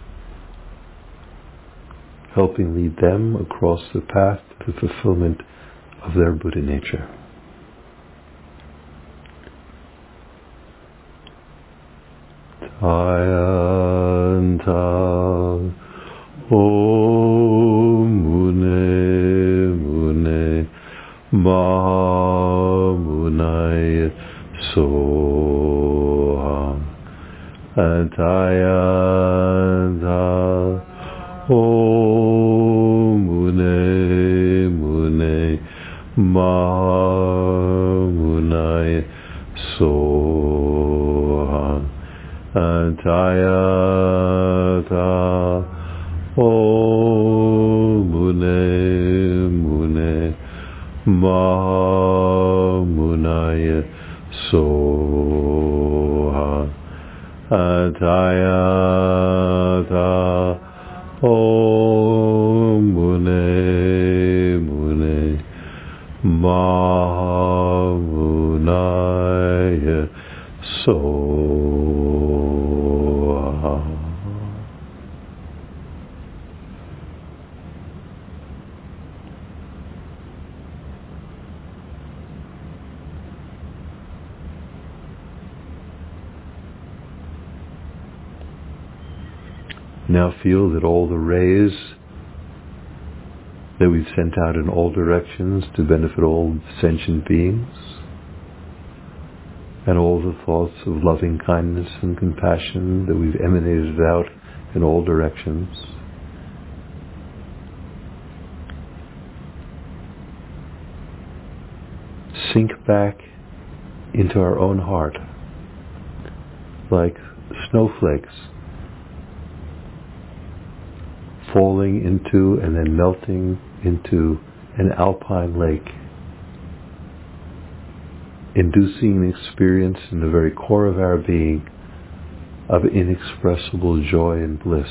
helping lead them across the path to the fulfillment of their Buddha nature. Tayanta Om Mune Mune Mamunaya Soham Tayanta Om Mune Mune Mamunaya Soham Tayata Om Mune Mune Mamunaya Soha Tayata Om Mune Mune Mamunaya Soha. Now feel that all the rays that we've sent out in all directions to benefit all sentient beings, and all the thoughts of loving kindness and compassion that we've emanated out in all directions, sink back into our own heart like snowflakes falling into and then melting into an alpine lake, inducing an experience in the very core of our being of inexpressible joy and bliss.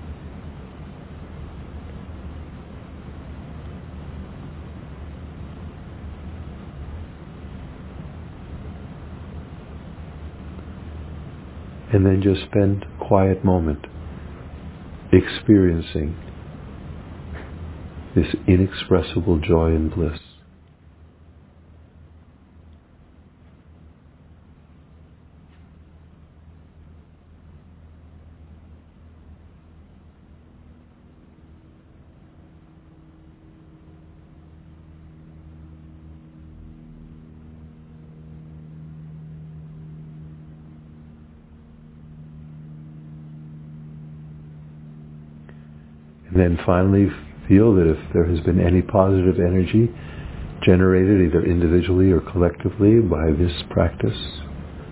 And then just spend a quiet moment experiencing this inexpressible joy and bliss. And then finally feel that if there has been any positive energy generated either individually or collectively by this practice,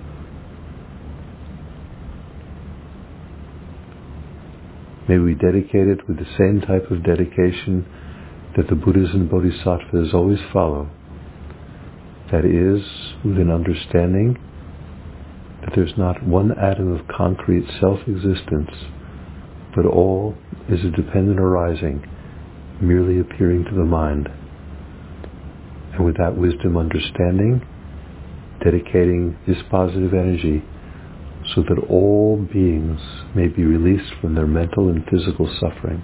may we dedicate it with the same type of dedication that the Buddhas and Bodhisattvas always follow. That is, with an understanding that there's not one atom of concrete self-existence, but all is a dependent arising, merely appearing to the mind. And with that wisdom understanding, dedicating this positive energy so that all beings may be released from their mental and physical sufferings.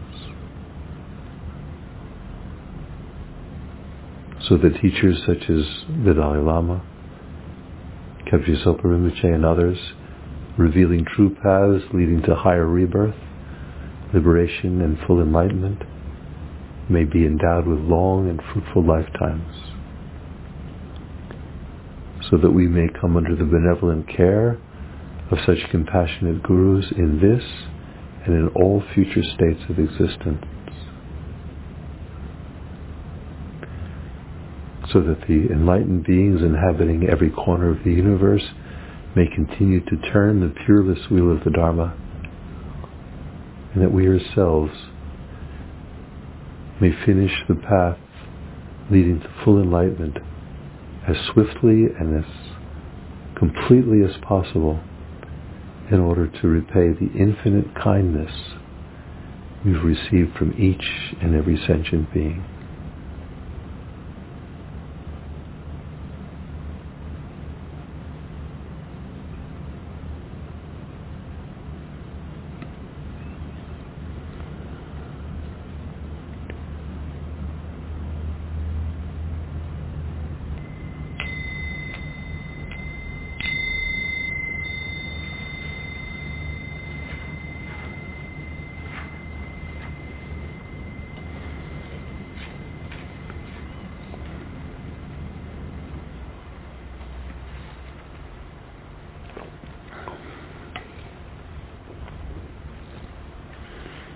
So that teachers such as the Dalai Lama, Khedri Sopa Rinpoche and others, revealing true paths leading to higher rebirth, liberation and full enlightenment, may be endowed with long and fruitful lifetimes, so that we may come under the benevolent care of such compassionate gurus in this and in all future states of existence, so that the enlightened beings inhabiting every corner of the universe may continue to turn the peerless wheel of the Dharma, and that we ourselves may finish the path leading to full enlightenment as swiftly and as completely as possible, in order to repay the infinite kindness we've received from each and every sentient being.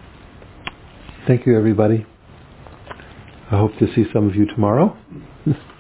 Thank you, everybody. I hope to see some of you tomorrow.